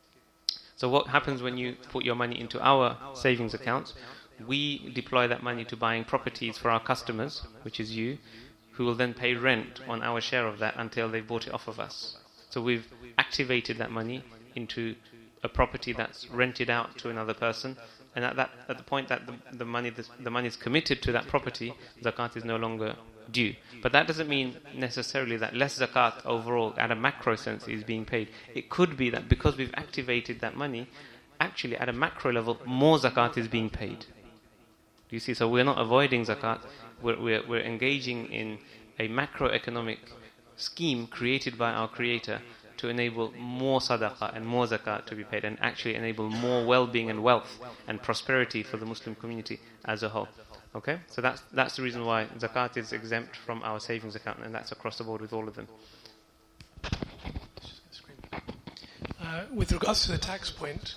So what happens when you put your money into our savings accounts? We deploy that money to buying properties for our customers, which is you, who will then pay rent on our share of that until they've bought it off of us. So we've activated that money into a property that's rented out to another person, and at that at the point that the, the money the, the money is committed to that property, zakat is no longer due. But that doesn't mean necessarily that less zakat overall at a macro sense is being paid. It could be that because we've activated that money, actually at a macro level more zakat is being paid. Do you see? So we're not avoiding zakat, we're, we're, we're engaging in a macroeconomic scheme created by our Creator to enable more sadaqah and more zakat to be paid, and actually enable more well-being and wealth and prosperity for the Muslim community as a whole. Okay? So that's that's the reason why zakat is exempt from our savings account, and that's across the board with all of them. Uh, with regards to the tax point,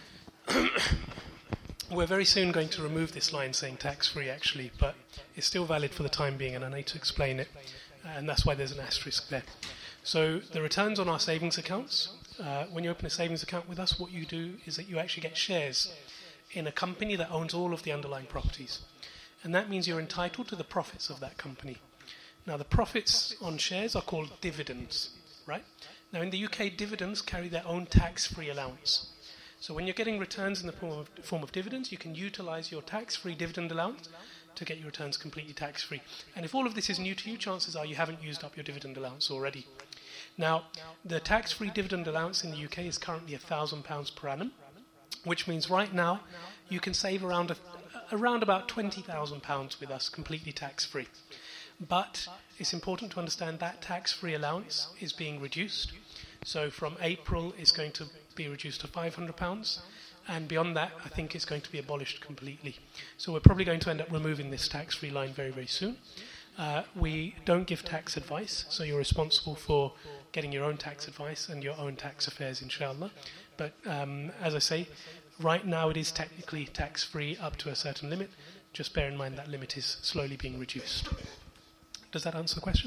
we're very soon going to remove this line saying tax-free, actually, but it's still valid for the time being, and I need to explain it, and that's why there's an asterisk there. So the returns on our savings accounts, uh, when you open a savings account with us, what you do is that you actually get shares in a company that owns all of the underlying properties. And that means you're entitled to the profits of that company. Now, the profits on shares are called dividends, right? Now, in the U K, dividends carry their own tax-free allowance. So when you're getting returns in the form of, form of dividends, you can utilize your tax-free dividend allowance to get your returns completely tax-free. And if all of this is new to you, chances are you haven't used up your dividend allowance already. Now, the tax-free dividend allowance in the U K is currently one thousand pounds per annum, which means right now you can save around a, around about twenty thousand pounds with us completely tax-free. But it's important to understand that tax-free allowance is being reduced. So from April, it's going to be reduced to five hundred pounds. And beyond that, I think it's going to be abolished completely. So we're probably going to end up removing this tax-free line very, very soon. Uh, we don't give tax advice, so you're responsible for getting your own tax advice and your own tax affairs, inshallah. But um, as I say, right now it is technically tax-free up to a certain limit. Just bear in mind that limit is slowly being reduced. Does that answer the question?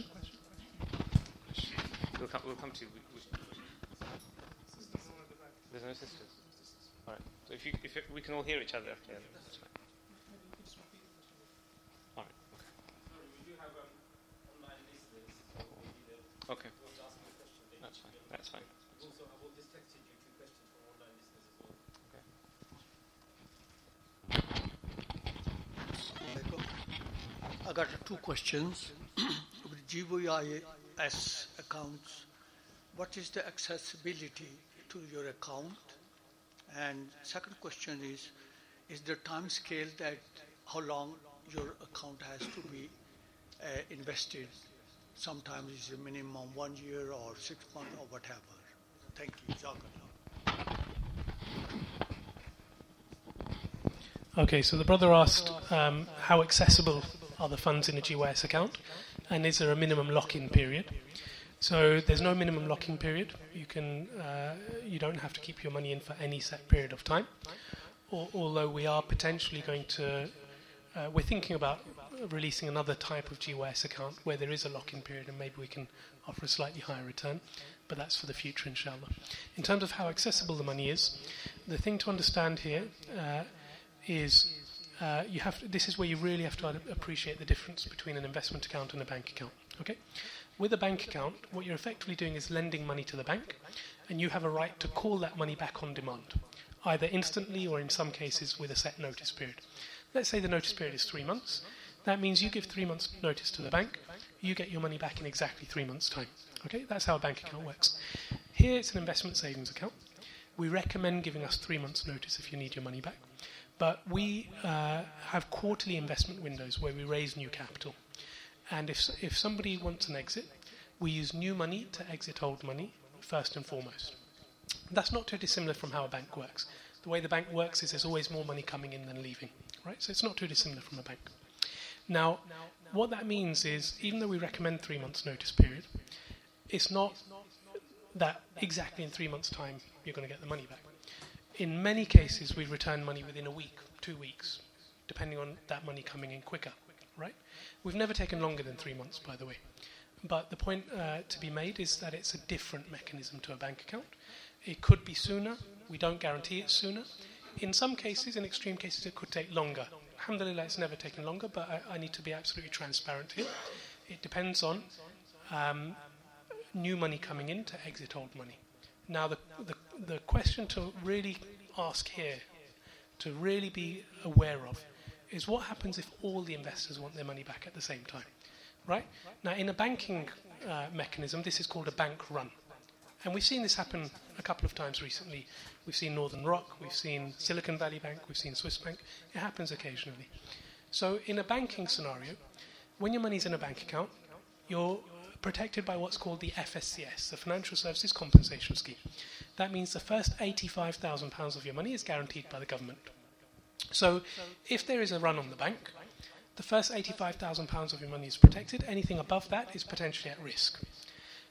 We'll come, we'll come to you. We, we, there's no sisters. All right. So if, you, if you, we can all hear each other after that, that's fine. All right. Okay. Okay. That's fine. That's fine. Also, I've always texted you two questions from online listeners as well. Okay. I got two questions. With G V I S accounts, what is the accessibility to your account? And second question is, is the time scale that how long your account has to be uh, invested? Sometimes it's a minimum one year or six months or whatever. Thank you. Jazakallah. Okay, so the brother asked um, how accessible are the funds in a G W A S account, and is there a minimum lock-in period? So there's no minimum lock-in period. You can, uh, you don't have to keep your money in for any set period of time. Or, although we are potentially going to, uh, we're thinking about releasing another type of G W A S account where there is a lock-in period, and maybe we can offer a slightly higher return. But that's for the future, inshallah. In terms of how accessible the money is, the thing to understand here uh, is uh, you have to, this is where you really have to appreciate the difference between an investment account and a bank account. Okay? With a bank account, what you're effectively doing is lending money to the bank, and you have a right to call that money back on demand, either instantly or in some cases with a set notice period. Let's say the notice period is three months. That means you give three months notice to the bank, you get your money back in exactly three months' time. Okay, that's how a bank account works. Here it's an investment savings account. We recommend giving us three months' notice if you need your money back. But we uh, have quarterly investment windows where we raise new capital. And if if somebody wants an exit, we use new money to exit old money first and foremost. That's not too dissimilar from how a bank works. The way the bank works is there's always more money coming in than leaving, right? So it's not too dissimilar from a bank. Now, what that means is, even though we recommend three months notice period, it's not that exactly in three months' time you're going to get the money back. In many cases, we return money within a week, two weeks, depending on that money coming in quicker, right? We've never taken longer than three months, by the way. But the point uh, to be made is that it's a different mechanism to a bank account. It could be sooner. We don't guarantee it's sooner. In some cases, in extreme cases, it could take longer. Alhamdulillah, it's never taken longer, but I, I need to be absolutely transparent here. It depends on um, new money coming in to exit old money. Now, the, the, the question to really ask here, to really be aware of, is what happens if all the investors want their money back at the same time, right? Now, in a banking uh, mechanism, this is called a bank run. And we've seen this happen a couple of times recently. We've seen Northern Rock, we've seen Silicon Valley Bank, we've seen Swiss Bank. It happens occasionally. So in a banking scenario, when your money's in a bank account, you're protected by what's called the F S C S, the Financial Services Compensation Scheme. That means the first eighty-five thousand pounds of your money is guaranteed by the government. So if there is a run on the bank, the first eighty-five thousand pounds of your money is protected. Anything above that is potentially at risk.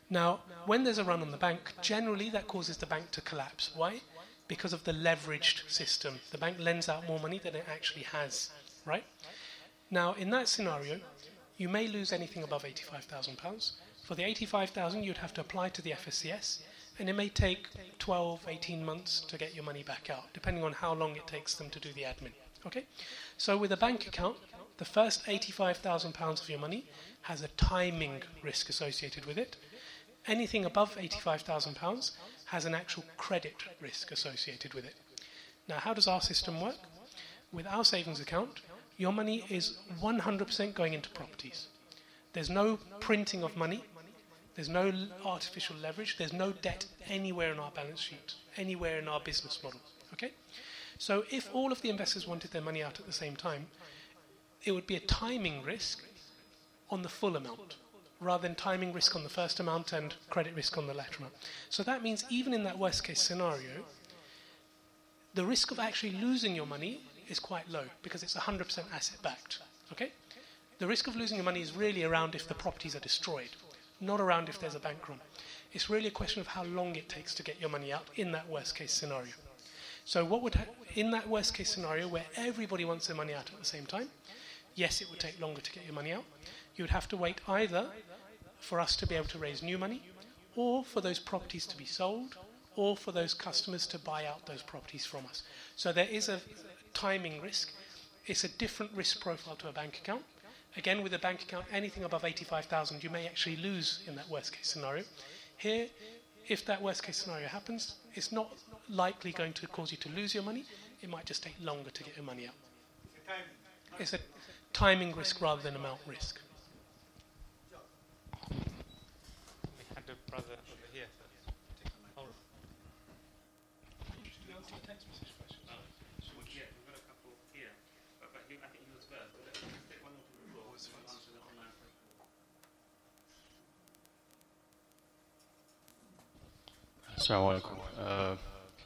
Now, when there's a run on the bank, generally that causes the bank to collapse. Why? Because of the leveraged system. The bank lends out more money than it actually has, right? Now, in that scenario, you may lose anything above eighty-five thousand pounds. For the eighty-five thousand, you'd have to apply to the F S C S, and it may take twelve, eighteen months to get your money back out, depending on how long it takes them to do the admin. Okay? So with a bank account, the first eighty-five thousand pounds of your money has a timing risk associated with it. Anything above eighty-five thousand pounds has an actual credit risk associated with it. Now, how does our system work? With our savings account, your money is one hundred percent going into properties. There's no printing of money. There's no artificial leverage. There's no debt anywhere in our balance sheet, anywhere in our business model. Okay? So if all of the investors wanted their money out at the same time, it would be a timing risk on the full amount, rather than timing risk on the first amount and credit risk on the latter amount. So that means even in that worst case scenario, the risk of actually losing your money is quite low because it's one hundred percent asset backed. Okay? The risk of losing your money is really around if the properties are destroyed, not around if there's a bank run. It's really a question of how long it takes to get your money out in that worst case scenario. So what would ha- in that worst case scenario where everybody wants their money out at the same time, yes, it would take longer to get your money out. You would have to wait either for us to be able to raise new money, or for those properties to be sold, or for those customers to buy out those properties from us. So there is a timing risk. It's a different risk profile to a bank account. Again, with a bank account, anything above eighty-five thousand you may actually lose in that worst case scenario. Here, if that worst case scenario happens, it's not likely going to cause you to lose your money. It might just take longer to get your money out. It's a timing risk rather than amount risk. We had a brother over here. Hold on. Yeah, we've got a couple here. But, but you, I think he was first. But let's take one more to the floor. We'll answer the online question. Assalamu alaikum. Uh,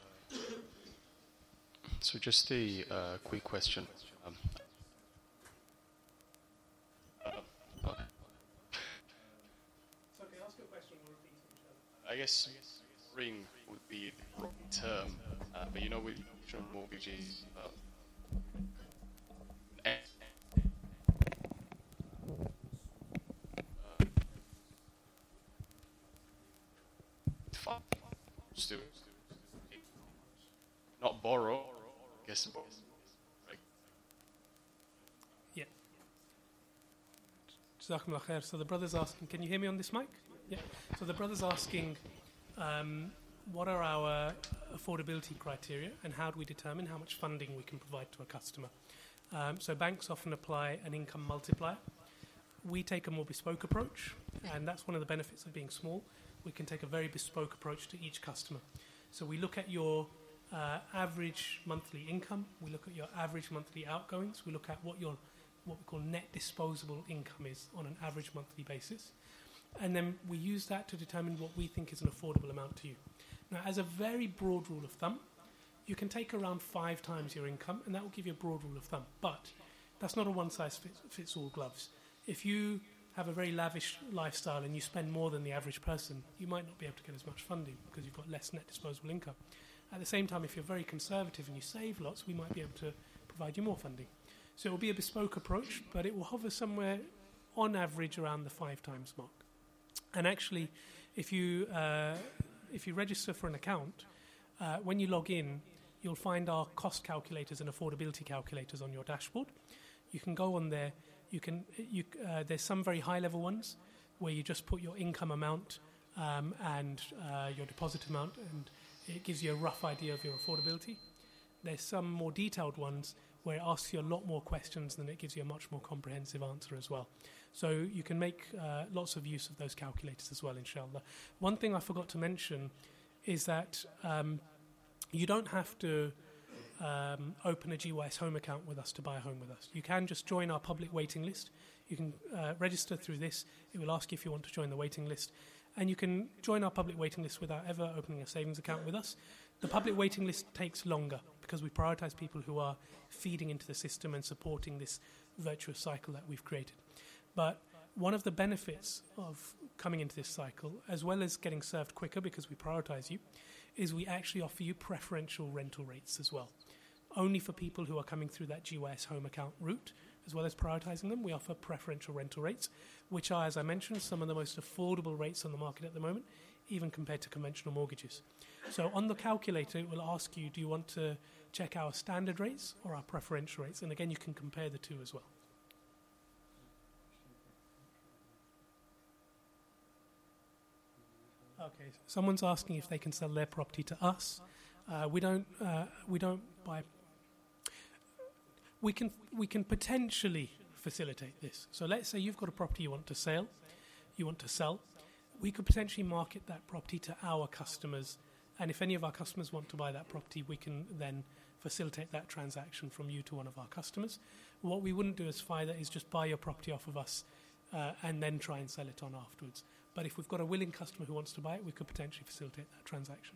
so just a uh, quick question. Um, uh, okay. So okay, ask a question, we'll repeat each other. I guess ring would be the wrong term, uh, but you know with mortgages, uh, uh, still not borrow, I guess. Right. Yeah. Jazakumullah khair. So the brother's asking, can you hear me on this mic? Yeah. So the brother's asking, um, what are our affordability criteria and how do we determine how much funding we can provide to a customer? Um, so banks often apply an income multiplier. We take a more bespoke approach, and that's one of the benefits of being small. We can take a very bespoke approach to each customer. So we look at your uh, average monthly income, we look at your average monthly outgoings, we look at what your what we call net disposable income is on an average monthly basis, and then we use that to determine what we think is an affordable amount to you. Now, as a very broad rule of thumb, you can take around five times your income, and that will give you a broad rule of thumb. But that's not a one-size-fits-all gloves. If you have a very lavish lifestyle and you spend more than the average person, you might not be able to get as much funding because you've got less net disposable income. At the same time, if you're very conservative and you save lots, we might be able to provide you more funding. So it will be a bespoke approach, but it will hover somewhere on average around the five times mark. And actually, if you uh, if you register for an account, uh, when you log in, you'll find our cost calculators and affordability calculators on your dashboard. You can go on there. You can you uh, there's some very high level ones where you just put your income amount um, and uh, your deposit amount, and it gives you a rough idea of your affordability. There's some more detailed ones where it asks you a lot more questions and it gives you a much more comprehensive answer as well. So you can make uh, lots of use of those calculators as well, inshallah. One thing I forgot to mention is that um, you don't have to um, open a G Y S home account with us to buy a home with us. You can just join our public waiting list. You can uh, register through this. It will ask you if you want to join the waiting list. And you can join our public waiting list without ever opening a savings account with us. The public waiting list takes longer because we prioritise people who are feeding into the system and supporting this virtuous cycle that we've created. But One of the benefits of coming into this cycle, as well as getting served quicker because we prioritize you, is we actually offer you preferential rental rates as well. Only for people who are coming through that G Y S home account route, as well as prioritizing them, we offer preferential rental rates, which are, as I mentioned, some of the most affordable rates on the market at the moment, even compared to conventional mortgages. So on the calculator, it will ask you, do you want to check our standard rates or our preferential rates? And again, you can compare the two as well. Okay, someone's asking if they can sell their property to us. Uh, we don't. Uh, we don't buy. We can. We can potentially facilitate this. So let's say you've got a property you want to sell. You want to sell. We could potentially market that property to our customers, and if any of our customers want to buy that property, we can then facilitate that transaction from you to one of our customers. What we wouldn't do as FIDA is just buy your property off of us uh, and then try and sell it on afterwards. But if we've got a willing customer who wants to buy it, we could potentially facilitate that transaction.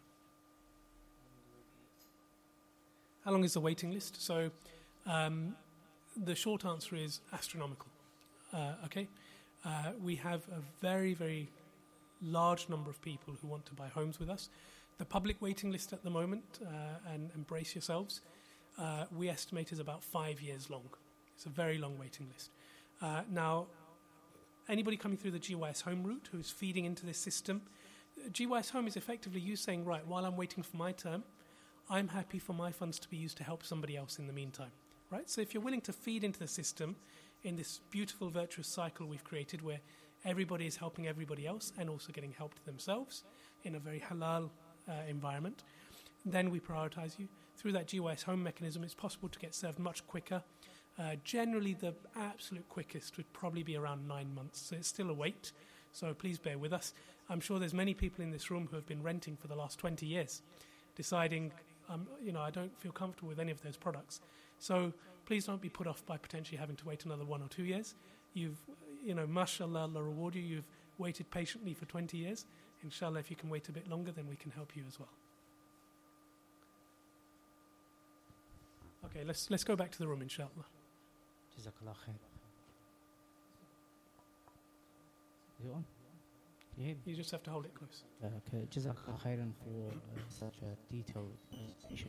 How long is the waiting list? So um, the short answer is astronomical. Uh, okay, uh, we have a very, very large number of people who want to buy homes with us. The public waiting list at the moment, uh, and, and brace yourselves, uh, we estimate is about five years long. It's a very long waiting list. Uh, now, anybody coming through the G Y S home route who's feeding into this system, G Y S home is effectively you saying, right, while I'm waiting for my term, I'm happy for my funds to be used to help somebody else in the meantime. Right? So if you're willing to feed into the system in this beautiful virtuous cycle we've created where everybody is helping everybody else and also getting helped themselves in a very halal uh, environment, then we prioritize you. Through that G Y S home mechanism, it's possible to get served much quicker. Uh, generally, the absolute quickest would probably be around nine months. So it's still a wait. So please bear with us. I'm sure there's many people in this room who have been renting for the last twenty years, deciding, um, you know, I don't feel comfortable with any of those products. So please don't be put off by potentially having to wait another one or two years. You've, you know, mashallah, Allah reward you. You've waited patiently for twenty years. Inshallah, if you can wait a bit longer, then we can help you as well. Okay, let's let's go back to the room, inshallah. Jazakallah khair. Is it on? Can you hear me? You just have to hold it close. Uh, okay, Jazakallah khairan for uh, such a detailed presentation.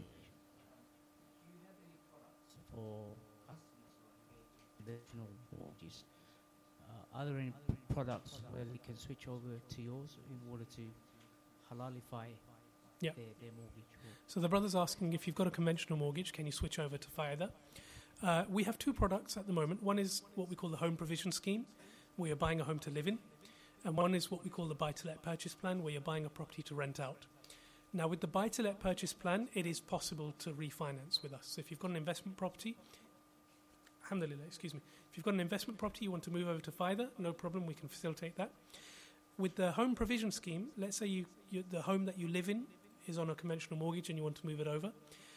Do you have any products for additional mortgages? Uh, are there any products where we can switch over to yours in order to halalify Yeah. their, their mortgage? So the brother's asking if you've got a conventional mortgage, can you switch over to FIDA? Uh, we have two products at the moment. One is what we call the home provision scheme, where you're buying a home to live in. And one is what we call the buy-to-let purchase plan, where you're buying a property to rent out. Now, with the buy-to-let purchase plan, it is possible to refinance with us. So if you've got an investment property, alhamdulillah, excuse me, if you've got an investment property you want to move over to FIDA, no problem, we can facilitate that. With the home provision scheme, let's say you, you the home that you live in is on a conventional mortgage and you want to move it over.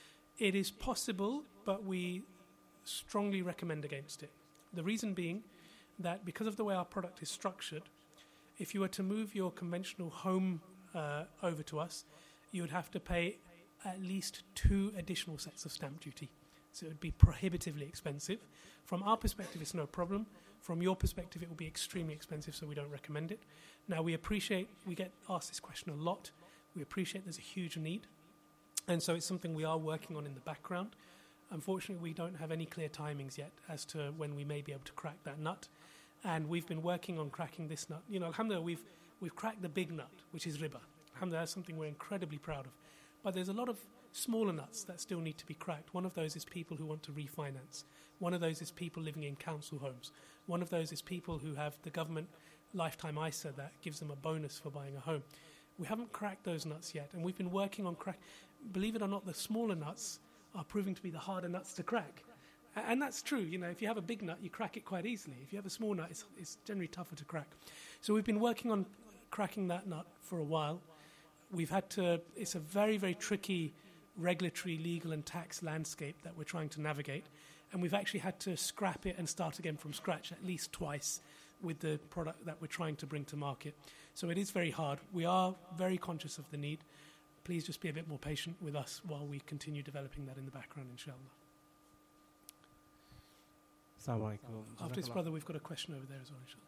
It is possible, but we strongly recommend against it. The reason being that because of the way our product is structured, if you were to move your conventional home uh, over to us, you would have to pay at least two additional sets of stamp duty. So it would be prohibitively expensive. From our perspective, it's no problem. From your perspective, it will be extremely expensive, so we don't recommend it. Now, we appreciate, we get asked this question a lot. We appreciate there's a huge need. And so it's something we are working on in the background. Unfortunately, we don't have any clear timings yet as to when we may be able to crack that nut. And we've been working on cracking this nut. You know, alhamdulillah, we've, we've cracked the big nut, which is riba. Alhamdulillah, that's something we're incredibly proud of. But there's a lot of smaller nuts that still need to be cracked. One of those is people who want to refinance. One of those is people living in council homes. One of those is people who have the government lifetime I S A that gives them a bonus for buying a home. We haven't cracked those nuts yet, and we've been working on crack. Believe it or not, the smaller nuts are proving to be the harder nuts to crack. And that's true. You know, if you have a big nut, you crack it quite easily. If you have a small nut, it's, it's generally tougher to crack. So we've been working on cracking that nut for a while. We've had to, it's a very, very tricky regulatory, legal and tax landscape that we're trying to navigate. And we've actually had to scrap it and start again from scratch at least twice with the product that we're trying to bring to market. So it is very hard. We are very conscious of the need. Please just be a bit more patient with us while we continue developing that in the background, inshallah. Assalamu alaikum. After this, brother, we've got a question over there as well, inshallah.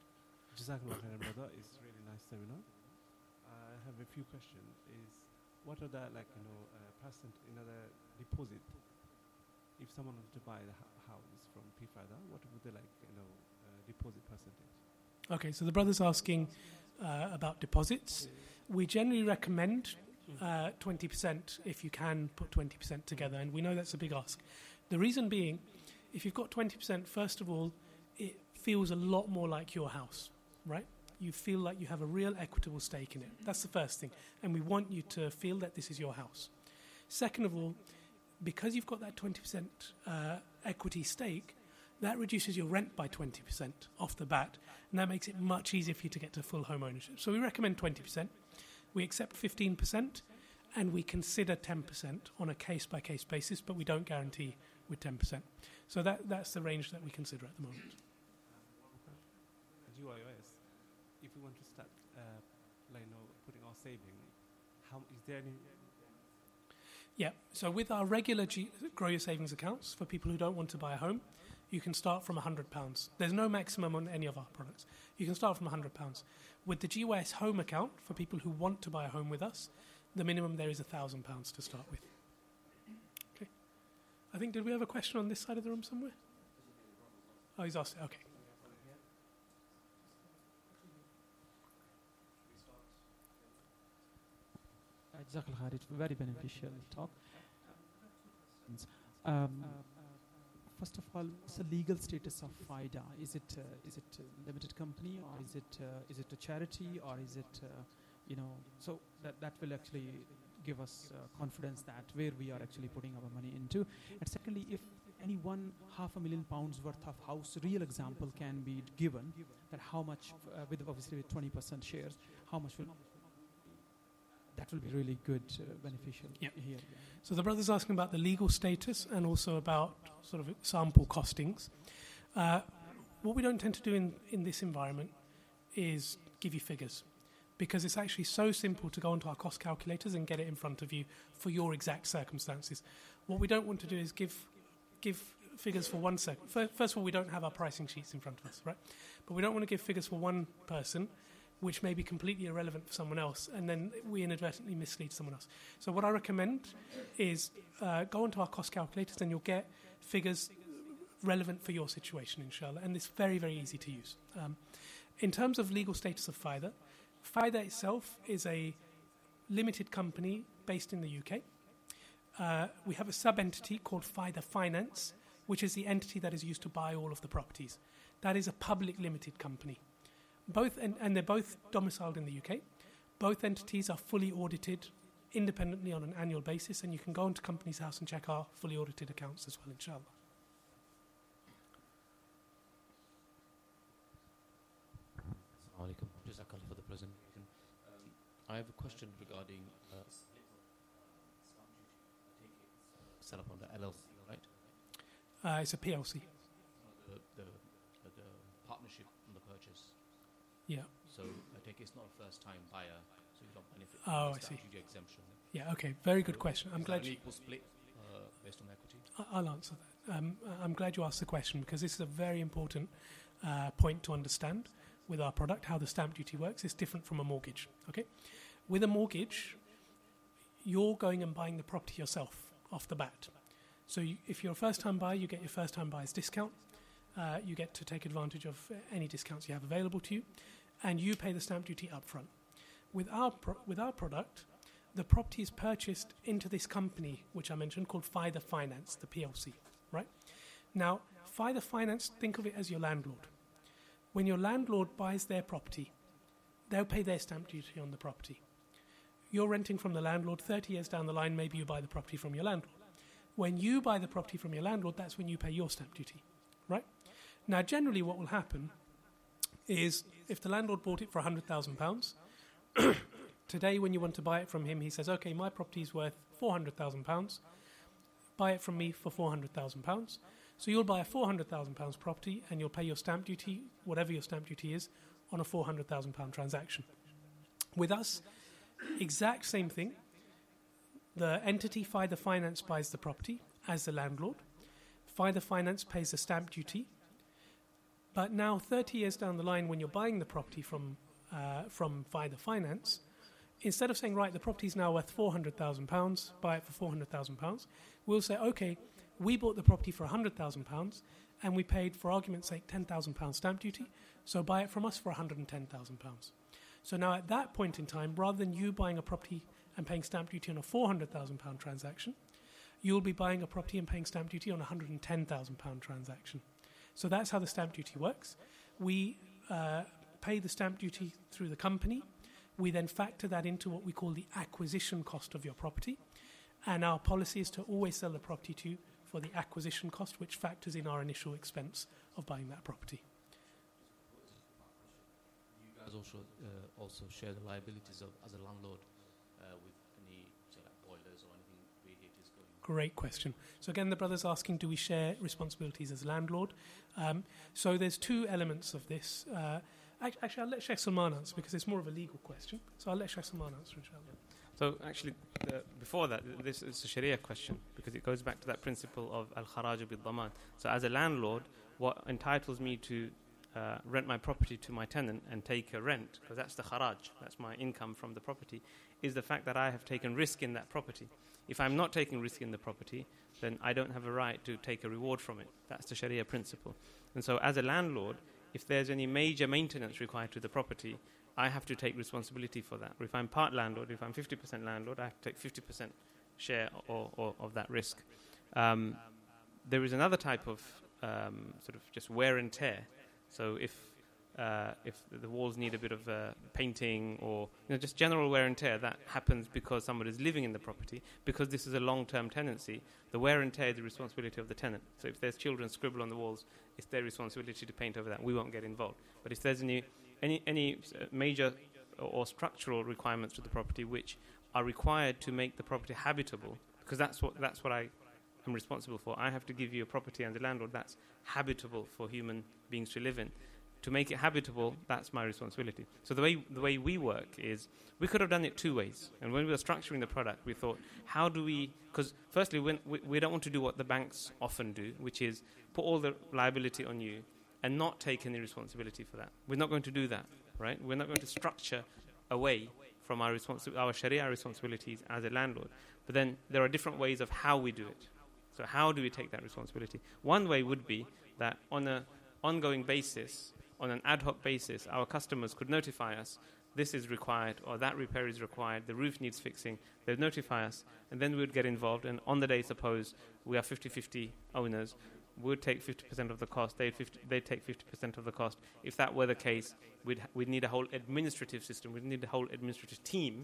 Jazakallah khairan, brother. It's really nice seminar. I have a few questions. Is what are the like you know uh, percent in other deposit? If someone wants to buy the h- house from P FIDA, what would they like you know uh, deposit percentage? Okay, so the brother's asking uh, about deposits. We generally recommend uh, twenty percent if you can put twenty percent together, and we know that's a big ask. The reason being, if you've got twenty percent, first of all, it feels a lot more like your house, right? You feel like you have a real equitable stake in it. That's the first thing. And we want you to feel that this is your house. Second of all, because you've got that twenty percent uh, equity stake, that reduces your rent by twenty percent off the bat, and that makes it much easier for you to get to full home ownership. So we recommend twenty percent. We accept fifteen percent, and we consider ten percent on a case-by-case basis, but we don't guarantee with ten percent. So that, that's the range that we consider at the moment. G Y O S, if we want to start, uh, like, you know, putting our saving, how is there any? Yeah, so with our regular G- Grow Your Savings accounts, for people who don't want to buy a home, you can start from one hundred pounds. There's no maximum on any of our products. You can start from one hundred pounds. With the G Y S Home account, for people who want to buy a home with us, the minimum there is one thousand pounds to start with. Okay. I think, did we have a question on this side of the room somewhere? Oh, he's asked it. Okay. Jazakallah khair, it's very beneficial talk. Um, first of all, what's the legal status of FIDA? Is it uh, is it a limited company, or is it uh, is it a charity, or is it uh, you know? So that that will actually give us uh, confidence that where we are actually putting our money into. And secondly, if any one half a million pounds worth of house, real example can be given, that how much uh, with obviously with twenty percent shares, how much will that will be really good, uh, beneficial Yep. here. So the brother's asking about the legal status and also about sort of example costings. Uh, what we don't tend to do in, in this environment is give you figures, because it's actually so simple to go onto our cost calculators and get it in front of you for your exact circumstances. What we don't want to do is give give figures for one second. First of all, we don't have our pricing sheets in front of us, right? But we don't want to give figures for one person which may be completely irrelevant for someone else, and then we inadvertently mislead someone else. So what I recommend is uh, go onto our cost calculators and you'll get figures relevant for your situation, inshallah, and it's very, very easy to use. Um, in terms of legal status of FIDA, FIDA itself is a limited company based in the U K. Uh, we have a sub-entity called FIDA Finance, which is the entity that is used to buy all of the properties. That is a public limited company. Both and, and they're both domiciled in the U K. Both entities are fully audited independently on an annual basis, and you can go into Companies House and check our fully audited accounts as well, inshallah. Assalamu alaikum. Jazakallah for the presentation. Um, I have a question regarding uh, set up on the L L C, right? Uh, it's a P L C. The, the, the partnership on the purchase. Yeah. So I take it's not a first-time buyer, so you don't benefit Oh, from I the see. stamp duty exemption. Yeah, okay. Very good question. I'm Is glad there an you, equal split uh, based on equity? I- I'll answer that. Um, I'm glad you asked the question, because this is a very important uh, point to understand with our product, how the stamp duty works. It's different from a mortgage, okay? With a mortgage, you're going and buying the property yourself off the bat. So you, if you're a first-time buyer, you get your first-time buyer's discount. Uh, you get to take advantage of any discounts you have available to you, and you pay the stamp duty up front. With our, pro- with our product, the property is purchased into this company, which I mentioned, called FIDA Finance, the P L C, right? Now, FIDA Finance, think of it as your landlord. When your landlord buys their property, they'll pay their stamp duty on the property. You're renting from the landlord. thirty years down the line, maybe you buy the property from your landlord. When you buy the property from your landlord, that's when you pay your stamp duty, right? Now, generally what will happen is if the landlord bought it for one hundred thousand pounds, today when you want to buy it from him, he says, okay, my property is worth four hundred thousand pounds, buy it from me for four hundred thousand pounds. So you'll buy a four hundred thousand pounds property and you'll pay your stamp duty, whatever your stamp duty is, on a four hundred thousand pound transaction. With us, exact same thing. The entity FIDA Finance buys the property as the landlord. FIDA Finance pays the stamp duty. But now, thirty years down the line, when you're buying the property from uh, from via the finance, instead of saying, right, the property is now worth four hundred thousand pounds, buy it for four hundred thousand pounds, we'll say, okay, we bought the property for one hundred thousand pounds, and we paid, for argument's sake, ten thousand pounds stamp duty, so buy it from us for one hundred ten thousand pounds. So now at that point in time, rather than you buying a property and paying stamp duty on a four hundred thousand pound transaction, you'll be buying a property and paying stamp duty on a one hundred ten thousand pound transaction. So that's how the stamp duty works. We uh, pay the stamp duty through the company. We then factor that into what we call the acquisition cost of your property. And our policy is to always sell the property to you for the acquisition cost, which factors in our initial expense of buying that property. You guys also uh, also share the liabilities of as a landlord uh, with any, say, like boilers or anything, radiators going on? Great question. So again, the brother's asking, do we share responsibilities as landlord? Um, so there's two elements of this. Uh, actually, I'll let Sheikh Salman answer because it's more of a legal question. So I'll let Sheikh Salman answer, inshallah. So actually, uh, before that, this is a Sharia question because it goes back to that principle of al-kharaj bil-daman. So as a landlord, what entitles me to uh, rent my property to my tenant and take a rent, because that's the kharaj, that's my income from the property, is the fact that I have taken risk in that property. If I'm not taking risk in the property, then I don't have a right to take a reward from it. That's the Sharia principle. And so as a landlord, if there's any major maintenance required to the property, I have to take responsibility for that. Or if I'm part landlord, if I'm fifty percent landlord, I have to take fifty percent share or, or of that risk. Um, there is another type of um, sort of just wear and tear. So if uh, if the walls need a bit of uh, painting or you know, just general wear and tear, that happens because somebody is living in the property. Because this is a long-term tenancy, the wear and tear is the responsibility of the tenant. So if there's children scribble on the walls, it's their responsibility to paint over that. We won't get involved. But if there's any any, any major or, or structural requirements to the property which are required to make the property habitable, because that's what that's what I am responsible for. I have to give you a property as a landlord that's habitable for human beings to live in. To make it habitable, that's my responsibility. So the way the way we work is, we could have done it two ways. And when we were structuring the product, we thought, how do we... Because firstly, when we, we don't want to do what the banks often do, which is put all the liability on you and not take any responsibility for that. We're not going to do that, right? We're not going to structure away from our, responsi- our Sharia responsibilities as a landlord. But then there are different ways of how we do it. So how do we take that responsibility? One way would be that on an ongoing basis, on an ad hoc basis, our customers could notify us, this is required, or that repair is required, the roof needs fixing. They'd notify us, and then we would get involved. And on the day, suppose we are fifty-fifty owners, we would take fifty percent of the cost, they'd, fifty, they'd take fifty percent of the cost. If that were the case, we'd, ha- we'd need a whole administrative system, we'd need a whole administrative team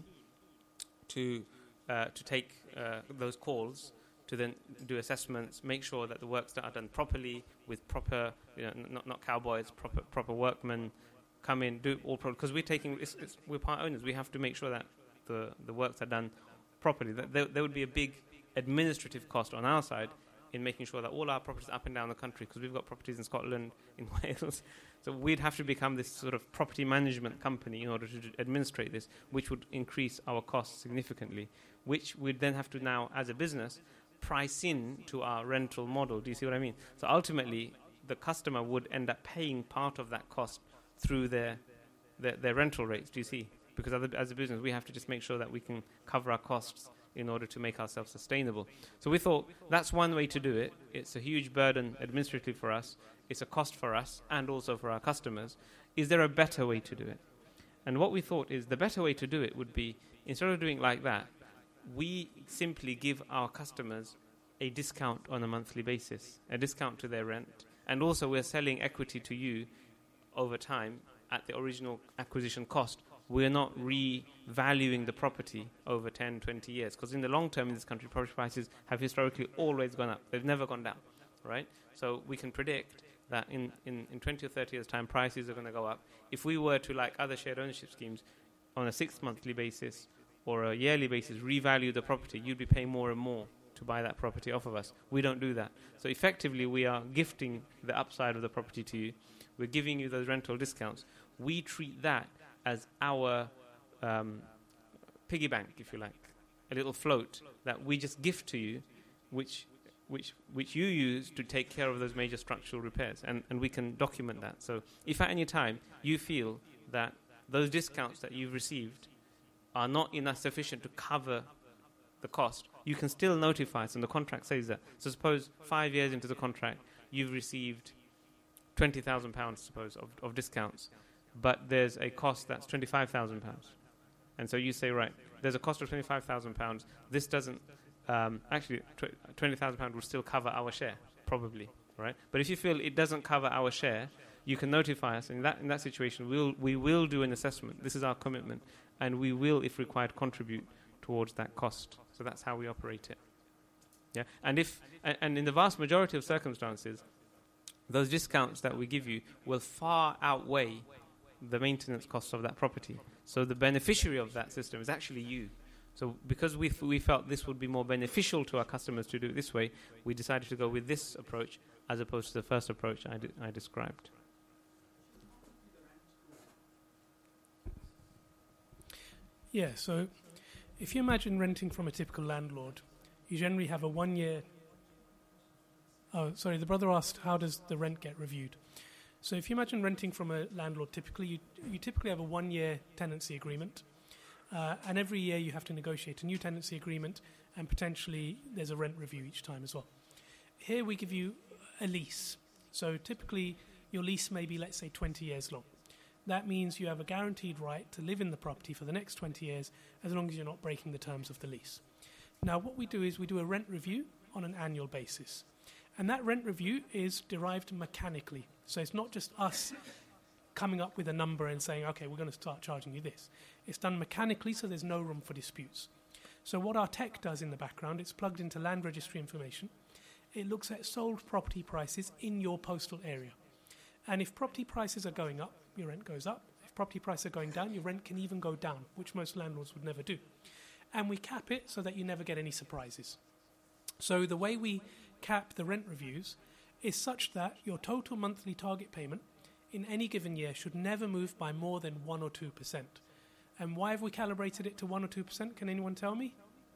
to, uh, to take uh, those calls, to then do assessments, make sure that the works that are done properly with proper, you know, n- not not cowboys, proper proper workmen, come in, do all proper. Because we're taking, it's, it's, we're part owners. We have to make sure that the the works are done properly. That there, there would be a big administrative cost on our side in making sure that all our properties up and down the country, because we've got properties in Scotland, in Wales, so we'd have to become this sort of property management company in order to d- administrate this, which would increase our costs significantly, which we'd then have to now, as a business, price in to our rental model. Do you see what I mean? So ultimately, the customer would end up paying part of that cost through their their, their rental rates. Do you see? Because as a, as a business, we have to just make sure that we can cover our costs in order to make ourselves sustainable. So we thought that's one way to do it. It's a huge burden administratively for us. It's a cost for us and also for our customers. Is there a better way to do it? And what we thought is the better way to do it would be, instead of doing it like that, we simply give our customers a discount on a monthly basis, a discount to their rent, and also we're selling equity to you over time at the original acquisition cost. We're not revaluing the property over ten, twenty years, because in the long term in this country, property prices have historically always gone up. They've never gone down, right? So we can predict that in, in, in twenty or thirty years' time, prices are going to go up. If we were to, like other shared ownership schemes, on a six-monthly basis or a yearly basis, revalue the property, you'd be paying more and more to buy that property off of us. We don't do that. So effectively, we are gifting the upside of the property to you. We're giving you those rental discounts. We treat that as our um, piggy bank, if you like, a little float that we just gift to you, which which which you use to take care of those major structural repairs, and, and we can document that. So if at any time you feel that those discounts that you've received are not enough sufficient to cover the cost, you can still notify us, and the contract says that. So suppose five years into the contract, you've received twenty thousand pounds, suppose, of, of discounts, but there's a cost that's twenty-five thousand pounds. And so you say, right, there's a cost of twenty-five thousand pounds. This doesn't, um, actually, tw- twenty thousand pounds will still cover our share, probably, right? But if you feel it doesn't cover our share, you can notify us. In that in that situation, we'll, we will do an assessment. This is our commitment. And we will, if required, contribute towards that cost. So that's how we operate it. Yeah, and if and, and in the vast majority of circumstances, those discounts that we give you will far outweigh the maintenance costs of that property. So the beneficiary of that system is actually you. So because we f- we felt this would be more beneficial to our customers to do it this way, we decided to go with this approach as opposed to the first approach I, d- I described. Yeah, so if you imagine renting from a typical landlord, you generally have a one-year... Oh, sorry, the brother asked, how does the rent get reviewed? So if you imagine renting from a landlord, typically you, you typically have a one-year tenancy agreement, uh, and every year you have to negotiate a new tenancy agreement, and potentially there's a rent review each time as well. Here we give you a lease. So typically your lease may be, let's say, twenty years long. That means you have a guaranteed right to live in the property for the next twenty years as long as you're not breaking the terms of the lease. Now, what we do is we do a rent review on an annual basis. And that rent review is derived mechanically. So it's not just us coming up with a number and saying, okay, we're going to start charging you this. It's done mechanically, so there's no room for disputes. So what our tech does in the background, it's plugged into land registry information. It looks at sold property prices in your postal area. And if property prices are going up, your rent goes up. If property prices are going down, your rent can even go down, which most landlords would never do. And we cap it so that you never get any surprises. So the way we cap the rent reviews is such that your total monthly target payment in any given year should never move by more than one or two percent. And why have we calibrated it to one or two percent? Can anyone tell me?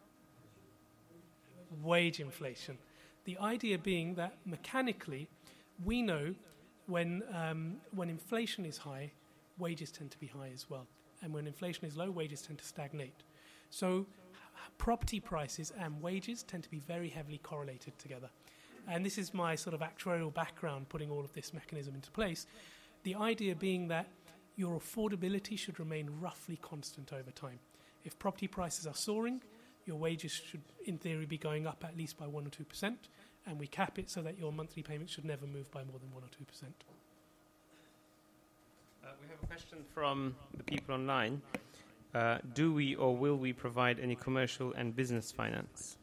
Wage inflation. The idea being that mechanically we know when um, when inflation is high, wages tend to be high as well. And when inflation is low, wages tend to stagnate. So property prices and wages tend to be very heavily correlated together. And this is my sort of actuarial background, putting all of this mechanism into place. The idea being that your affordability should remain roughly constant over time. If property prices are soaring, your wages should, in theory, be going up at least by one or two percent, and we cap it so that your monthly payments should never move by more than one or two percent. Uh, we have a question from the people online. Uh, do we or will we provide any commercial and business finance?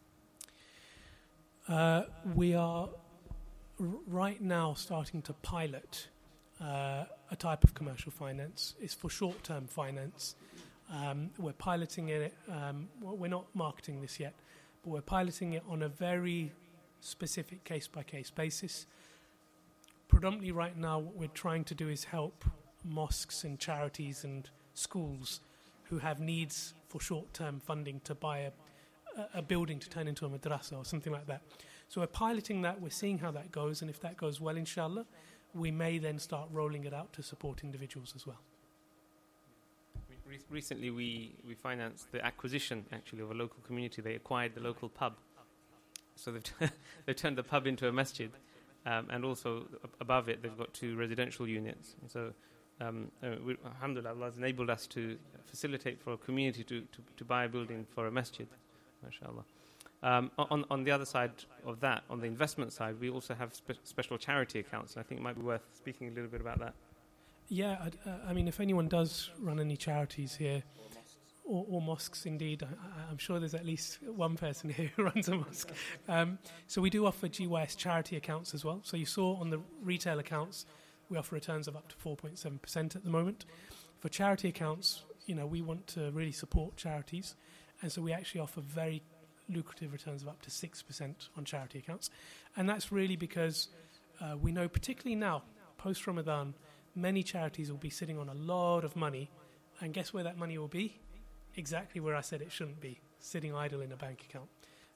Uh, we are r- right now starting to pilot uh, a type of commercial finance. It's for short-term finance. Um, we're piloting it. Um, well, we're not marketing this yet, but we're piloting it on a very specific case-by-case basis. Predominantly right now, what we're trying to do is help mosques and charities and schools who have needs for short-term funding to buy a, a building to turn into a madrasa or something like that. So we're piloting that, we're seeing how that goes, and if that goes well, inshallah, we may then start rolling it out to support individuals as well. Re- recently we, we financed the acquisition, actually, of a local community. They acquired the local pub. So they've, t- they've turned the pub into a masjid, um, and also above it they've got two residential units. So Um, uh, we, alhamdulillah, Allah has enabled us to facilitate for a community to, to, to buy a building for a masjid, mashallah. Um, on, on the other side of that, on the investment side, we also have spe- special charity accounts, and I think it might be worth speaking a little bit about that. Yeah, I'd, uh, I mean, if anyone does run any charities here, or, or mosques indeed, I, I'm sure there's at least one person here who runs a mosque. Um, so we do offer G Y S charity accounts as well. So you saw on the retail accounts, we offer returns of up to four point seven percent at the moment. For charity accounts, you know, we want to really support charities, and so we actually offer very lucrative returns of up to six percent on charity accounts. And that's really because uh, we know, particularly now, post-Ramadan, many charities will be sitting on a lot of money, and guess where that money will be? Exactly where I said it shouldn't be, sitting idle in a bank account.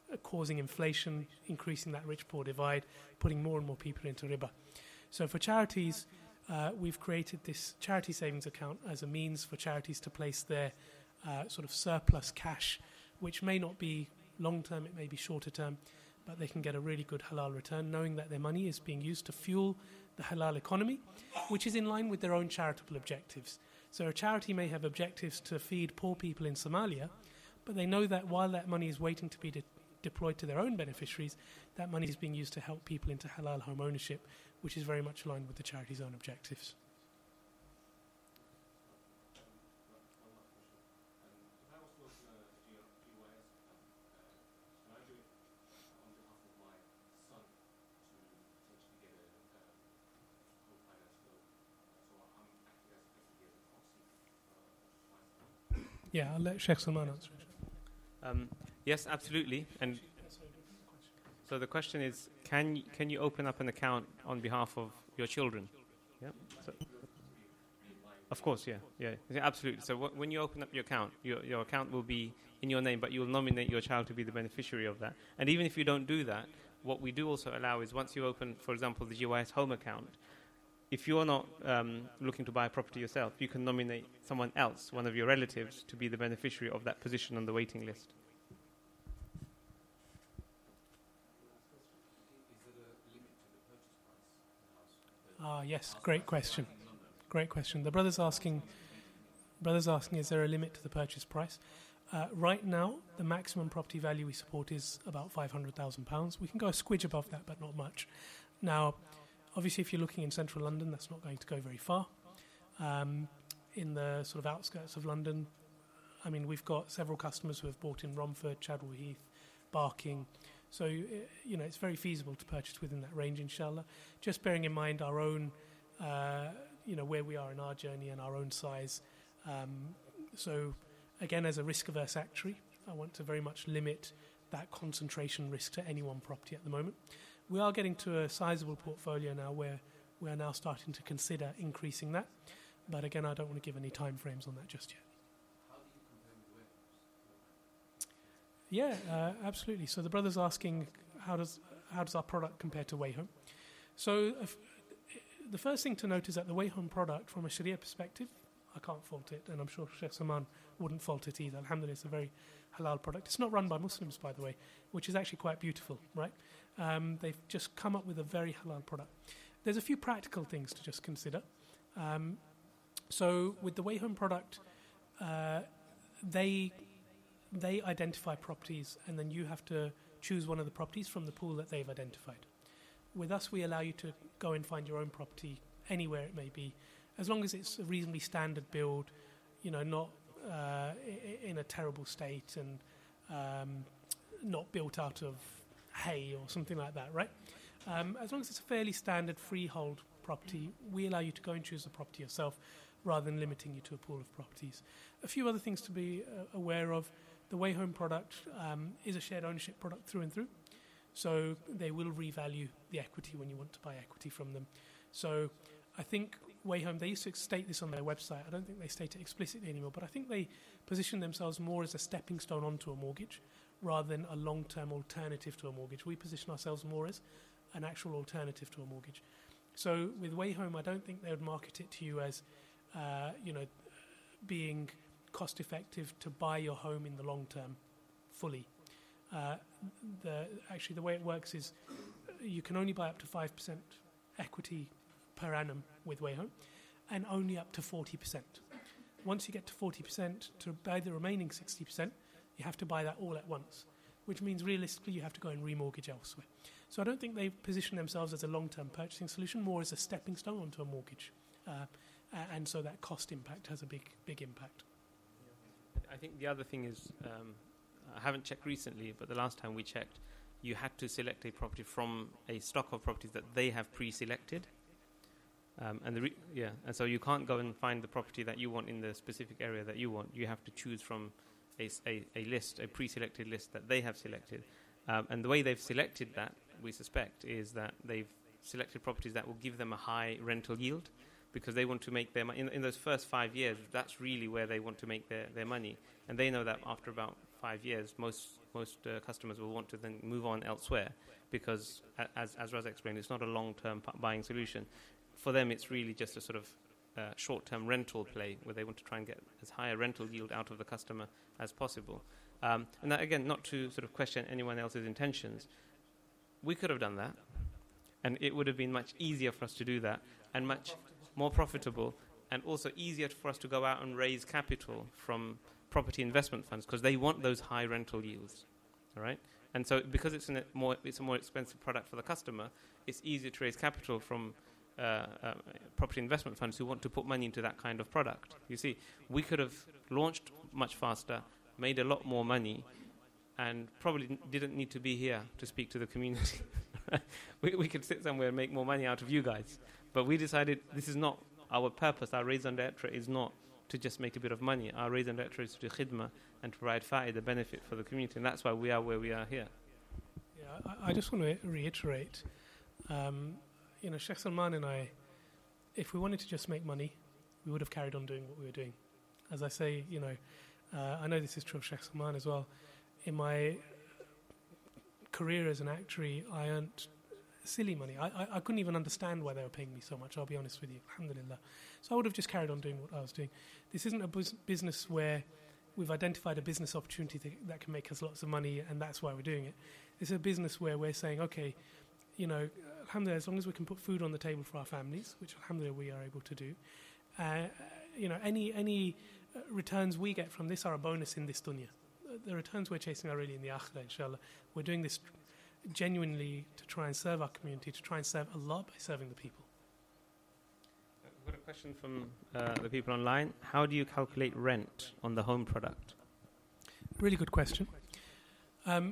uh, causing inflation, increasing that rich-poor divide, putting more and more people into riba. So for charities, uh, we've created this charity savings account as a means for charities to place their uh, sort of surplus cash, which may not be long-term, it may be shorter-term, but they can get a really good halal return, knowing that their money is being used to fuel the halal economy, which is in line with their own charitable objectives. So a charity may have objectives to feed poor people in Somalia, but they know that while that money is waiting to be de- deployed to their own beneficiaries, that money is being used to help people into halal home ownership, which is very much aligned with the charity's own objectives. Yeah, I'll let Sheikh Salman answer. Um, yes, absolutely. And so the question is, can can you open up an account on behalf of your children? Yeah. So, of course, yeah, yeah, yeah absolutely. So w- when you open up your account, your your account will be in your name, but you will nominate your child to be the beneficiary of that. And even if you don't do that, what we do also allow is once you open, for example, the G Y S home account, if you're not um, looking to buy a property yourself, you can nominate someone else, one of your relatives, to be the beneficiary of that position on the waiting list. Ah, yes, great question. Great question. The brother's asking, brother's asking, is there a limit to the purchase price? Uh, right now, the maximum property value we support is about five hundred thousand pounds. We can go a squidge above that, but not much. Now, obviously, if you're looking in central London, that's not going to go very far. Um, in the sort of outskirts of London, I mean, we've got several customers who have bought in Romford, Chadwell Heath, Barking. So, you know, it's very feasible to purchase within that range, inshallah. Just bearing in mind our own, uh, you know, where we are in our journey and our own size. Um, so, again, as a risk-averse actuary, I want to very much limit that concentration risk to any one property at the moment. We are getting to a sizable portfolio now where we are now starting to consider increasing that. But again, I don't want to give any time frames on that just yet. How do you compare with Wayhome? Yeah, uh, absolutely. So the brother's asking, how does how does our product compare to Wayhome? So if, the first thing to note is that the Wayhome product, from a Sharia perspective, I can't fault it, and I'm sure Sheikh Salman wouldn't fault it either. Alhamdulillah, it's a very halal product. It's not run by Muslims, by the way, which is actually quite beautiful, right? Um, they've just come up with a very halal product. There's a few practical things to just consider. Um, so with the Wayhome product, uh, they they identify properties, and then you have to choose one of the properties from the pool that they've identified. With us, we allow you to go and find your own property anywhere it may be, as long as it's a reasonably standard build, you know, not uh, in a terrible state and um, not built out of hay or something like that, right? Um, as long as it's a fairly standard freehold property, we allow you to go and choose the property yourself rather than limiting you to a pool of properties. A few other things to be uh, aware of. The Wayhome product um, is a shared ownership product through and through. So they will revalue the equity when you want to buy equity from them. So I think Wayhome, they used to state this on their website. I don't think they state it explicitly anymore, but I think they position themselves more as a stepping stone onto a mortgage rather than a long-term alternative to a mortgage. We position ourselves more as an actual alternative to a mortgage. So with Wayhome, I don't think they would market it to you as, uh, you know, being cost-effective to buy your home in the long term fully. Uh, the, actually, the way it works is you can only buy up to five percent equity per annum with Wayhome and only up to forty percent. Once you get to forty percent, to buy the remaining sixty percent, you have to buy that all at once, which means realistically you have to go and remortgage elsewhere. So I don't think they position themselves as a long-term purchasing solution, more as a stepping stone onto a mortgage. Uh, and so that cost impact has a big, big impact. I think the other thing is, um, I haven't checked recently, but the last time we checked, you had to select a property from a stock of properties that they have pre-selected. Um, and the re- yeah, and so you can't go and find the property that you want in the specific area that you want. You have to choose from a, a, a list, a pre-selected list that they have selected. Um, and the way they've selected that, we suspect, is that they've selected properties that will give them a high rental yield, because they want to make their money. In, in those first five years, that's really where they want to make their, their money. And they know that after about five years, most most uh, customers will want to then move on elsewhere because, a- as, as Raza explained, it's not a long-term p- buying solution. For them, it's really just a sort of uh, short-term rental play where they want to try and get as high a rental yield out of the customer as possible. Um, and that, again, not to sort of question anyone else's intentions. We could have done that, and it would have been much easier for us to do that and much more profitable, and also easier for us to go out and raise capital from property investment funds because they want those high rental yields, all right? And so because it's, a more, it's a more expensive product for the customer, it's easier to raise capital from uh, uh, property investment funds who want to put money into that kind of product. You see, we could have launched much faster, made a lot more money, and probably n- didn't need to be here to speak to the community. we, we could sit somewhere and make more money out of you guys. But we decided this is not our purpose. Our raison d'etre is not to just make a bit of money. Our raison d'etre is to do khidmah and to provide fa'idah, benefit for the community. And that's why we are where we are here. Yeah, I, I just want to reiterate, um, you know, Sheikh Salman and I, if we wanted to just make money, we would have carried on doing what we were doing. As I say, you know, uh, I know this is true of Sheikh Salman as well. In my career as an actuary, I earned silly money. I, I, I couldn't even understand why they were paying me so much, I'll be honest with you. Alhamdulillah. So I would have just carried on doing what I was doing. This isn't a bus- business where we've identified a business opportunity that, that can make us lots of money and that's why we're doing it. It's a business where we're saying, okay, you know, alhamdulillah, as long as we can put food on the table for our families, which alhamdulillah we are able to do, uh, you know, any any uh, returns we get from this are a bonus in this dunya. The returns we're chasing are really in the akhirah, inshallah. We're doing this genuinely to try and serve our community, to try and serve Allah by serving the people. We've got a question from uh, the people online. How do you calculate rent on the home product? Really good question. Um,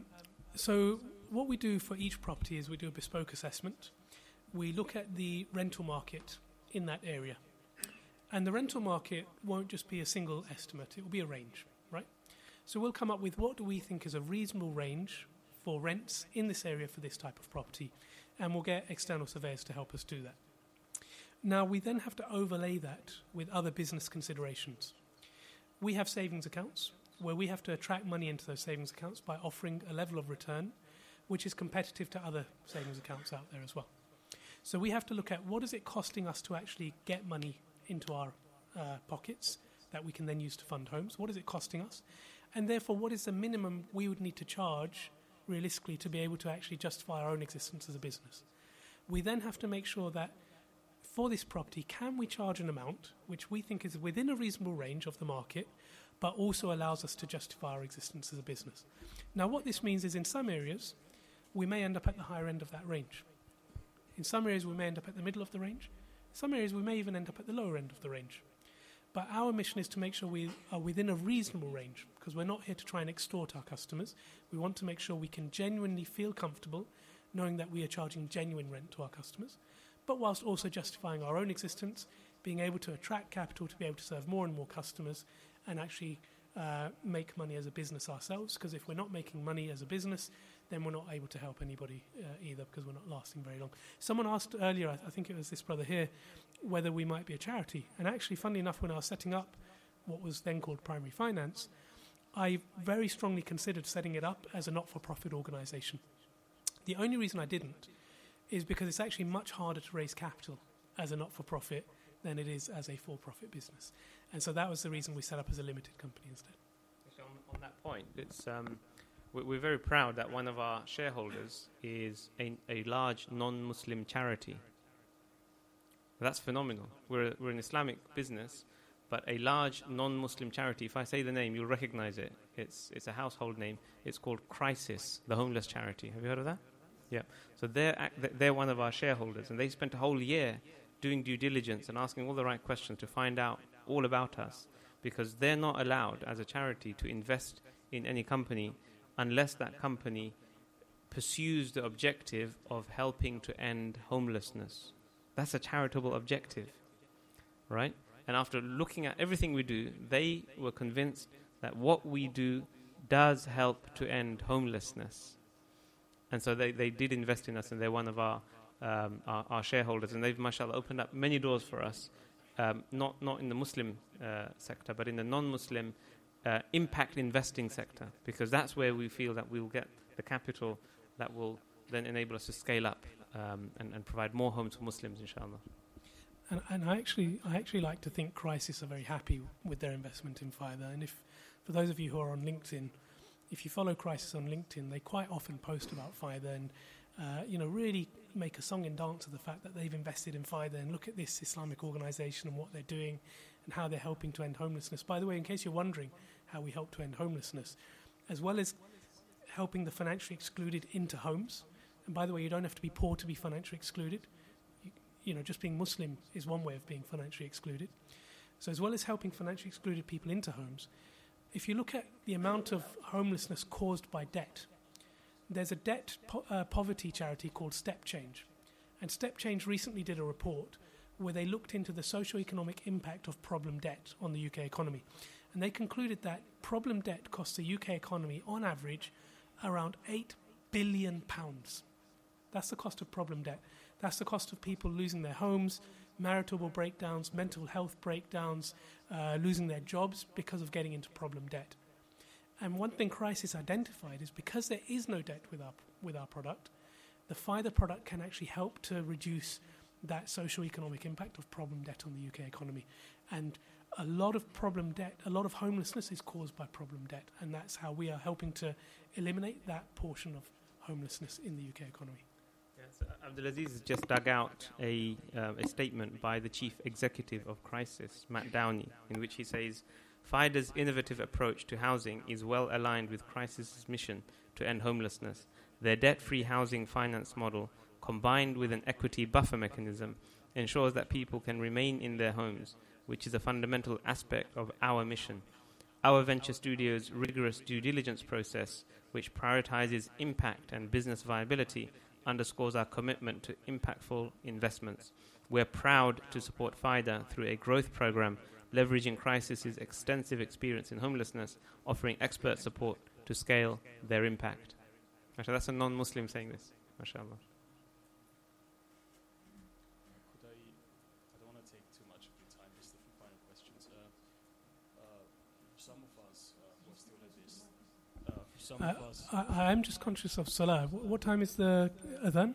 so what we do for each property is we do a bespoke assessment. We look at the rental market in that area. And the rental market won't just be a single estimate, it will be a range, right? So we'll come up with what do we think is a reasonable range for rents in this area for this type of property, and we'll get external surveyors to help us do that. Now, we then have to overlay that with other business considerations. We have savings accounts where we have to attract money into those savings accounts by offering a level of return which is competitive to other savings accounts out there as well. So we have to look at what is it costing us to actually get money into our uh, pockets that we can then use to fund homes. What is it costing us? And therefore, what is the minimum we would need to charge realistically to be able to actually justify our own existence as a business? We then have to make sure that for this property, can we charge an amount which we think is within a reasonable range of the market, but also allows us to justify our existence as a business? Now, what this means is in some areas, we may end up at the higher end of that range. In some areas, we may end up at the middle of the range. In some areas, we may even end up at the lower end of the range. But our mission is to make sure we are within a reasonable range, because we're not here to try and extort our customers. We want to make sure we can genuinely feel comfortable knowing that we are charging genuine rent to our customers, but whilst also justifying our own existence, being able to attract capital to be able to serve more and more customers and actually uh, make money as a business ourselves, because if we're not making money as a business, then we're not able to help anybody uh, either, because we're not lasting very long. Someone asked earlier, I, th- I think it was this brother here, whether we might be a charity. And actually, funnily enough, when I was setting up what was then called Primary Finance, I very strongly considered setting it up as a not-for-profit organisation. The only reason I didn't is because it's actually much harder to raise capital as a not-for-profit than it is as a for-profit business. And so that was the reason we set up as a limited company instead. So on, on that point, it's... Um We're very proud that one of our shareholders is a, a large non-Muslim charity. That's phenomenal. We're, we're an Islamic business, but a large non-Muslim charity, if I say the name, you'll recognize it. It's, it's a household name. It's called Crisis, the homeless charity. Have you heard of that? Yeah. So they're, they're one of our shareholders, and they spent a whole year doing due diligence and asking all the right questions to find out all about us, because they're not allowed as a charity to invest in any company unless that company pursues the objective of helping to end homelessness. That's a charitable objective, right? And after looking at everything we do, they were convinced that what we do does help to end homelessness. And so they, they did invest in us, and they're one of our, um, our, our shareholders. And they've, mashallah, opened up many doors for us, um, not, not in the Muslim uh, sector, but in the non-Muslim uh, impact investing sector, because that's where we feel that we will get the capital that will then enable us to scale up um, and, and provide more homes for Muslims, inshallah. And, and I actually, I actually like to think Crisis are very happy with their investment in Fiverr. And if, for those of you who are on LinkedIn, if you follow Crisis on LinkedIn, they quite often post about Fiverr and, uh, you know, really make a song and dance of the fact that they've invested in Fiverr and look at this Islamic organisation and what they're doing and how they're helping to end homelessness. By the way, in case you're wondering how we help to end homelessness, as well as helping the financially excluded into homes, and by the way, you don't have to be poor to be financially excluded. You, you know, just being Muslim is one way of being financially excluded. So as well as helping financially excluded people into homes, if you look at the amount of homelessness caused by debt, there's a debt po- uh, poverty charity called Step Change. And Step Change recently did a report where they looked into the socio-economic impact of problem debt on the U K economy. And they concluded that problem debt costs the U K economy, on average, around eight billion pounds. That's the cost of problem debt. That's the cost of people losing their homes, marital breakdowns, mental health breakdowns, uh, losing their jobs because of getting into problem debt. And one thing Crisis identified is because there is no debt with our, with our product, the Fiverr product can actually help to reduce that socio-economic impact of problem debt on the U K economy. And a lot of problem debt, a lot of homelessness is caused by problem debt, and that's how we are helping to eliminate that portion of homelessness in the U K economy. Yes, Abdulaziz has just dug out a, uh, a statement by the chief executive of Crisis, Matt Downey, in which he says, FIDA's innovative approach to housing is well aligned with Crisis' mission to end homelessness. Their debt-free housing finance model, combined with an equity buffer mechanism, ensures that people can remain in their homes, which is a fundamental aspect of our mission. Our venture studio's rigorous due diligence process, which prioritizes impact and business viability, underscores our commitment to impactful investments. We're proud to support FIDA through a growth program leveraging Crisis' extensive experience in homelessness, offering expert support to scale their impact. Mashallah, that's a non-Muslim saying this. Mashallah. Could I, I don't want to take too much of your time, just a few final questions. Uh, uh, for some of us, uh, who are still at this, uh, for some Uh, of us... I, I am just conscious of Salah. What, what time is the adhan?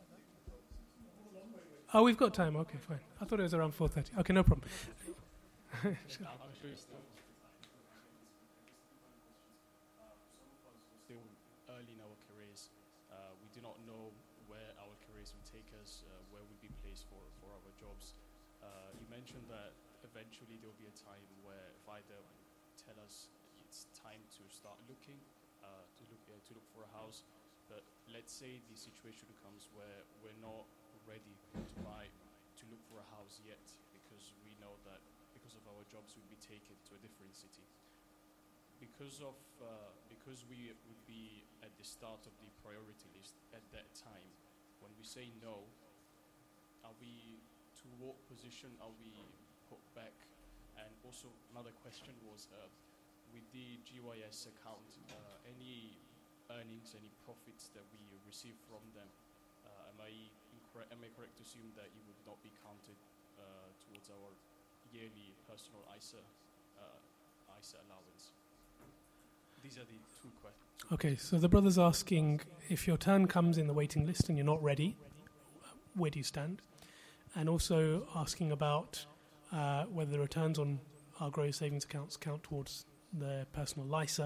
Oh, we've got time. Okay, fine. I thought it was around four thirty. Okay, no problem. I'm sure it's still still early in our careers. Uh, we do not know where our careers will take us, uh, where we'll be placed for, for our jobs. Uh, you mentioned that eventually there will be a time where FIDA will tell us it's time to start looking, uh, to look uh, to look for a house. But let's say the situation comes where we're not ready to buy, to look for a house yet, because we know that because of our jobs we'll be taken to a different city. Because of uh, because we would be at the start of the priority list at that time, when we say no, are we, to what position are we put back? And also another question was, uh, with the G Y S account, uh, any earnings, any profits that we receive from them, uh, am I incorrect, am I correct to assume that it would not be counted uh, towards our yearly personal I S A uh, I S A allowance? These are the two questions. Okay, so the brother's asking if your turn comes in the waiting list and you're not ready, where do you stand? And also asking about uh, whether the returns on our Grow Your Savings accounts count towards the personal I S A.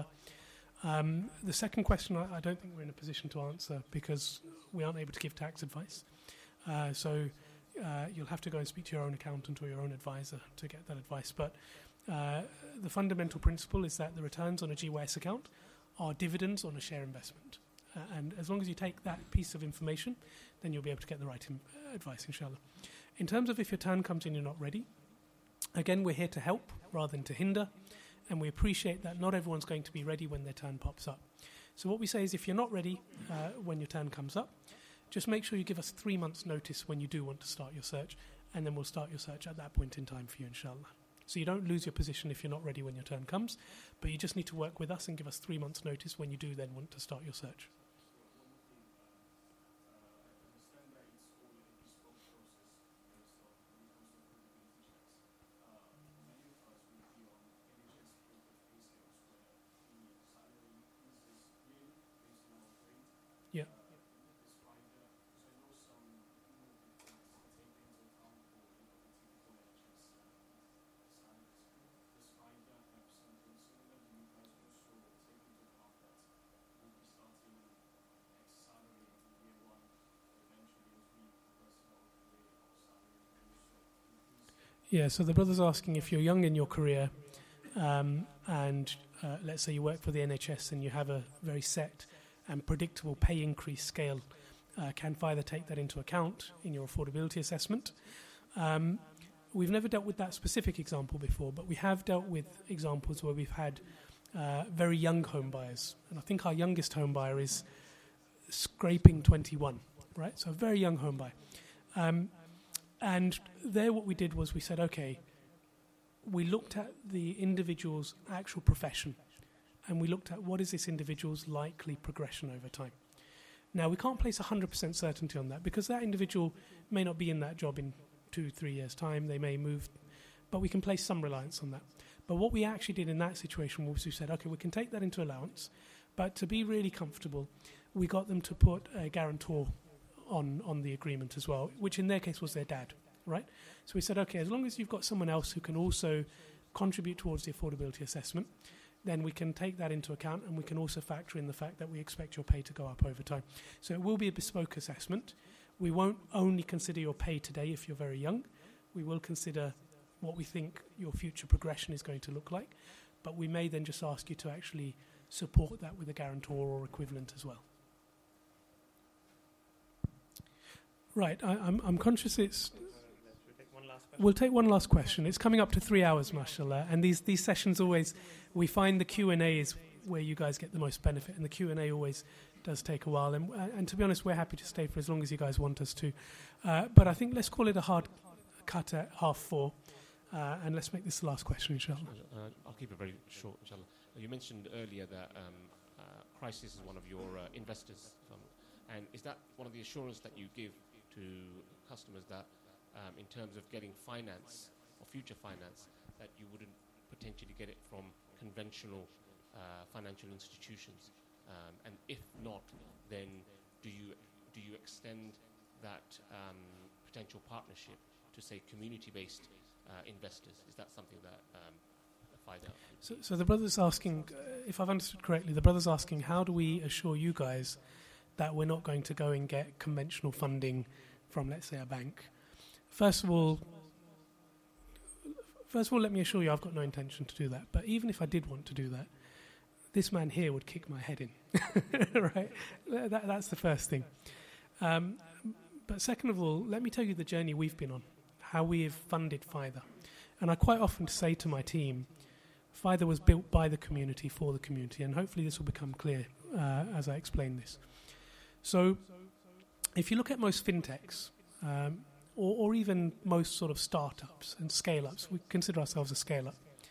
Um, the second question, I, I don't think we're in a position to answer because we aren't able to give tax advice. Uh, so uh, you'll have to go and speak to your own accountant or your own advisor to get that advice. But uh, the fundamental principle is that the returns on a G Y S account are dividends on a share investment. Uh, and as long as you take that piece of information, then you'll be able to get the right in, uh, advice, inshallah. In terms of if your turn comes in and you're not ready, again, we're here to help rather than to hinder. And we appreciate that not everyone's going to be ready when their turn pops up. So what we say is if you're not ready uh, when your turn comes up, just make sure you give us three months' notice when you do want to start your search, and then we'll start your search at that point in time for you, inshallah. So you don't lose your position if you're not ready when your turn comes, but you just need to work with us and give us three months' notice when you do then want to start your search. Yeah, so the brother's asking if you're young in your career um, and uh, let's say you work for the N H S and you have a very set and predictable pay increase scale, uh, can FIDA take that into account in your affordability assessment? Um, we've never dealt with that specific example before, but we have dealt with examples where we've had uh, very young home buyers. And I think our youngest home buyer is scraping twenty-one, right? So a very young home buyer. Um, and there what we did was we said, okay, we looked at the individual's actual profession and we looked at what is this individual's likely progression over time. Now, we can't place one hundred percent certainty on that because that individual may not be in that job in two, three years' time. They may move, but we can place some reliance on that. But what we actually did in that situation was we said, okay, we can take that into allowance, but to be really comfortable, we got them to put a guarantor on, on the agreement as well, which in their case was their dad, right? So we said, okay, as long as you've got someone else who can also contribute towards the affordability assessment, then we can take that into account and we can also factor in the fact that we expect your pay to go up over time. So it will be a bespoke assessment. We won't only consider your pay today if you're very young. We will consider what we think your future progression is going to look like, but we may then just ask you to actually support that with a guarantor or equivalent as well. Right, I, I'm, I'm conscious it's... We'll take one last question. It's coming up to three hours, mashallah, and these, these sessions always, we find the Q and A is where you guys get the most benefit, and the Q and A always does take a while, and, and to be honest, we're happy to stay for as long as you guys want us to. Uh, but I think let's call it a hard cut at half four, uh, and let's make this the last question, inshallah. Uh, I'll keep it very short, inshallah. You mentioned earlier that um, uh, Crisis is one of your uh, investors, um, and is that one of the assurance that you give to customers that Um, in terms of getting finance or future finance, that you wouldn't potentially get it from conventional uh, financial institutions? Um, and if not, then do you do you extend that um, potential partnership to, say, community-based uh, investors? Is that something that um, FIDA? So, so the brother's asking, uh, if I've understood correctly, the brother's asking, how do we assure you guys that we're not going to go and get conventional funding from, let's say, a bank? First of all, first of all, let me assure you I've got no intention to do that. But even if I did want to do that, this man here would kick my head in, right? That, that's the first thing. Um, but second of all, let me tell you the journey we've been on, how we have funded FIDA. And I quite often say to my team, FIDA was built by the community for the community, and hopefully this will become clear uh, as I explain this. So if you look at most fintechs, um, Or, or even most sort of startups and scale-ups, we consider ourselves a scale-up.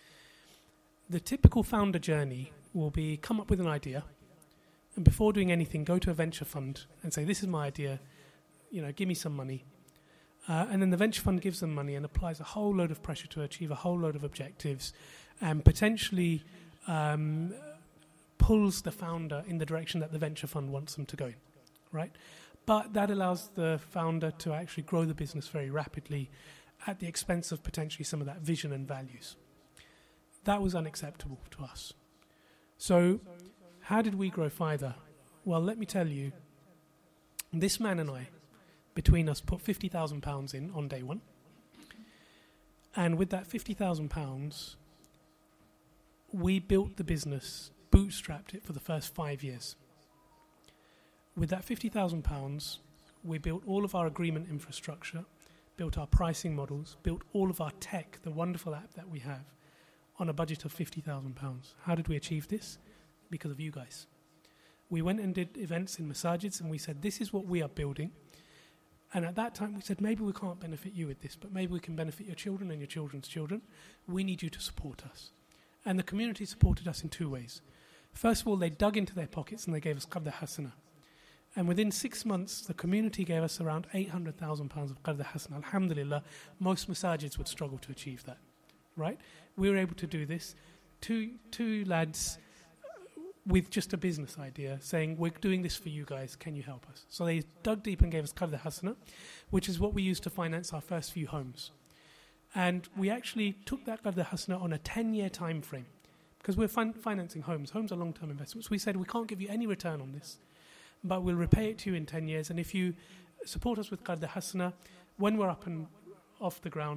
The typical founder journey will be come up with an idea, and before doing anything, go to a venture fund and say, this is my idea, you know, give me some money. Uh, and then the venture fund gives them money and applies a whole load of pressure to achieve a whole load of objectives and potentially um, pulls the founder in the direction that the venture fund wants them to go in, right? But that allows the founder to actually grow the business very rapidly at the expense of potentially some of that vision and values. That was unacceptable to us. So how did we grow FIDA? Well, let me tell you, this man and I, between us, put fifty thousand pounds in on day one. And with that fifty thousand pounds, we built the business, bootstrapped it for the first five years. With that fifty thousand pounds, we built all of our agreement infrastructure, built our pricing models, built all of our tech, the wonderful app that we have, on a budget of fifty thousand pounds. How did we achieve this? Because of you guys. We went and did events in masajids and we said, this is what we are building. And at that time we said, maybe we can't benefit you with this, but maybe we can benefit your children and your children's children. We need you to support us. And the community supported us in two ways. First of all, they dug into their pockets and they gave us Qarda Hasana. And within six months, the community gave us around eight hundred thousand pounds of Qarda Hasana. Alhamdulillah, most masajids would struggle to achieve that, right? We were able to do this. Two, two lads with just a business idea saying, we're doing this for you guys, can you help us? So they dug deep and gave us Qarda Hasana, which is what we used to finance our first few homes. And we actually took that Qarda Hasana on a ten-year time frame because we're fin- financing homes. Homes are long-term investments. We said, we can't give you any return on this, but we'll repay it to you in ten years. And if you support us with Qarda Hasana, when we're up and off the ground,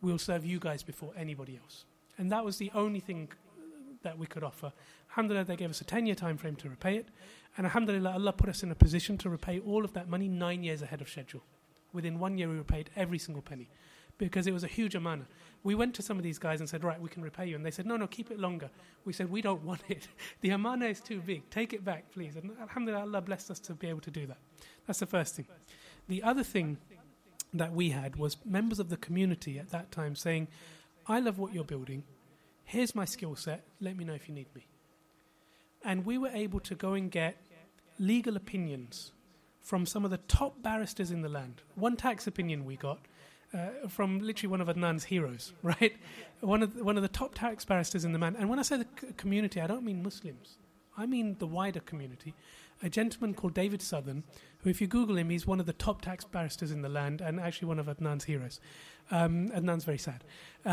we'll serve you guys before anybody else. And that was the only thing that we could offer. Alhamdulillah, they gave us a ten-year time frame to repay it. And alhamdulillah, Allah put us in a position to repay all of that money nine years ahead of schedule. Within one year, we repaid every single penny because it was a huge amount. We went to some of these guys and said, right, we can repay you. And they said, no, no, keep it longer. We said, we don't want it. The amana is too big. Take it back, please. And alhamdulillah, Allah blessed us to be able to do that. That's the first thing. The other thing that we had was members of the community at that time saying, I love what you're building. Here's my skill set. Let me know if you need me. And we were able to go and get legal opinions from some of the top barristers in the land. One tax opinion we got uh, from literally one of Adnan's heroes, right? One of the, one of the top tax barristers in the land. And when I say the c- community, I don't mean Muslims. I mean the wider community. A gentleman called David Southern, who if you Google him, he's one of the top tax barristers in the land and actually one of Adnan's heroes. Um, Adnan's very sad.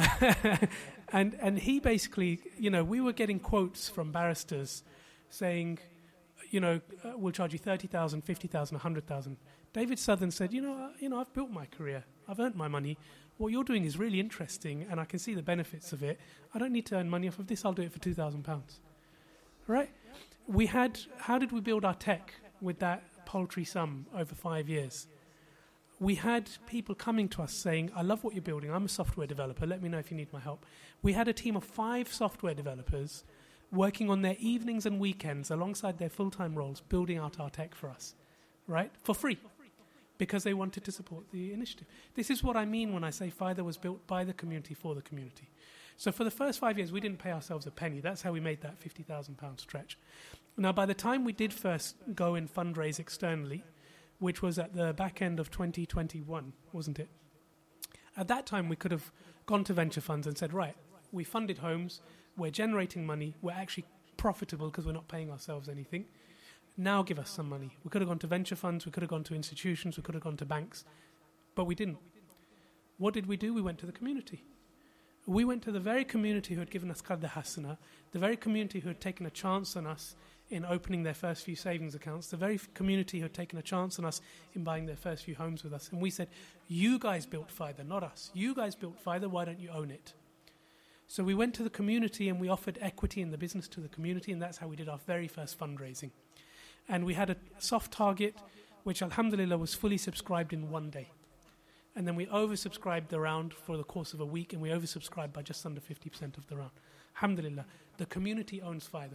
and and he basically, you know, we were getting quotes from barristers saying, you know, uh, we'll charge you thirty thousand, fifty thousand, one hundred thousand. David Southern said, you know, uh, you know, I've built my career. I've earned my money. What you're doing is really interesting and I can see the benefits of it. I don't need to earn money off of this. I'll do it for two thousand pounds. Right? We had, how did we build our tech with that paltry sum over five years? We had people coming to us saying, I love what you're building. I'm a software developer. Let me know if you need my help. We had a team of five software developers working on their evenings and weekends alongside their full-time roles, building out our tech for us, right? For free, because they wanted to support the initiative. This is what I mean when I say FIDA was built by the community for the community. So for the first five years, we didn't pay ourselves a penny. That's how we made that fifty thousand pound stretch. Now, by the time we did first go and fundraise externally, which was at the back end of twenty twenty-one, wasn't it? At that time, we could have gone to venture funds and said, right, we funded homes, we're generating money, we're actually profitable because we're not paying ourselves anything. Now give us some money. We could have gone to venture funds, we could have gone to institutions, we could have gone to banks, but we didn't. What did we do? We went to the community. We went to the very community who had given us Qard Hasana, the very community who had taken a chance on us in opening their first few savings accounts, the very f- community who had taken a chance on us in buying their first few homes with us. And we said, you guys built FIDA, not us. You guys built FIDA, why don't you own it? So we went to the community and we offered equity in the business to the community, and that's how we did our very first fundraising. And we had a soft target, which alhamdulillah was fully subscribed in one day. And then we oversubscribed the round for the course of a week, and we oversubscribed by just under fifty percent of the round. Alhamdulillah, the community owns FIDA.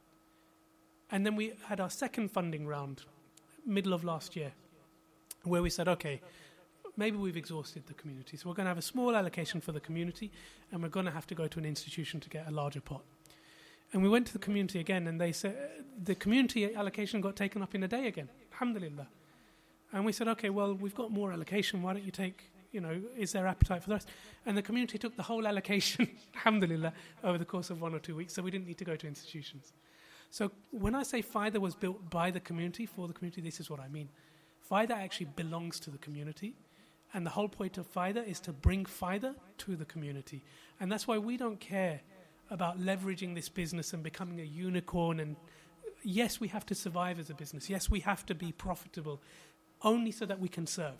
And then we had our second funding round, middle of last year, where we said, okay, maybe we've exhausted the community. So we're going to have a small allocation for the community, and we're going to have to go to an institution to get a larger pot. And we went to the community again, and they said the community allocation got taken up in a day again. Alhamdulillah. And we said, okay, well, we've got more allocation. Why don't you take, you know, is there appetite for the rest? And the community took the whole allocation, alhamdulillah, over the course of one or two weeks, so we didn't need to go to institutions. So when I say FIDA was built by the community, for the community, this is what I mean. FIDA actually belongs to the community, and the whole point of FIDA is to bring FIDA to the community. And that's why we don't care about leveraging this business and becoming a unicorn. And yes, we have to survive as a business. Yes, we have to be profitable, only so that we can serve.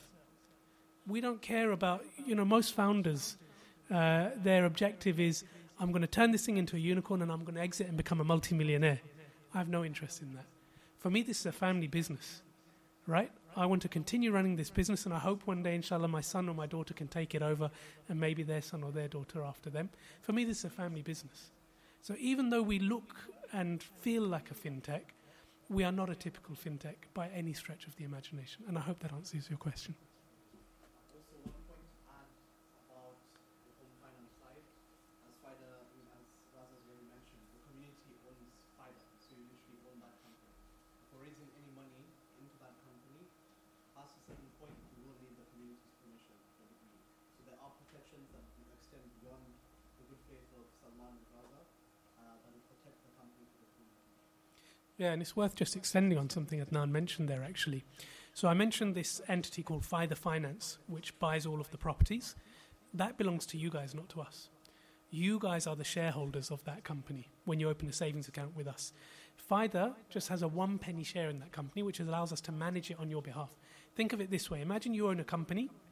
We don't care about, you know, most founders, uh, their objective is, I'm going to turn this thing into a unicorn and I'm going to exit and become a multimillionaire. I have no interest in that. For me, this is a family business, right? I want to continue running this business, and I hope one day, inshallah, my son or my daughter can take it over, and maybe their son or their daughter after them. For me, this is a family business. So even though we look and feel like a fintech, we are not a typical fintech by any stretch of the imagination. And I hope that answers your question. Also, one point to add about the home finance side. As FIDA, as Raza has already mentioned, the community owns FIDA, so you literally own that company. For raising any money into that company, past a certain point, you will need the community's permission for the community. So there are protections that extend beyond the good faith of Salman and Raza uh, that will protect the company for the community. Yeah, and it's worth just extending on something Adnan mentioned there, actually. So I mentioned this entity called FIDA Finance, which buys all of the properties. That belongs to you guys, not to us. You guys are the shareholders of that company when you open a savings account with us. FIDA just has a one penny share in that company, which allows us to manage it on your behalf. Think of it this way. Imagine you own a company,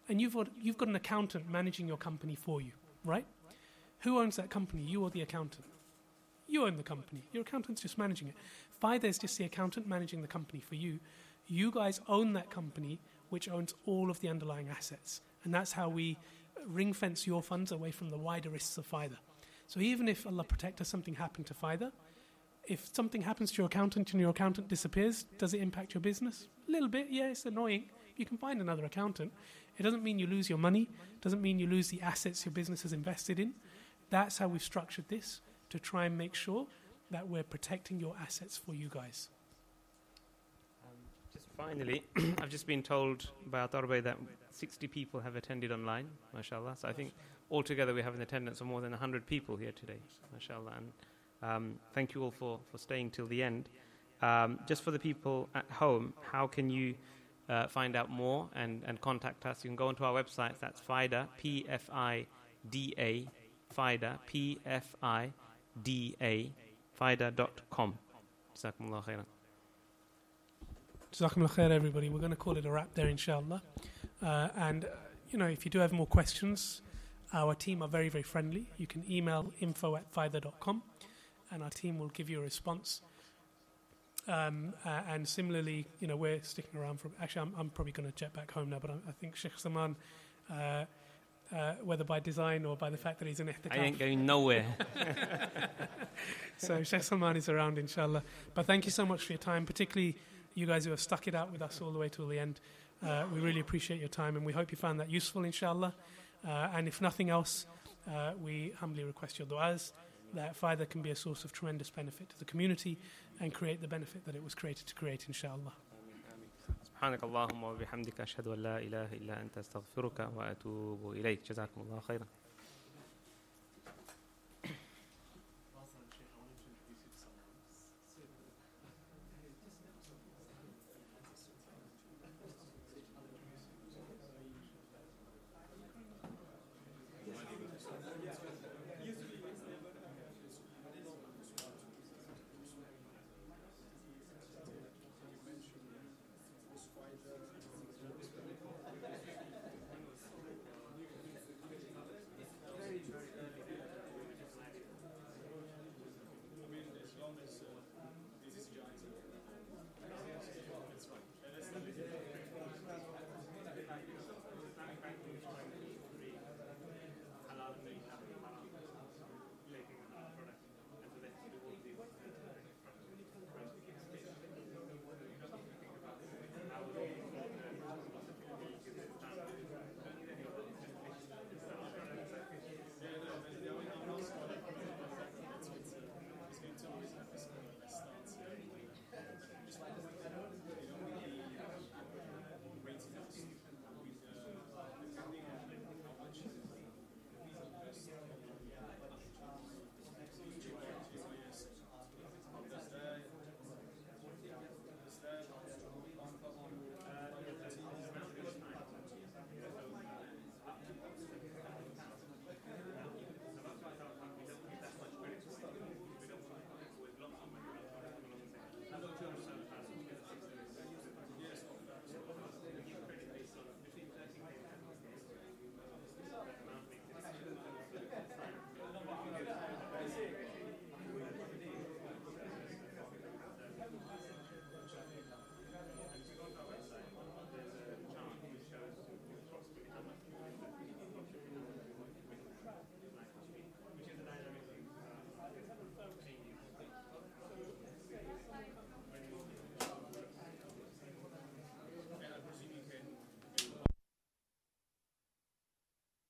and you've got, you've got an accountant managing your company for you, right? Who owns that company, you or the accountant? You own the company. Your accountant's just managing it. FIDA is just the accountant managing the company for you. You guys own that company, which owns all of the underlying assets. And that's how we ring fence your funds away from the wider risks of FIDA. So even if, Allah protect us, something happened to FIDA, if something happens to your accountant and your accountant disappears, does it impact your business? A little bit, yeah, it's annoying. You can find another accountant. It doesn't mean you lose your money. It doesn't mean you lose the assets your business has invested in. That's how we've structured this, to try and make sure that we're protecting your assets for you guys. Um, just finally, I've just been told by Atarbe that sixty people have attended online, mashallah. So I think altogether we have an attendance of more than one hundred people here today, mashallah. And um, thank you all for, for staying till the end. Um, just for the people at home, how can you uh, find out more and, and contact us? You can go onto our website, that's FIDA, P F I D A, FIDA, P F I D A, FIDA dot com. Jazakumullah khairan. Jazakumullah khair, everybody. We're going to call it a wrap there, inshallah. Uh, and, uh, you know, if you do have more questions, our team are very, very friendly. You can email info at FIDA dot com and our team will give you a response. Um, uh, and similarly, you know, we're sticking around for... Actually, I'm, I'm probably going to jet back home now, but I, I think Sheikh Saman... Uh, Uh, whether by design or by the fact that he's an ihtikaf. I ain't going nowhere. So Sheikh Salman is around, inshallah. But thank you so much for your time, particularly you guys who have stuck it out with us all the way till the end. Uh, we really appreciate your time and we hope you found that useful, inshallah. Uh, and if nothing else, uh, we humbly request your du'as that FIDA can be a source of tremendous benefit to the community and create the benefit that it was created to create, inshallah. سبحانك اللهم وبحمدك أشهد أن لا إله إلا أنت أستغفرك وأتوب إليك جزاكم الله خيرا